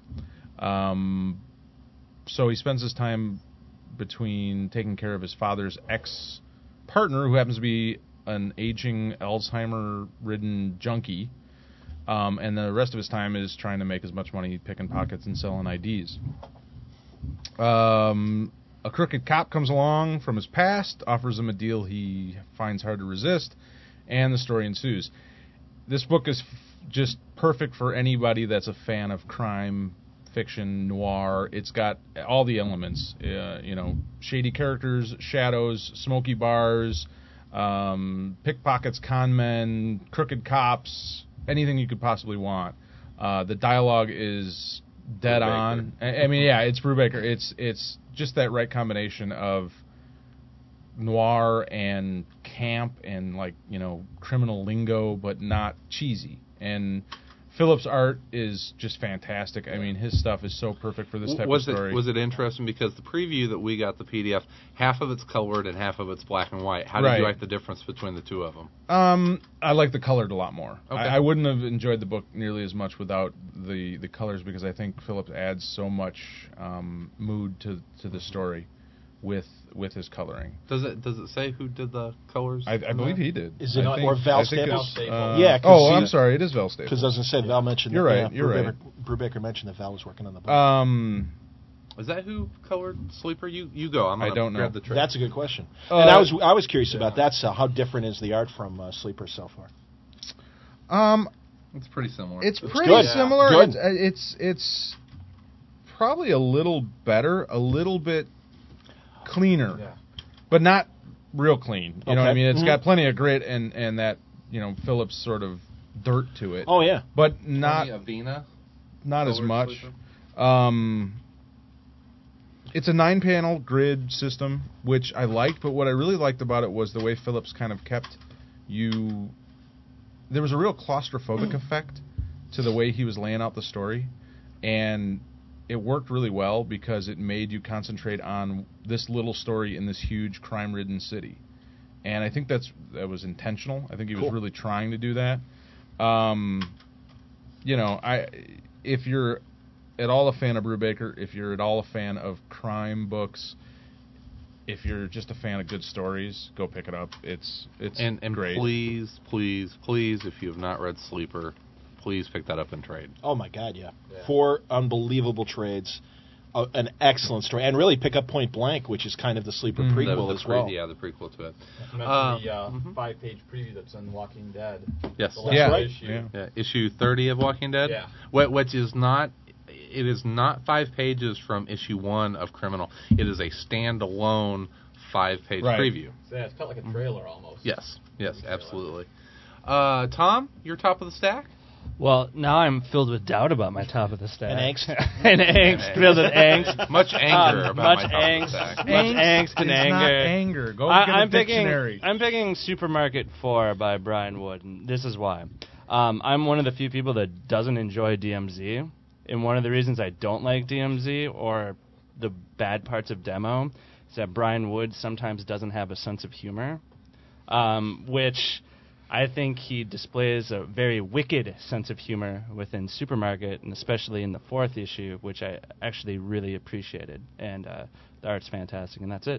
Um, so he spends his time between taking care of his father's ex-partner, who happens to be an aging Alzheimer-ridden junkie, um, and the rest of his time is trying to make as much money picking pockets and selling I Ds. Um, a crooked cop comes along from his past, offers him a deal he finds hard to resist, and the story ensues. This book is f- just perfect for anybody that's a fan of crime fiction, noir. It's got all the elements, uh, you know, shady characters, shadows, smoky bars, um, pickpockets, con men, crooked cops, anything you could possibly want. Uh, the dialogue is dead Brubaker. on. I, I mean, yeah, it's Brubaker. It's it's just that right combination of noir and camp and, like, you know, criminal lingo, but not cheesy. And Phillips' art is just fantastic. I mean, his stuff is so perfect for this type was of story. It, was it interesting because the preview that we got, the P D F, half of it's colored and half of it's black and white. How did Right. you like the difference between the two of them? Um, I like the colored a lot more. Okay. I, I wouldn't have enjoyed the book nearly as much without the, the colors, because I think Phillips adds so much um, mood to to the story with with his coloring. Does it does it say who did the colors? I, I believe he did. Is it I think- or Val I think Staples? it's, uh, yeah. Oh, I'm sorry. It is Val Staples. Because as I said, Val mentioned. You're that, right. yeah, You're Brubaker, right. Brubaker mentioned that Val was working on the book. Um, Is that who colored Sleeper? You you go. I'm gonna I don't know. grab the trade. That's a good question. Uh, and I was I was curious about that. So how different is the art from uh, Sleeper so far? Um, It's pretty similar. It's It's pretty good. similar. Good. It's, it's it's probably a little better, a little bit cleaner, Yeah. but not real clean. You know what I Okay. mean? It's Mhm. got plenty of grit and, and that, you know, Phillips sort of dirt to it. Oh, yeah. But not Tony Avina, not as Colored much. Sleeper. Um, it's a nine-panel grid system, which I liked, but what I really liked about it was the way Phillips kind of kept you... There was a real claustrophobic effect to the way he was laying out the story, and it worked really well because it made you concentrate on this little story in this huge crime-ridden city. And I think that's that was intentional. I think he was Cool. really trying to do that. Um, you know, I if you're at all a fan of Brubaker, if you're at all a fan of crime books, if you're just a fan of good stories, go pick it up. It's it's and and great. please, please, please, if you have not read Sleeper, please pick that up and trade. Oh my God, yeah, Yeah. four unbelievable trades, uh, an excellent story, and really pick up Point Blank, which is kind of the Sleeper Mhm. prequel the, the as pre- well. Yeah, the prequel to it. You mentioned Uh, the uh, mhm. five-page preview that's in Walking Dead. Yes. The last Yeah. issue. Yeah. Yeah, issue thirty of Walking Dead. Yeah. Wh- which is not, it is not five pages from issue one of Criminal. It is a standalone five-page Right. preview. So yeah, it's felt like a trailer almost. Yes, yes, Trailer. absolutely. Uh, Tom, your top of the stack? Well, now I'm filled with doubt about my top of the stack. And angst. and angst, filled with angst. Much anger Um, about much my top angst, of the stack. Much angst and It's anger. not anger. Go I, get I'm a picking. dictionary. I'm picking Supermarket Four by Brian Wood, and this is why. Um, I'm one of the few people that doesn't enjoy D M Z, and one of the reasons I don't like D M Z or the bad parts of Demo is that Brian Wood sometimes doesn't have a sense of humor, um, which I think he displays a very wicked sense of humor within Supermarket, and especially in the fourth issue, which I actually really appreciated. And uh, the art's fantastic, and that's it.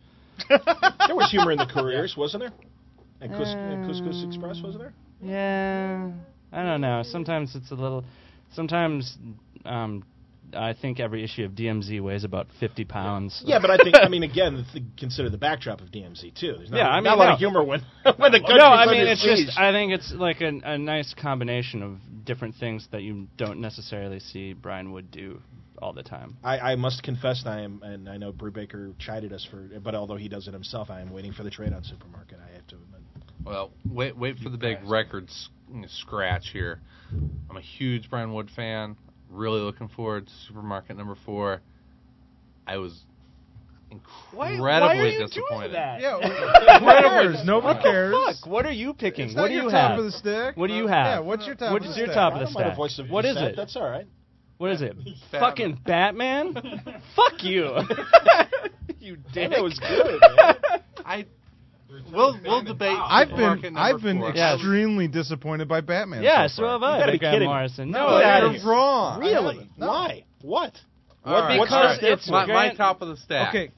There was humor in the Couriers, wasn't there? And Cous- and Uh, Couscous Express, wasn't there? Yeah, I don't know. Sometimes it's a little. Sometimes um, I think every issue of D M Z weighs about fifty pounds. Yeah, but I think I mean again, th- consider the backdrop of D M Z too. There's not, Yeah, I mean, not a lot no. of humor when when the country's no, I mean under it's siege. just. I think it's like a, a nice combination of different things that you don't necessarily see Brian Wood do all the time. I, I must confess, that I am, and I know Brubaker chided us for, but although he does it himself, I am waiting for the trade on Supermarket. I have to admit. Well, wait, wait for the big records scratch here. I'm a huge Brian Wood fan. Really looking forward to Supermarket number four. I was incredibly why are you disappointed. doing that? Yeah, who cares? Nobody What cares. the fuck? What are you picking? It's what not do your you top have? of the stack. What do you have? Yeah, what's your top What of is the your stack? top of I the don't mind a stack? voice of What is dissent. it? That's all right. What is it? Batman. Fucking Batman? Fuck you. you dick. That was good, man. I we'll we'll debate. I've Supermarket been number I've been four. Yes. extremely disappointed by Batman. Yeah, so so have far. I. You gotta Big be Grant kidding me. Morrison. No, No, that you're is- wrong. I Really? haven't. No. Why? What? All What right, what's all the right. difference? my, my Grant- top of the stack. Okay,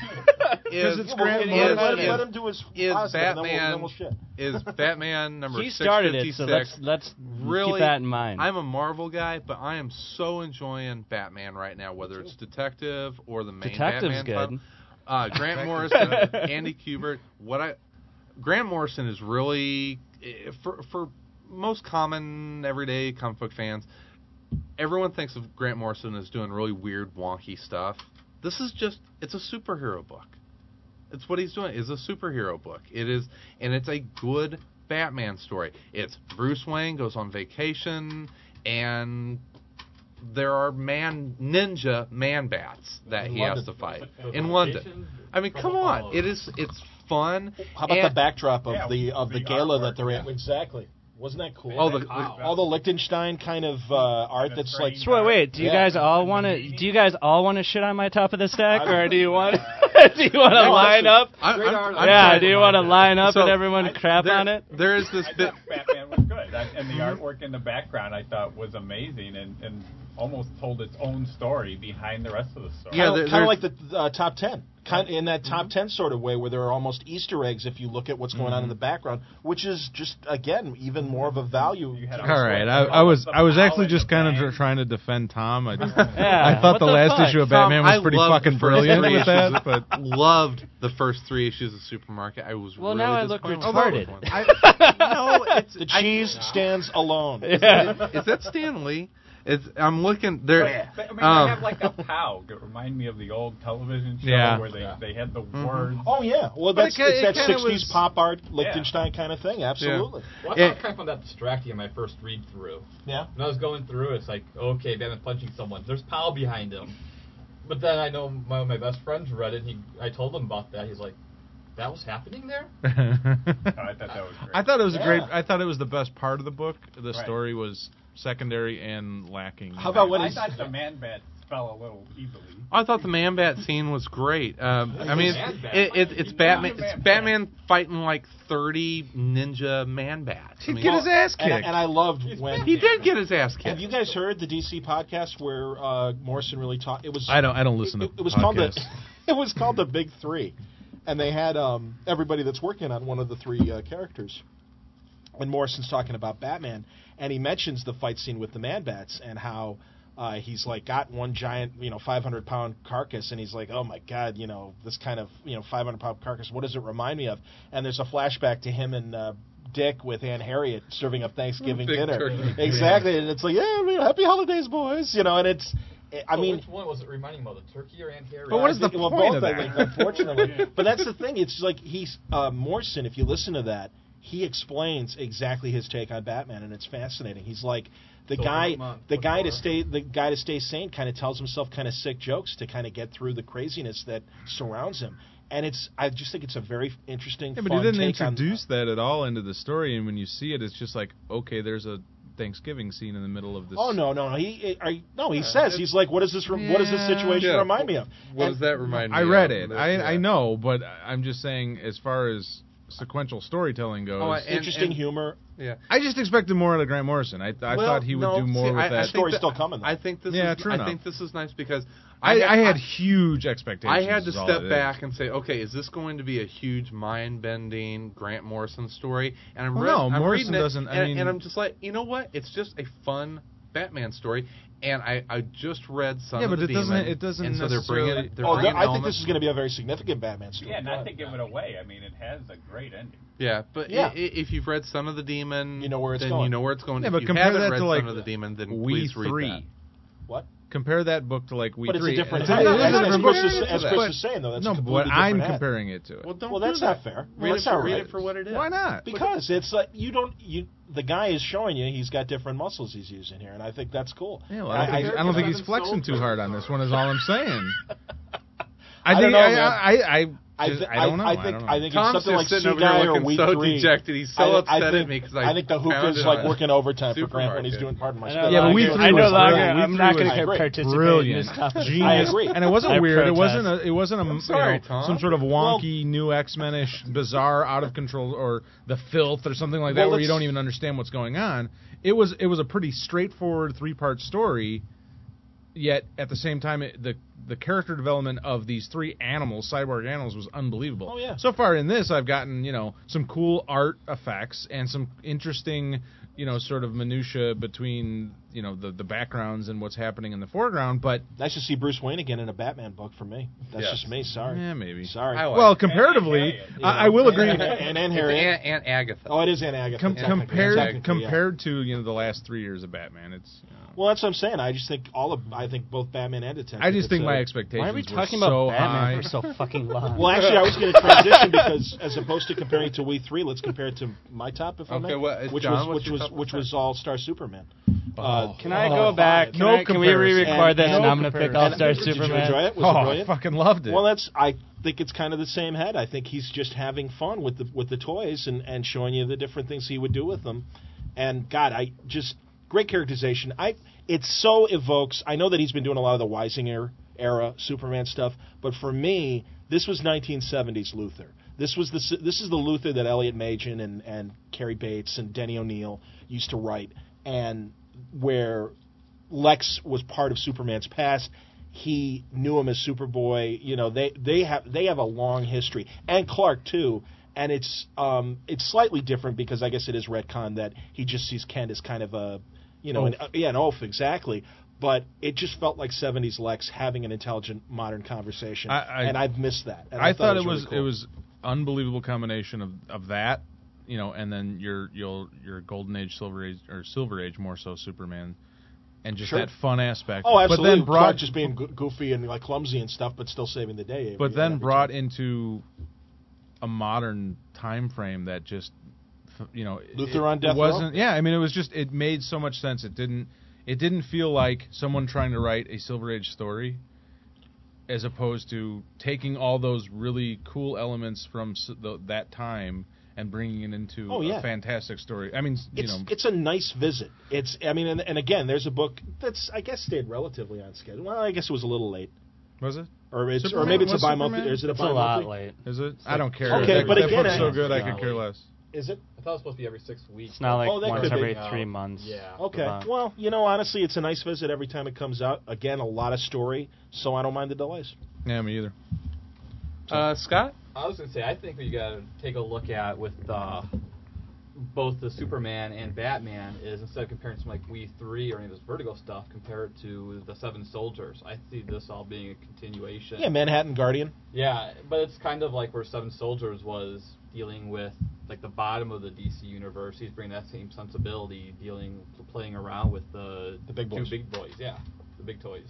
is, it's Grant is, Morrison. let, him, is, let him do his is positive, and then we'll, Batman then we'll shit. is Batman number He six started it, fifty-six. so let's let's really keep that in mind. I'm a Marvel guy, but I am so enjoying Batman right now, whether it's Detective or the main Detective's Batman good. title. Uh, Grant Morrison, Andy Kubert. What I Grant Morrison is really eh, for for most common everyday comic book fans. Everyone thinks of Grant Morrison as doing really weird, wonky stuff. This is just it's a superhero book. It's what he's doing. It's a superhero book. It is, and it's a good Batman story. It's Bruce Wayne goes on vacation, and there are man ninja man bats that In he has London. to fight The in vacation? London. I mean, come on. It is. It's fun. How about and, the backdrop of Yeah, the of the, the gala artwork, that they're at? yeah. Exactly. Wasn't that cool? Oh, the, all the Liechtenstein kind of uh, art that's like. So wait, wait, do you Yeah. guys all want to? Do you guys all want to shit on my top of the stack, I- or do you want? do you want to No, line listen, up? I'm, I'm, I'm yeah, trying- do you want to line up So, and everyone crap there, on it? There is this I bit. thought Batman was good, I, and the artwork in the background I thought was amazing, and, and almost told its own story behind the rest of the story. Yeah, Kind there- of there's- like the uh, top ten. kind of in that top mm-hmm. ten sort of way, where there are almost Easter eggs if you look at what's going mm-hmm. on in the background, which is just again even more of a value. All right, I, I was I was actually just kind of trying to defend Tom. I, yeah. I thought what the, the last fuck? issue of Tom, Batman was I pretty fucking brilliant with that, but loved the first three issues of Supermarket. I was well really now I look retarded. retarded. No, it's the cheese I, stands alone. Yeah. Is that Stan Lee? It's, I'm looking there. I mean, um, they have like a POW. It remind me of the old television show yeah. where they, yeah. they had the mm-hmm. words. Oh yeah, well but that's it, it's it that sixties was, pop art Lichtenstein yeah. kind of thing. Absolutely. Yeah. Well, I yeah. kind of found that distracting in my first read through. Yeah. When I was going through, it's like, okay, Batman's punching someone. There's POW behind him. But then I know my my best friends read it. And he, I told him about that. He's like, that was happening there? oh, I thought that was great. I thought it was yeah. a great. I thought it was the best part of the book. The right. story was secondary and lacking. How about when I he's... thought the Man-Bat fell a little easily. I thought the Man-Bat scene was great. Um, I mean, it, it, it's Batman. It's Batman fighting like thirty ninja Man-Bats. He'd I mean, get his ass kicked, and, and I loved when he did get his ass kicked. Have you guys heard the D C podcast where uh, Morrison really talked? It was. I don't. I don't listen it, to. It, it was podcasts. called the. It was called the Big Three, and they had um, everybody that's working on one of the three uh, characters. And Morrison's talking about Batman, and he mentions the fight scene with the Man-Bats and how uh, he's like got one giant, you know, five hundred pound carcass, and he's like, oh my god, you know, this kind of, you know, five hundred pound carcass. What does it remind me of? And there's a flashback to him and uh, Dick with Aunt Harriet serving up Thanksgiving Big dinner. turkey. Exactly, and it's like, yeah, I mean, happy holidays, boys, you know, and it's. I so mean, which one was it reminding him of, the turkey or Aunt Harriet? But what is the well, point both, of I that? think, unfortunately. But that's the thing. It's like he's uh, Morrison. If you listen to that, he explains exactly his take on Batman, and it's fascinating. He's like the so guy, month, the guy before. to stay, the guy to stay sane. Kind of tells himself kind of sick jokes to kind of get through the craziness that surrounds him. And it's, I just think it's a very interesting. Yeah, but fun he didn't take introduce on, that at all into the story, and when you see it, it's just like, okay, there's a Thanksgiving scene in the middle of this. Oh no, no, no. He, are, no, he says he's like, what does this, re- yeah, what does this situation yeah. remind me of? What and does that remind me? I of? read it. That, I yeah. I know, but I'm just saying, as far as sequential storytelling goes, Oh, and- interesting and- humor. Yeah. I just expected more out of Grant Morrison. I I Well, thought he would no, do more see, with I, that. I The story's that, still coming, though. I think this Yeah, is. true I enough. think this is nice because I, I, I had I, huge expectations. I had to is all step it is. back and say, okay, is this going to be a huge mind-bending Grant Morrison story? And I'm, Well, read, no, I'm Morrison reading it, doesn't- I and, mean- and I'm just like, you know what? It's just a fun Batman story. And I, I just read some Yeah, of but the it doesn't- Demon, it doesn't and so they're necessarily- bringing. They're Oh, bringing I think elements. this is going to be a very significant Batman story. Yeah, not to give it away. I mean, it has a great ending. Yeah, but Yeah. I, I, if you've read Son of the Demon, You know where it's then going. you know where it's going. Yeah, if but you compare haven't that read to, like, Son of the Demon, then We please read three. that. What? Compare that book to like We But it's three. a different It's head. a- it is a As, as different Chris, book. is, as But- Chris is saying, though, that's no, a but completely I'm different head. comparing it to it. Well, don't Well, do that's that. not fair. Read, Well, it, that's for, not read right. it for what it is. Why not? Because it's like you don't you. The guy is showing you he's got different muscles he's using here, and I think that's cool. Yeah, well, I, don't I, think, I, I don't think he's Seven flexing sold too hard on this one. Is all I'm saying. I think don't know, I, man. I, I, I, just, th- I don't know. I, I think don't know. I think Tom's it's something like just sitting over C-Guy here or looking We so three. dejected. He's so I, upset I think, at me because I I think the hookah found is it like on working overtime for Grant when he's Supermarket. doing part of my I stuff. no Yeah, but We longer- Three I no was longer. brilliant. We I'm Three not was going to great. participate Brilliant. in this conversation. Genius. I agree. And it wasn't I weird. It protest. wasn't a. It wasn't a. I'm you sorry, know, Tom. some sort of wonky new X-Men-ish, bizarre, out of control, or the filth, or something like that, Well, where you let's- don't even understand what's going on. It was. It was a pretty straightforward three-part story. Yet at the same time, it, the the character development of these three animals, cyborg animals, was unbelievable. Oh, yeah. So far in this, I've gotten you know some cool art effects and some interesting you know sort of minutia between you know the the backgrounds and what's happening in the foreground. But Nice to see Bruce Wayne again in a Batman book for me. That's Yes. just me. Sorry. yeah, maybe. Sorry. I like Well, it. comparatively, And- I, I will agree. And, and, and It's Harry. Aunt, Aunt Agatha. Oh, it is Aunt Agatha. Com- technically. compared Technically, yeah. compared to you know the last three years of Batman, it's. You know, Well, that's what I'm saying. I just think all of I think both Batman and Detective. I just think it's, my uh, expectations Why are we were talking so about Batman high. for so fucking long? Well, actually, I was going to transition because, as opposed to comparing it to We Three, let's compare it to my top, if I may. Okay, what- uh, which John, was what's which your was top which five? was All Star Superman. Oh. Uh, Can I oh, go back? five. Can, No I, can we comparison. re-record this And- and no I'm going to pick comparison. All Star Did you Superman? enjoy it? Was oh, it I brilliant? fucking loved it. Well, that's. I think it's kind of the same head. I think he's just having fun with the with the toys and, and showing you the different things he would do with them. And God, I just great characterization. I it so evokes. I know that he's been doing a lot of the Weisinger era Superman stuff, but for me, this was nineteen seventies Luthor. This was the this is the Luthor that Elliot Magen and and Cary Bates and Denny O'Neil used to write, and where Lex was part of Superman's past. he knew him as Superboy. You know, they they have they have a long history, and Clark too. And it's um it's slightly different because I guess it is retcon that he just sees Kent as kind of a, you know, an, uh, yeah, an oaf, exactly. But it just felt like seventies Lex having an intelligent modern conversation, I, I, and I've missed that. And I, I thought, thought it was really cool. it was unbelievable combination of, of that, you know, and then your your your Golden Age, Silver Age, or Silver Age more so Superman, and just Sure. that fun aspect. Oh, absolutely. But then brought Clark just being go- goofy and like clumsy and stuff, but still saving the day. But every- then every brought time. into a modern time frame that just, you know, Luther it, on death it wasn't. row? Yeah, I mean, it was just it made so much sense. It didn't. It didn't feel like someone trying to write a Silver Age story, as opposed to taking all those really cool elements from s- the, that time and bringing it into Oh, yeah. a fantastic story. I mean, you It's know, it's a nice visit. It's I mean, and, and again, there's a book that's I guess stayed relatively on schedule. Well, I guess it was a little late. Was it? Or it's Superman? or maybe it's Was a bi-monthly. Superman? Or is it a It's a bi-monthly? lot late. Is it? It's I like- don't care. Okay, that, but that again, book's so I- good, I Yeah. could care less. Is it? I thought it was supposed to be every six weeks. It's not like Oh, that once could be. every No. three months. Yeah. Okay. Uh, Well, you know, honestly, it's a nice visit every time it comes out. Again, a lot of story, so I don't mind the delays. Yeah, me either. Uh, Scott? I was gonna say, I think we got to take a look at with uh, both the Superman and Batman is instead of comparing something like We Three or any of this Vertigo stuff, compare it to the Seven Soldiers. I see this all being a continuation. Yeah, Manhattan Guardian. Yeah, but it's kind of like where Seven Soldiers was dealing with like the bottom of the D C universe. He's bringing that same sensibility, dealing, playing around with the, The big two boys. big boys. Yeah, the big toys.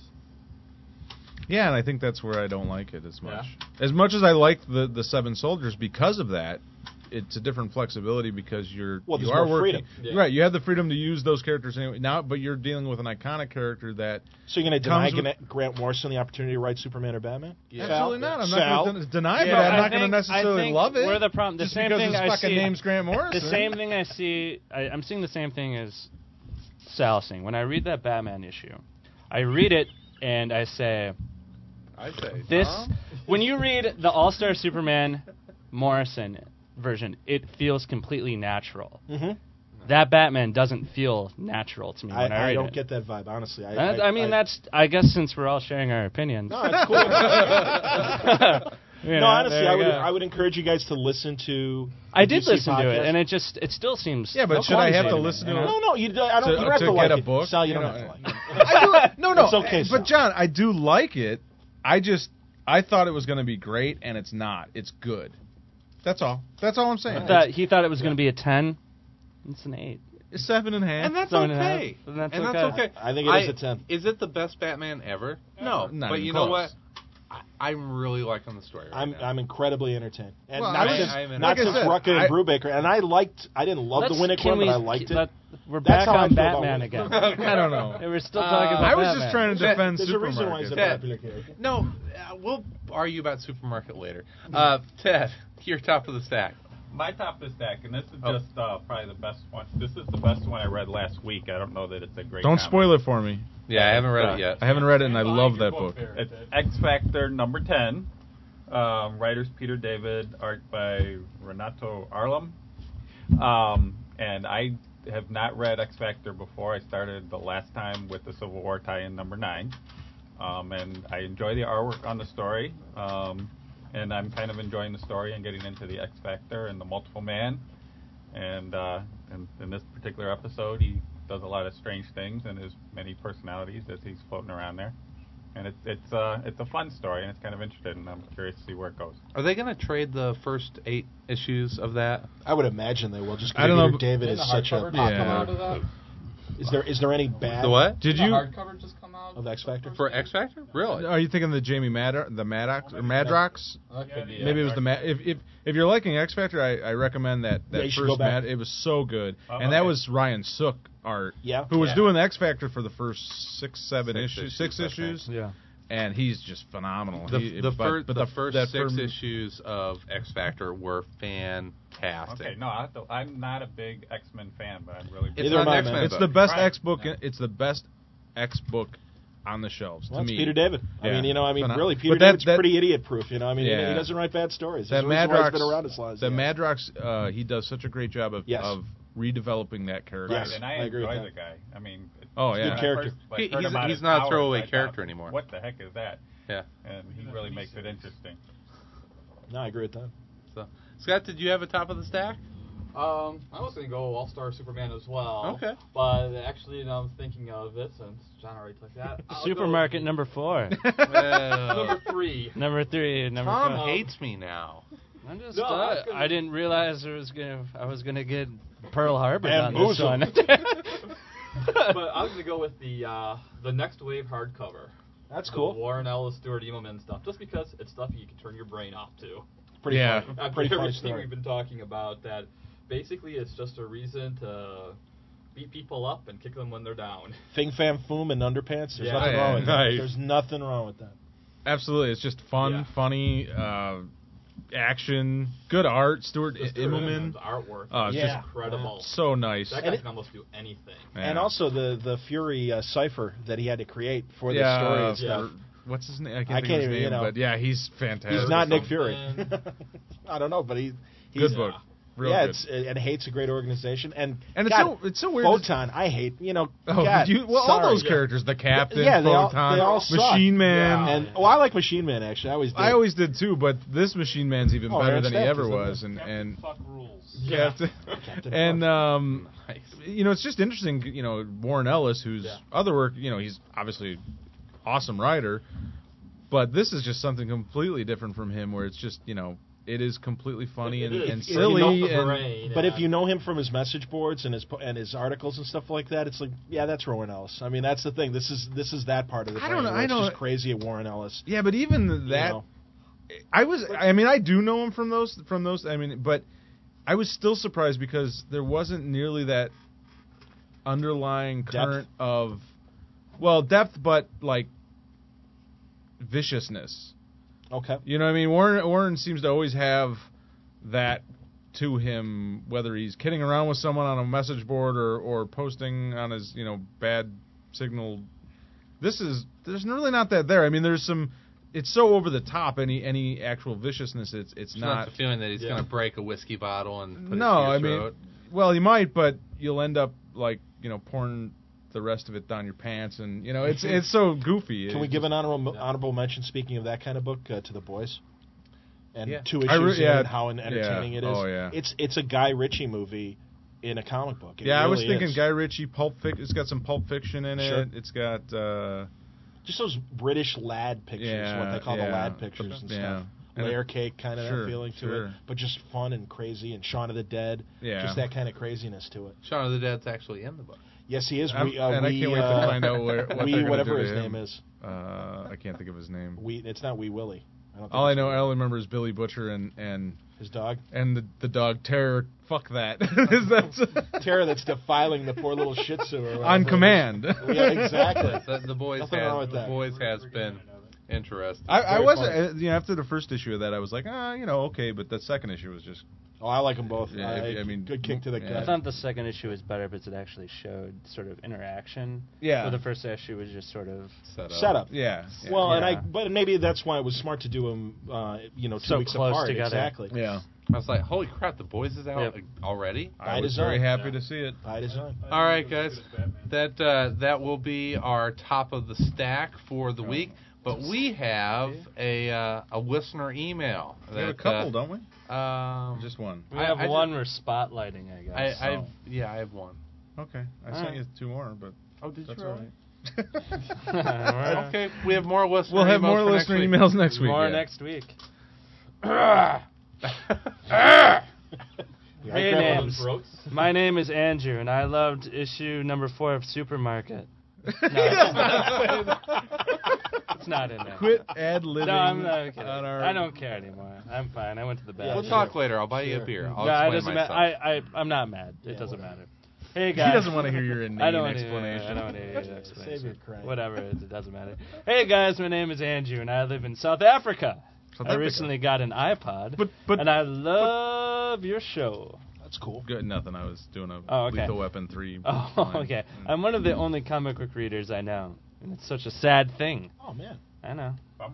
Yeah, and I think that's where I don't like it as much. As much as I like the the Seven Soldiers because of that, it's a different flexibility because you're Well, you there's are more working freedom. right. You have the freedom to use those characters anyway. Now, but you're dealing with an iconic character that. So you're going to deny comes with- Gana- Grant Morrison the opportunity to write Superman or Batman? Absolutely not. I'm Sal? not going to deny, Yeah, but I'm I not going to think- I necessarily think love it. Where the problem, the just same because thing his I fucking see, name's Grant Morrison. The same thing I see. I, I'm seeing the same thing as Sal saying. When I read that Batman issue, I read it and I say, I say this. Tom? When you read the All Star Superman Morrison version, it feels completely natural. Mm-hmm. That Batman doesn't feel natural to me I, when I, I read don't it. get that vibe, honestly. I, That- I, mean, I, that's. I guess since we're all sharing our opinions. No, it's cool. You no, know, honestly, there I you would go. I would encourage you guys to listen to. I the did D C listen to it, podcast. and it just it still seems. Yeah, but no should I have to clumsy listen me, to you it? know? No, no, you. don't- I don't. To- you don't have to to get like a it. book, Sal, you, you don't know, have to like it. I do, no, no, It's okay, But Sal. John, I do like it. I just I thought it was going to be great, and it's not. It's good. That's all. That's all I'm saying. I thought, he thought it was going to be a ten. It's an eight. It's seven and a half. And that's Seven and a half. okay. And that's and okay. that's okay. I think it is a ten. Is it the best Batman ever? No. Not but even you know close. what? I, I'm really liking the story right I'm now. I'm incredibly entertained, and Well, not I- since I'm in- not like I since said, Rucka and I- Brubaker, and I liked. I didn't love Let's- the Winnick can one, we but I liked it. let- we're That's back how I on feel about Batman Winnick. again. I don't know. And we're still talking Uh, about I was Batman. just trying to defend There's a reason why he's a supermarket. popular character. No, uh, we'll argue about Supermarket later. Uh, Ted, you're top of the stack. My top of the stack, and this is Oh. just uh, probably the best one. This is the best one I read last week. I don't know that it's a great. Don't comic. spoil it for me. Yeah, I haven't read it yet. I haven't read it, and I love that book. It's X Factor number ten. Um, writers Peter David, art by Renato Arlem. Um, and I have not read X Factor before. I started the last time with the Civil War tie-in number nine. Um, and I enjoy the artwork on the story. Um, and I'm kind of enjoying the story and getting into the X Factor and the Multiple Man. And uh, in, in this particular episode, he does a lot of strange things and has many personalities as he's floating around there. And it's it's uh it's a fun story and it's kind of interesting. And I'm curious to see where it goes. Are they going to trade the first eight issues of that? I would imagine they will. Just I don't know, Peter but- David Didn't is the such a hardcover just come out popular. of that? Is there is there any bad The what? Did Didn't you? the hardcover just come out of X Factor? For X Factor? Really? Are you thinking the Jamie Madder, the Maddox or Madrox? That could be Maybe it was the Mad. If if if you're liking X Factor, I, I recommend that Yeah, that you should go first back. Mad. It was so good, Oh, and that okay. was Ryan Sook art. Yeah. Who was Yeah. doing the X Factor for the first six, seven Six issues, issues, six I think. issues, Yeah. and he's just phenomenal. The, He- the, but- fir- but the first that six firm- issues of X Factor were fantastic. Okay, no, I have to, I'm not a big X-Men fan, but I'm really. It's Neither not am an I, X-Men man. It's book. the best Right. X book. Yeah. It's the best X book on the shelves Well, to it's me. Peter David. I Yeah. mean, you know, I mean, Phenom- really, Peter but that- David's that- pretty idiot-proof. You know, I mean, he- Yeah. he doesn't write bad stories. That There's a reason why Madrox, he's been around as long as the he has. Madrox, uh, he does such a great job of, Yes. of redeveloping that character. Right, and I, I agree with enjoy that. the guy. I mean, it's Oh, yeah. when I Good character. first, like, He- heard he's- about he's his not a powers, throwaway I thought, character anymore. What the heck is that? Yeah. And he really makes it interesting. No, I agree with that. So, Scott, did you have a top of the stack? Um, I was going to go All-Star Superman as well. Okay. But actually, now I'm thinking of it, since John already took that. I'll go Supermarket number four. Well, number three. Number three. Number Tom four. hates me now. I'm just. No, uh, I was gonna- I didn't realize I was gonna. I was gonna get Pearl Harbor on this Bamboozled. one. But I was going to go with the uh, the Next Wave hardcover. That's The cool. Warren Ellis, Stuart Emelman stuff, just because it's stuff you can turn your brain off to. Pretty Yeah. funny. After Pretty funny everything story. we've been talking about, that basically it's just a reason to beat people up and kick them when they're down. Fing Fam Foom and underpants. There's Yeah. nothing Yeah, wrong with nice. that. There's nothing wrong with that. Absolutely, it's just fun, Yeah. funny, uh, action, good art. Stuart The Stuart Immelman, Emelman's artwork Oh, it's is Yeah. incredible. so nice. That guy can almost do anything. Yeah. And also the the Fury uh, cipher that he had to create for the yeah, story uh, and stuff. for- what's his name? I can't I think can't of his even, you name, know. but yeah, he's fantastic. He's not Nick something. Fury. I don't know, but he he's Good book. Real yeah, good. it's and Hate's a great organization, and And it's God, so it's so weird. Photon, I hate. You know, Oh, God, you, well, all sorry. those characters, the Captain, Yeah, they all- Photon, they all suck. Machine Man, Yeah. And oh, I like Machine Man actually. I always did. I always did too, but this Machine Man's even Oh, better Aaron than he Stack ever is, isn't was, it? and and Fuck rules. Yeah. Captain, Captain and Fuck. um, you know, it's just interesting. You know, Warren Ellis, whose Yeah. other work, you know, he's obviously awesome writer, but this is just something completely different from him, where it's just you know. It is completely funny and, It is. and It's silly, off the and brain, But yeah. if you know him from his message boards and his po- and his articles and stuff like that, it's like, yeah, that's Warren Ellis. I mean, that's the thing. This is this is that part of the I brain don't know, where I it's don't- just crazy at Warren Ellis. yeah. But even you that, know. I was. I mean, I do know him from those. From those. I mean, but I was still surprised because there wasn't nearly that underlying Depth? current of, well, depth, but like viciousness. Okay. You know what I mean? Warren Warren seems to always have that to him, whether he's kidding around with someone on a message board or, or posting on his, you know, bad signal. This is there's really not that there. I mean, there's some. It's so over the top. Any any actual viciousness. It's it's It's not. not the feeling that he's Yeah. going to break a whiskey bottle and put No, it to your I mean, throat. well, he might, but you'll end up like you know pouring the rest of it down your pants, and you know it's it's so goofy. Can we It's give just- an honorable honorable mention? Speaking of that kind of book, uh, to The Boys, and Yeah. two I issues re- yeah. in and how entertaining Yeah. it is. Oh, yeah. It's it's a Guy Ritchie movie in a comic book. It Yeah, I was really thinking is. Guy Ritchie, Pulp Fiction. It's got some Pulp Fiction in Sure. it. It's got. Uh, Just those British lad pictures, Yeah, what they call yeah. the lad pictures and Yeah. stuff. And Layer it- cake kind of sure, that feeling to sure. it, but just fun and crazy, and Shaun of the Dead, Yeah. just that kind of craziness to it. Shaun of the Dead's actually in the book. Yes, he is. I'm- We, uh, and I we, can't wait to uh, find out where, what we, they're gonna whatever do his to him. name is. Uh, I can't think of his name. We, it's not Wee Willie. I don't think All I it's know, Wee I only remember is Billy Butcher and and his dog. and the the dog Terror. Fuck that. That's Terror that's defiling the poor little Shih Tzu or whatever on it is. command. Yeah, exactly. The, the boys Nothing wrong has with the that. boys has been interesting. I, I Very was, funny. uh, you know, after the first issue of that, I was like, ah, you know, okay, but the second issue was just. Oh, I like them both. Yeah, I, I mean, good kick to the yeah. I gut. thought the second issue was better because it actually showed sort of interaction. Yeah. Where the first issue was just sort of Set up. Setup. Yeah. yeah. Well, and I, Yeah. but maybe that's why it was smart to do them, uh, you know, two So weeks close apart. together. Exactly. Yeah. I was like, holy crap, the boys is out Yep. like, already? I By was design. very happy to see it. By design. All right, guys. That uh, that will be our top of the stack for the week. But we have a uh, a listener email. We have a that, couple, uh, don't we? Um, Just one. we I- have I one we're spotlighting, I I, guess. I so. yeah, I have one. Okay. I All sent right. you two more, but Oh, did that's you all really? right. Alright. Okay, we have more listener We'll have emails more for listener next week. emails next week. More yeah. next week. Yeah, Hey, I grabbed one of names. those Throats. My name is Andrew, and I loved issue number four of Supermarket. No, it's not. It's not in there. Quit ad libbing. No, I'm not kidding. on our. I don't care anymore. I'm fine. I went to the Yeah, bathroom. We'll talk later. I'll buy you Sure. a beer. I'll No, it explain doesn't matter. myself. I, I, I'm not mad. It Yeah, doesn't whatever. matter. Hey, He guys. doesn't want to hear your inane I don't wanna- explanation. I don't want to hear your explanation. Save your crying. Whatever, it, it doesn't matter. Hey guys, my name is Andrew, and I live in South Africa. South I Africa. recently got an iPod, But but and I love your show. That's cool. good. Nothing. I was doing a Oh, okay. Lethal Weapon three. Oh, line. okay. I'm one of the only comic book readers I know, and it's such a sad thing. Oh man. I know. Bummer.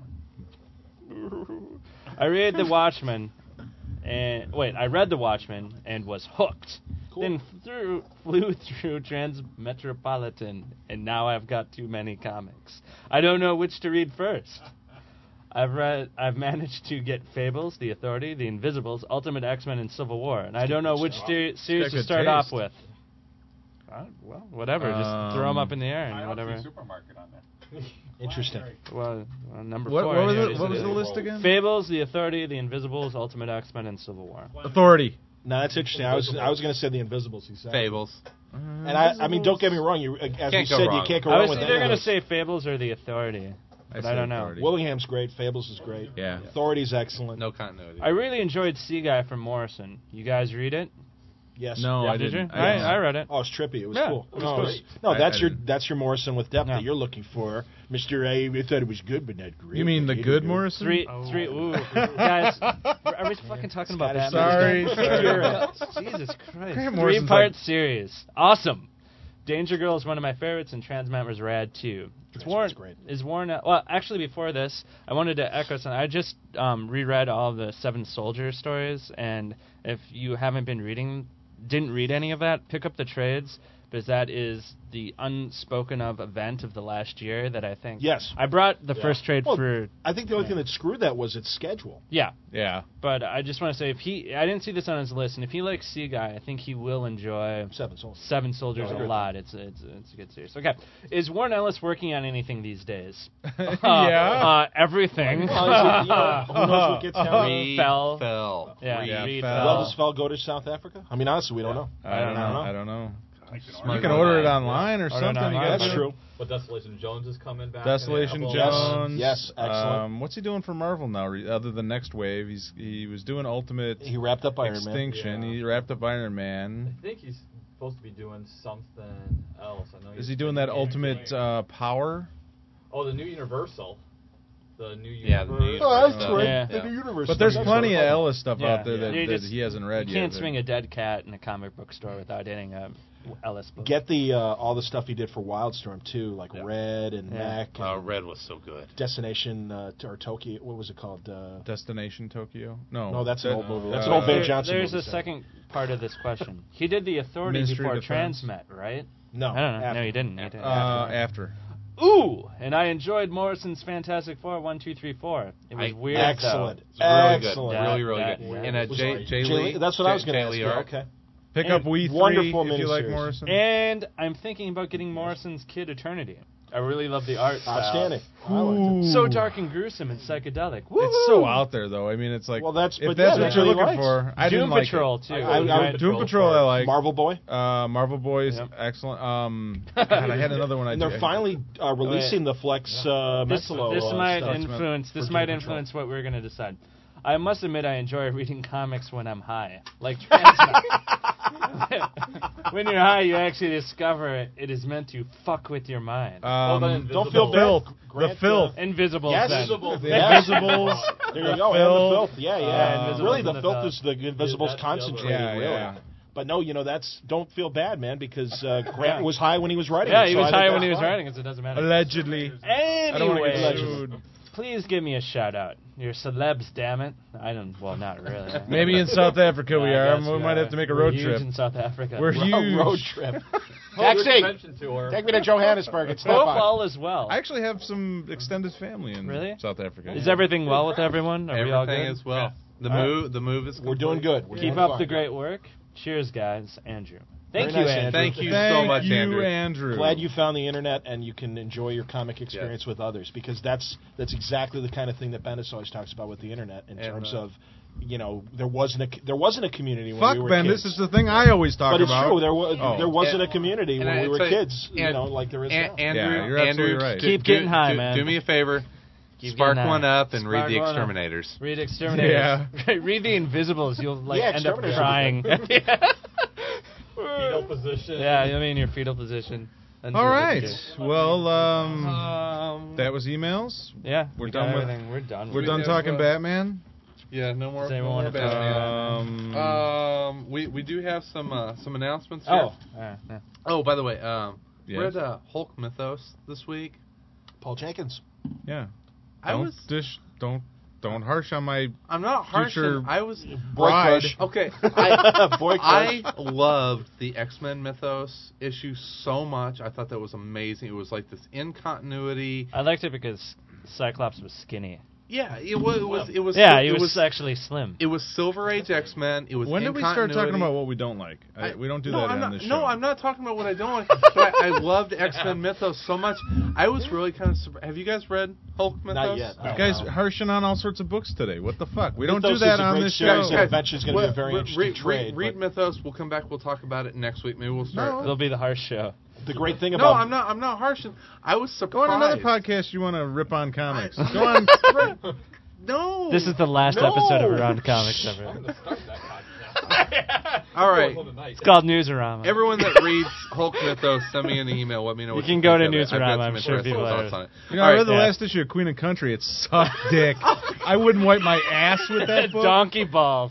I read The Watchmen, and wait, I read The Watchmen and was hooked. Cool. Then through, flew through Transmetropolitan, and now I've got too many comics. I don't know which to read first. I've read. I've managed to get Fables, The Authority, The Invisibles, Ultimate X-Men, and Civil War, and I don't know which ser- series to good start taste. off with. Uh, well, whatever. Um, Just throw them up in the air and I don't whatever. see Supermarket on there. Interesting. Well, uh, number What, four. what was, here it, is what was it. the list again? Fables, The Authority, The Invisibles, Ultimate X-Men, and Civil War. Authority. No, that's interesting. I was I was going to say the Invisibles. He said. Fables. And I I mean, don't get me wrong. You as Can't we go said, wrong. you can't go I wrong was with either any of going to those. say Fables or The Authority, but I, say don't know. Authority. Willingham's great. Fables is great. Yeah. Authority's excellent. No continuity. I really enjoyed Sea Guy from Morrison. You guys read it? Yes. No, Yeah, I did didn't. you? I, I read it. Oh, it's trippy. It was Yeah, cool. it was no, cool. it's- no, I- that's I your didn't. that's your Morrison with depth Yeah. that you're looking for, Mister A. We thought it was good, but not great. You mean the Hated good it. Morrison? Three, three. Ooh, guys, are we fucking talking about Scottish Batman? Sorry, again? Jesus Christ! Grant Morrison's Three-part like- series, awesome. Danger Girl is one of my favorites, and Transmat was rad too. It's Warren. great. Is Warren? Well, actually, before this, I wanted to echo something. I just um, reread all the Seven Soldier stories, and if you haven't been reading, didn't read any of that, pick up the trades, because that is the unspoken of event of the last year that I think. Yes. I brought the Yeah. first trade Well, for. I think the only thing that screwed that was its schedule. Yeah. Yeah. But I just want to say, if he, I didn't see this on his list, and if he likes Sea Guy, I think he will enjoy Seven Soldiers. Seven Soldiers Yeah. a lot. It's it's it's a good series. Okay, is Warren Ellis working on anything these days? Yeah. uh, everything. Oh, is it, you know, who knows what gets down? Reed Fell. Fell. Yeah, Yeah, Reed Fell. Fell. Well, does Fell go to South Africa? I mean, honestly, we don't know. I don't know. I don't know. Smart You can guy. order it online or Order it something. You online. gotta That's do- true. But Desolation Jones is coming back. Desolation in a couple of Jones. Yes, excellent. Um, what's he doing for Marvel now? Re- other than Next Wave, he's he was doing Ultimate He wrapped up Iron Man. Extinction. Yeah. He wrapped up Iron Man. I think he's supposed to be doing something else. I know. Is he's he doing been that doing Ultimate anything. uh, Power? Oh, the new Universal. The new Yeah, the Universal. new Oh, that's Universal. right. Yeah. The new universe. But there's That's plenty of right. Ellis stuff Yeah. out there that, You that just- he hasn't read You yet. can't that- swing a dead cat in a comic book store without hitting a Ellis book. Get the uh, all the stuff he did for Wildstorm too, like Yeah. Red and Yeah. Mac. And Oh, Red was so good. Destination uh, t- or Tokyo. What was it called? Uh, Destination Tokyo? No. no, that's an That- old movie. That's uh, an old Van There- Johnson There's movie. a so- second part of this question. He did the Authority Ministry before of Defense. Transmet, right? No, I don't know. after. No, he didn't. He didn't. Uh, after. Ooh, and I enjoyed Morrison's Fantastic Four one, two, three, four. It was I- weird. Excellent. It's really good. Excellent. Really, really That- good. that- And uh, Was Jay, it- Jay Jay Lee. Lee- That's what I was Jay- going to Jay ask. Lee Yeah, art. okay. Pick And up We Three wonderful if you like miniseries. Morrison. And I'm thinking about getting Morrison's Kid Eternity. I really love the art style. Outstanding. I liked it. So dark and gruesome and psychedelic. It's so out there, though. I mean, it's like Well, that's- if but that's yeah, what that's you're what he looking likes. for. I Doom didn't like Patrol it. too. I- I- Right? Doom Patrol, I like. Marvel Boy. Uh, Marvel Boys, Yep. excellent. Um, God, I had another one. I And they're did. finally uh, releasing the Flex uh, This, Mentalo, this uh, might stuff. influence. This For might Doom Patrol. influence what we're going to decide. I must admit, I enjoy reading comics when I'm high, like Transmet. When you're high, you actually discover it, it is meant to fuck with your mind. Um, Well, then Don't feel filth. bad. The Grant, filth. Invisible. Yes. then. Invisible. The Yes. Invisibles. There the you go. And the filth. filth. Yeah, yeah. Uh, Invisibles really, and the the filth filth. is the Invisibles that's the other- concentrated. Yeah, really. yeah. But no, you know that's don't feel bad, man, because uh, Grant was high when he was writing. Yeah, it, he so was I think high when that's he was fine. writing it, so it doesn't matter. Allegedly. I don't want to get Anyway, sued. please give me a shout out. You're celebs, damn it. I don't. Well, not really. Maybe in South Africa we I are. guess We we might are. have to make a We're road huge trip. in South Africa. We're Ro- huge. road trip. Taxi. Taxi. Convention tour. Take me to Johannesburg. It's Hope not all is well. I actually have some extended family in Really? South Africa. Is everything well with everyone? Are we all Everything good? is well. The All right. move, the move is. We're doing complete. good. We're Keep doing up fine. the great work. Cheers, guys. Andrew. Thank Very you, nice, Andrew. Thank you so Thank much, you, Andrew. Andrew. Glad you found the internet and you can enjoy your comic experience with others, because that's that's exactly the kind of thing that Bendis always talks about with the internet in And, terms uh, of, you know, there wasn't a there wasn't a community when Fuck we were Ben. kids. This is the thing I always talk but it's about. true. There was Oh. there wasn't And- a community and when I we were tell you- kids, you and- know, like there is An- now. Andrew, Yeah, you're Andrew, absolutely right. do- Keep do- getting high, do- man. Do me a favor. Keep Spark getting one high. up and Spark read The one up. Exterminators. Read Exterminators. read The Invisibles. You'll like Yeah, end up Exterminators. crying. Fetal position. Yeah, you'll be in your fetal position. And All do what right. you do. Well, um, Um, that was emails. yeah, We're we done got with- everything. We're done. We're with done it. talking uh, Batman. Yeah, no more. Does No anyone more want to talk Batman. Um, Um, we we do have some uh, some announcements here. Oh, yeah, yeah. Oh, by the way, um, Yes. read uh, Hulk Mythos this week. Paul Jenkins. yeah. I don't was dish. Don't don't harsh on my. I'm not future harshing. I was bride. Okay, I, Boy I loved the X-Men Mythos issue so much. I thought that was amazing. It was like this in continuity. I liked it because Cyclops was skinny. Yeah, it was. It was. It was yeah, it he was, was actually slim. It was Silver Age X-Men. It was. When in did we start continuity. talking about what we don't like? I, we don't do no, that I'm on not, this show. No, I'm not talking about what I don't like. But I, I loved X-Men Mythos so much. I was really kind of surprised. Have you guys read Hulk Mythos? Not yet. You guys harshing on all sorts of books today. What the fuck? We don't Mythos do that is a on great this series, show. and eventually it's going to be a very Well, interesting read, trade. Read, read Mythos. We'll come back. We'll talk about it next week. Maybe we'll start. It'll be the harsh show. The great thing No, about I'm not. I'm not harshing. I was surprised. Go on another podcast. You want to rip on comics? Go on. No. This is the last No. episode of Around Comics ever. I'm gonna start that podcast. All right. It's called Newsarama. Everyone that reads Hulk Mythos, send me an email. Let me know You what can you go think to of it. I've got Newsarama. some I'm sure interesting people thoughts are- on it. You know, All I right, read the yeah. last issue of Queen and Country. It sucked dick. I wouldn't wipe my ass with that book. Donkey balls.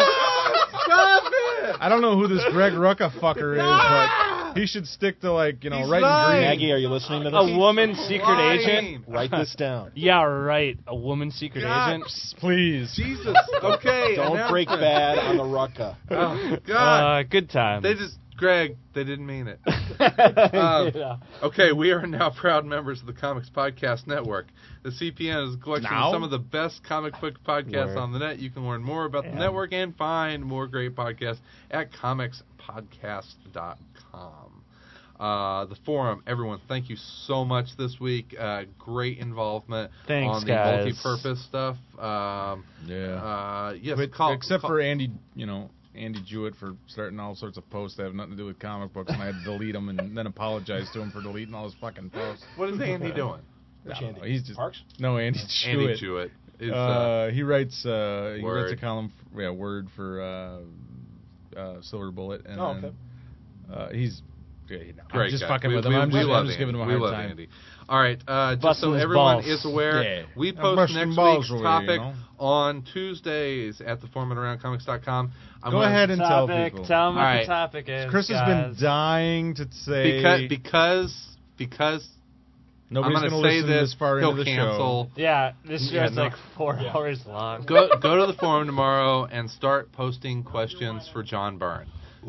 Stop it! I don't know who this Greg Rucka fucker is, but he should stick to, like, you know, He's writing lying. green. Maggie, are you listening to this? A woman secret lying. agent? Write this down. Yeah, right. A woman secret God. agent? Please. Jesus. Okay. Don't break announcement. bad on the Rucka. Oh, God. Uh, good time. They just, Greg, they didn't mean it. um, Um, okay, we are now proud members of the Comics Podcast Network. The C P N is a collection Now? of some of the best comic book podcasts Word. on the net. You can learn more about the Yeah. network and find more great podcasts at comics podcast dot com. Uh, the forum, everyone, thank you so much this week. Uh, great involvement Thanks, on the guys. multi-purpose stuff. Um, Yeah. uh, yes, But call, except call- for Andy, you know, Andy Jewett for starting all sorts of posts that have nothing to do with comic books, and I had to delete them and then apologize to him for deleting all his fucking posts. What is Andy doing? I don't Andy? know, He's just Parks? no Andy Andy Jewett. Jewett. Is, uh, Uh, he writes uh, he Word. writes a column, for, yeah, Word for uh, uh, Silver Bullet, and Oh, then, okay. uh, he's yeah, you know, Great I'm just guy. fucking we, with him. we- I'm we just, love I'm just Andy. giving him a we hard love time. Andy. All right, uh, just Busting so his everyone balls. is aware, Yeah. we I'm post busting next balls week's over you, topic you know? on Tuesdays at the forum at around comics dot com. I'm Go gonna- ahead and tell Topic. people. Tell them what All right. the topic is. Chris has been guys. dying to say because because because nobody's I'm going to gonna say listen this, this far he'll into the cancel. Yeah, this Yeah, show's no. like four hours long. Go go to the forum tomorrow and start posting questions for John Byrne.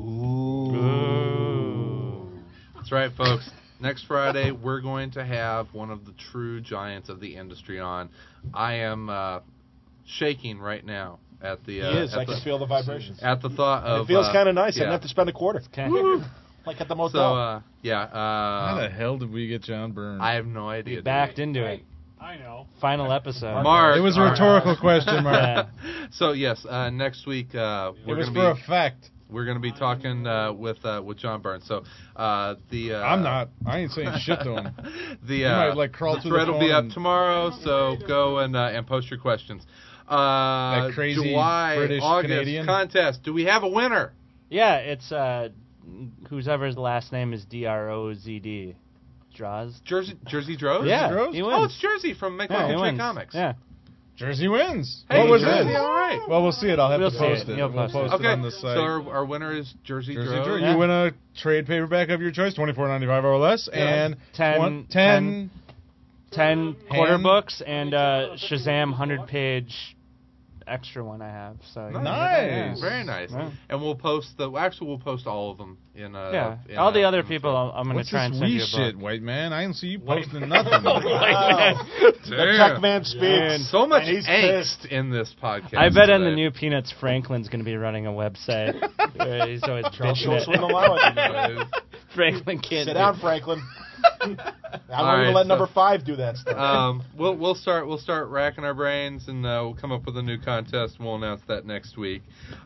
Ooh. That's right, folks. Next Friday, we're going to have one of the true giants of the industry on. I am uh, shaking right now at the. Uh, He is. At I the, can feel the vibrations. At the thought of. It feels uh, kind of nice. I yeah. didn't have to spend a quarter. Woo. Like at the So motel. uh, yeah. How the Uh, hell did we get John Byrne? I have no idea. We backed into it. I know. Final episode. Mark. it was a our- rhetorical question, Mark. Yeah. So yes, uh, next week uh, It we're was going for to be effect. we're going to be talking uh, with uh, with John Byrne. So uh, the uh, I'm not. I ain't saying shit to him. The You uh, might, like, crawl the through the thread will be phone up and- tomorrow. So go and uh, and post your questions. Uh, That crazy July, British August Canadian? contest. Do we have a winner? Yeah, it's uh, whoever's last name is D R O Z D. Draws. Jersey Jersey Droz? Yeah, Droz? he Oh, wins. it's Jersey from Make Yeah, One he Tree wins. Comics. Yeah. Jersey wins. Hey, what was Jersey, it? all right. Well, we'll see it. I'll have We'll to see post it. it. You'll We'll post it. post it Okay, on the site. so our, our winner is Jersey, Jersey Droz. Drew. Yeah. You win a trade paperback of your choice, twenty-four ninety-five or less, Yeah. and Ten- one, ten- ten Ten quarter Hand? books and uh, Shazam hundred page extra one I have. So you can get that, yeah. Nice. Very nice. Yeah. And we'll post the. Actually, we'll post all of them in. Uh, Yeah, in, all the uh, other in people, photo. I'm, I'm going to What's try and this send wee you a shit, book. white man? I didn't see you White- posting nothing. Wow. The Damn. tech man speaks. So much and he's angst pissed. in this podcast. I bet in the today. new Peanuts, Franklin's going to be running a website. where he's always Charles bitching Schultz it. wouldn't allow it. Franklin can't. Sit do down, it. Franklin. I'm All going to right, let so- number five do that stuff. um, we'll we'll start we'll start racking our brains and uh, we'll come up with a new contest and we'll announce that next week.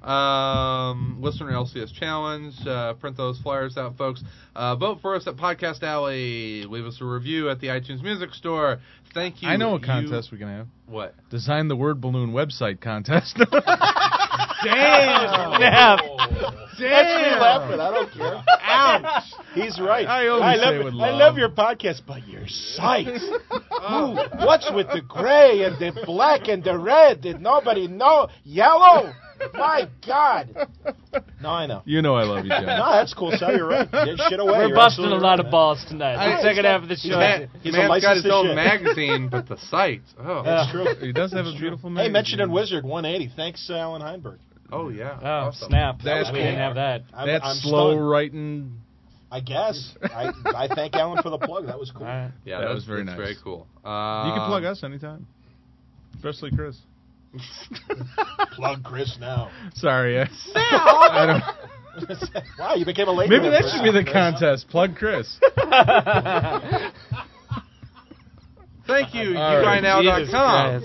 Um, listener L C S challenge. Uh, print those flyers out, folks. Uh, vote for us at Podcast Alley. Leave us a review at the iTunes Music Store. Thank you. I know a You- contest we can have. What? Design the word balloon website contest. Damn! Snap. That's me laughing. I don't care. Ouch! He's right. I always love, say it with I love. love your podcast, but your site. Ooh, what's with the gray and the black and the red? Did nobody know? Yellow? My God. No, I know. You know I love you, John. No, that's cool, Sal. You're right. Get shit away. We're You're busting a absolutely lot right, of balls tonight. I- The second half of the He's show. man- He's He's a man's got his licensed own shit. magazine, but the site. Oh, That's true. He does have a beautiful Hey, magazine. mentioned in Wizard one eighty. Thanks, uh, Alan Heinberg. Oh yeah. Oh, Awesome. snap. That's we cool. didn't have that. I'm, That's I'm slow stunned. writing. I guess. I, I thank Alan for the plug. That was cool. All right. Yeah, That that's, was very that's nice. very cool. Um, You can plug us anytime, especially Chris. Plug Chris now. Sorry, I, I don't. Wow, you became a late. Maybe that Chris. should be the contest. Plug Chris. Thank you, All right. you guy now dot com.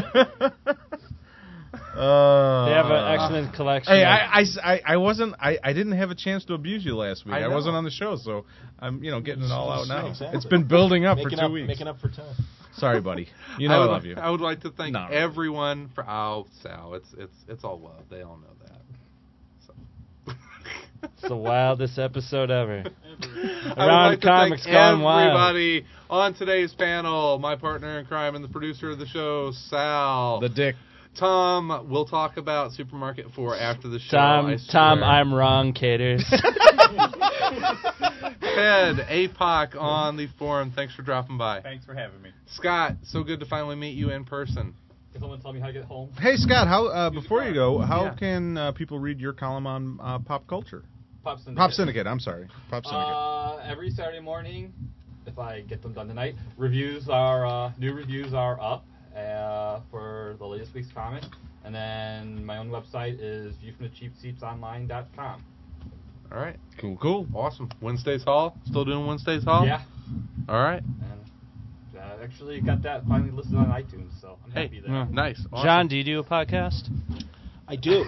Uh, They have an excellent collection. Hey, of- I, I, I, I wasn't. I, I didn't have a chance to abuse you last week. I I, know. wasn't on the show, so I'm you know getting it all out now. Exactly. It's been building up making for two up, weeks. Making up for time. Sorry, buddy. You know I, would, love you. I would like to thank No. everyone for oh Sal. It's it's it's all love. They all know that. It's the wildest episode ever. I would Around like to Comics thank Gone Wild. everybody on today's panel. My partner in crime and the producer of the show, Sal. The dick. Tom, we'll talk about Supermarket four after the show. Tom, I Tom, swear. I'm wrong, Caters. Ted, A P O C on the forum. Thanks for dropping by. Thanks for having me. Scott, so good to finally meet you in person. Can someone tell me how to get home? Hey Scott, how uh, before you go, how Yeah. can uh, people read your column on uh, pop culture? Pop Syndicate. Pop Syndicate. I'm sorry, Pop Syndicate. Uh, every Saturday morning, if I get them done tonight, reviews are uh, new reviews are up uh, for the latest week's comic, and then my own website is view from the cheap seats online dot com. All right. Cool, cool. Awesome. Wednesday's Hall? Still doing Wednesday's Hall? Yeah, All right. and uh, actually got that finally listed on iTunes, so I'm Hey, happy there. nice. Awesome. John, do you do a podcast? I do.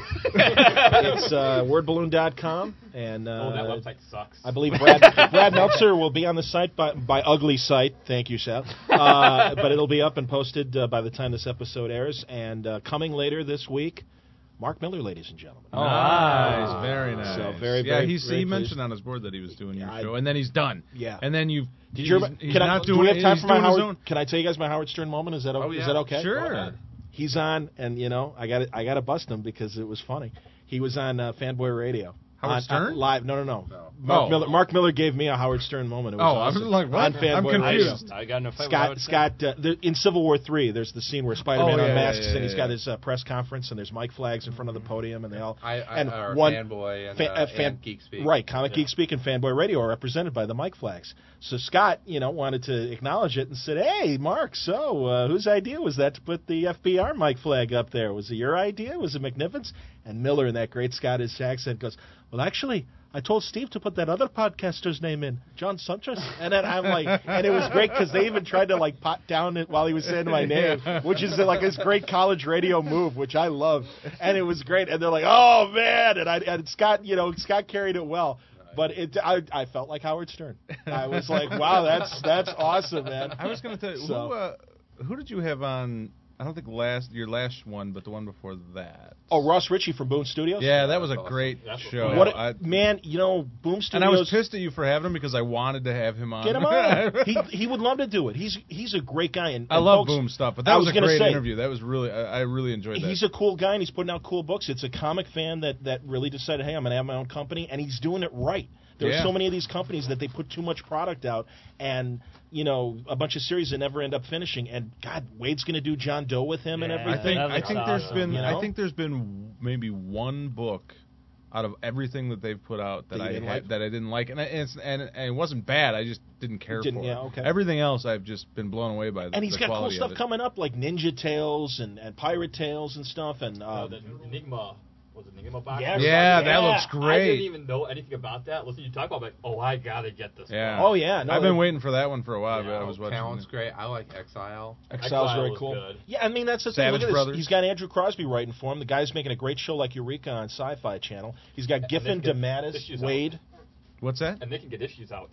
It's uh, word balloon dot com, and uh, Oh, that website sucks. I believe Brad Brad Meltzer will be on the site by, by Ugly Site. Thank you, Sal. Uh, but it'll be up and posted uh, by the time this episode airs. And uh, coming later this week, Mark Miller, ladies and gentlemen. Oh, nice, wow. very nice. So very, yeah, very, he's, very he pleased. mentioned on his board that he was doing your Yeah, I- show, and then he's done. Yeah. And then you. Did you? He's, Ever, he's can I, not do doing we have it- time he's for my doing his Howard? own- Can I tell you guys my Howard Stern moment? Is that Oh, is yeah. that okay? Sure. He's on, and you know, I got I got to bust him because it was funny. He was on uh, Fanboy Radio. Howard on, Stern? on live? No, no, no. No. Mark Oh. Miller. Mark Miller gave me a Howard Stern moment. It was Oh, I was awesome. like, what? On Fanboy I'm Radio. confused. I got no fight with Scott, Howard Stern. Scott, uh, the, in Civil War three, there's the scene where Spider-Man Oh, yeah, unmasks yeah, yeah, and he's yeah. got his uh, press conference and there's mic flags in front of the podium and they all I, I, and or one Fanboy and, fa- uh, uh, fan- and Geek Speak. right, Comic Yeah. Geek Speak and Fanboy Radio are represented by the mic flags. So Scott, you know, wanted to acknowledge it and said, "Hey, Mark, so uh, whose idea was that to put the F B R mic flag up there? Was it your idea? Was it McNiven's?" And Miller, in that great Scottish accent, goes, "Well, actually, I told Steve to put that other podcaster's name in, John Suntress." And then I'm like, and it was great because they even tried to like pot down it while he was saying my name, which is like this great college radio move, which I love. And it was great. And they're like, "Oh man!" And I and Scott, you know, Scott carried it well. But it, I, I felt like Howard Stern. I was like, "Wow, that's that's awesome, man." I was going to tell you, So- who, uh, who did you have on? I don't think last your last one, but the one before that. Oh, Ross Ritchie from Boom Studios. Yeah, that was a That's awesome. great That's show. What a- I- man, you know, Boom Studios. and I was pissed at you for having him because I wanted to have him on. Get him on. he he would love to do it. He's he's a great guy. And, I and love folks, Boom stuff, but that I was, was a gonna great say, interview. That was really, I, I really enjoyed that. He's a cool guy, and he's putting out cool books. It's a comic fan that, that really decided, hey, I'm going to have my own company, and he's doing it right. There's Yeah. so many of these companies that they put too much product out, and you know, a bunch of series that never end up finishing. And God, Wade's going to do John Doe with him and Yeah, everything. I think That I looks think there's awesome. been You know? I think there's been maybe one book out of everything that they've put out that, That you I didn't had, like? that I didn't like, and, I, and, it's, and, and it wasn't bad. I just didn't care Didn't- for yeah, it. okay. Everything else I've just been blown away by. The, and he's the got cool quality stuff of it. coming up, like Ninja Tales and, and Pirate Tales and stuff. And Uh, um, the Enigma. Was it Enigma box? Yeah, Yeah, that Yeah. looks I great. didn't even know anything about that. Listen, you talk about it, like, oh, I gotta get this. Yeah. oh yeah, no, I've they- been waiting for that one for a while, Yeah, but I was watching. Talent's great. I like Exile. Exile's Exile very was cool. good. Yeah, I mean that's the thing. Savage Look at this. Brothers. He's got Andrew Crosby writing for him. The guy's making a great show like Eureka on Sci-Fi Channel. He's got And Giffen, they can get DeMatteis, issues out. Wade. What's that? And they can get issues out.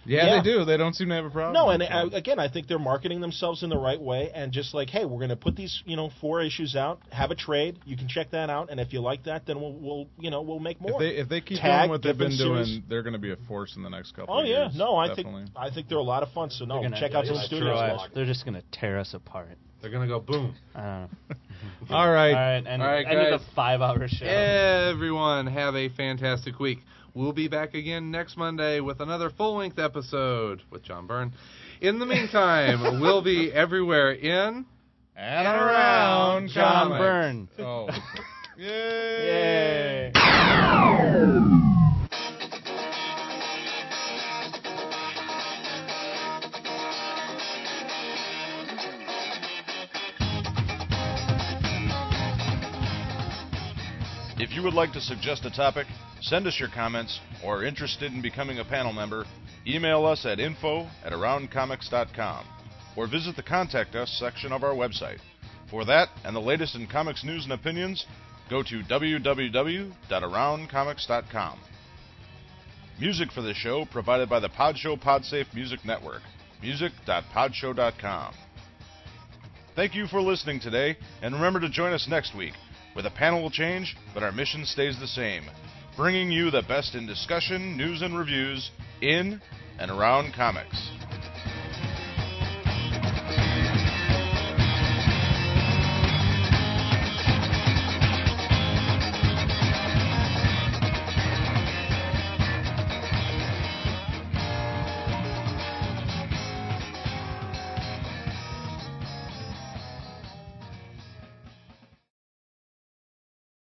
Yeah, they do. They don't seem to have a problem. No, and uh, again, I think they're marketing themselves in the right way, and just like, hey, we're going to put these, you know, four issues out, have a trade. You can check that out, and if you like that, then we'll, we'll you know, we'll make more. If they if they keep Tag doing what they've been different doing, series. they're going to be a force in the next couple. Oh of yeah, years, no, I definitely. think I think they're a lot of fun. So no, They're gonna- check out yeah, some yeah, studios. they're- guys. They're just gonna tear us apart. They're gonna go boom. I don't know. All right. All right, and All right, end of guys. the five-hour show. Everyone, have a fantastic week. We'll be back again next Monday with another full-length episode with John Byrne. In the meantime, we'll be everywhere in and around John comics. Byrne. Oh. Yay! If you would like to suggest a topic, send us your comments, or are interested in becoming a panel member, email us at info at around comics dot com, or visit the Contact Us section of our website. For that, and the latest in comics news and opinions, go to w w w dot around comics dot com. Music for this show provided by the Podshow Podsafe Music Network, music dot podshow dot com. Thank you for listening today, and remember to join us next week, where the panel will change, but our mission stays the same, bringing you the best in discussion, news, and reviews in and around comics.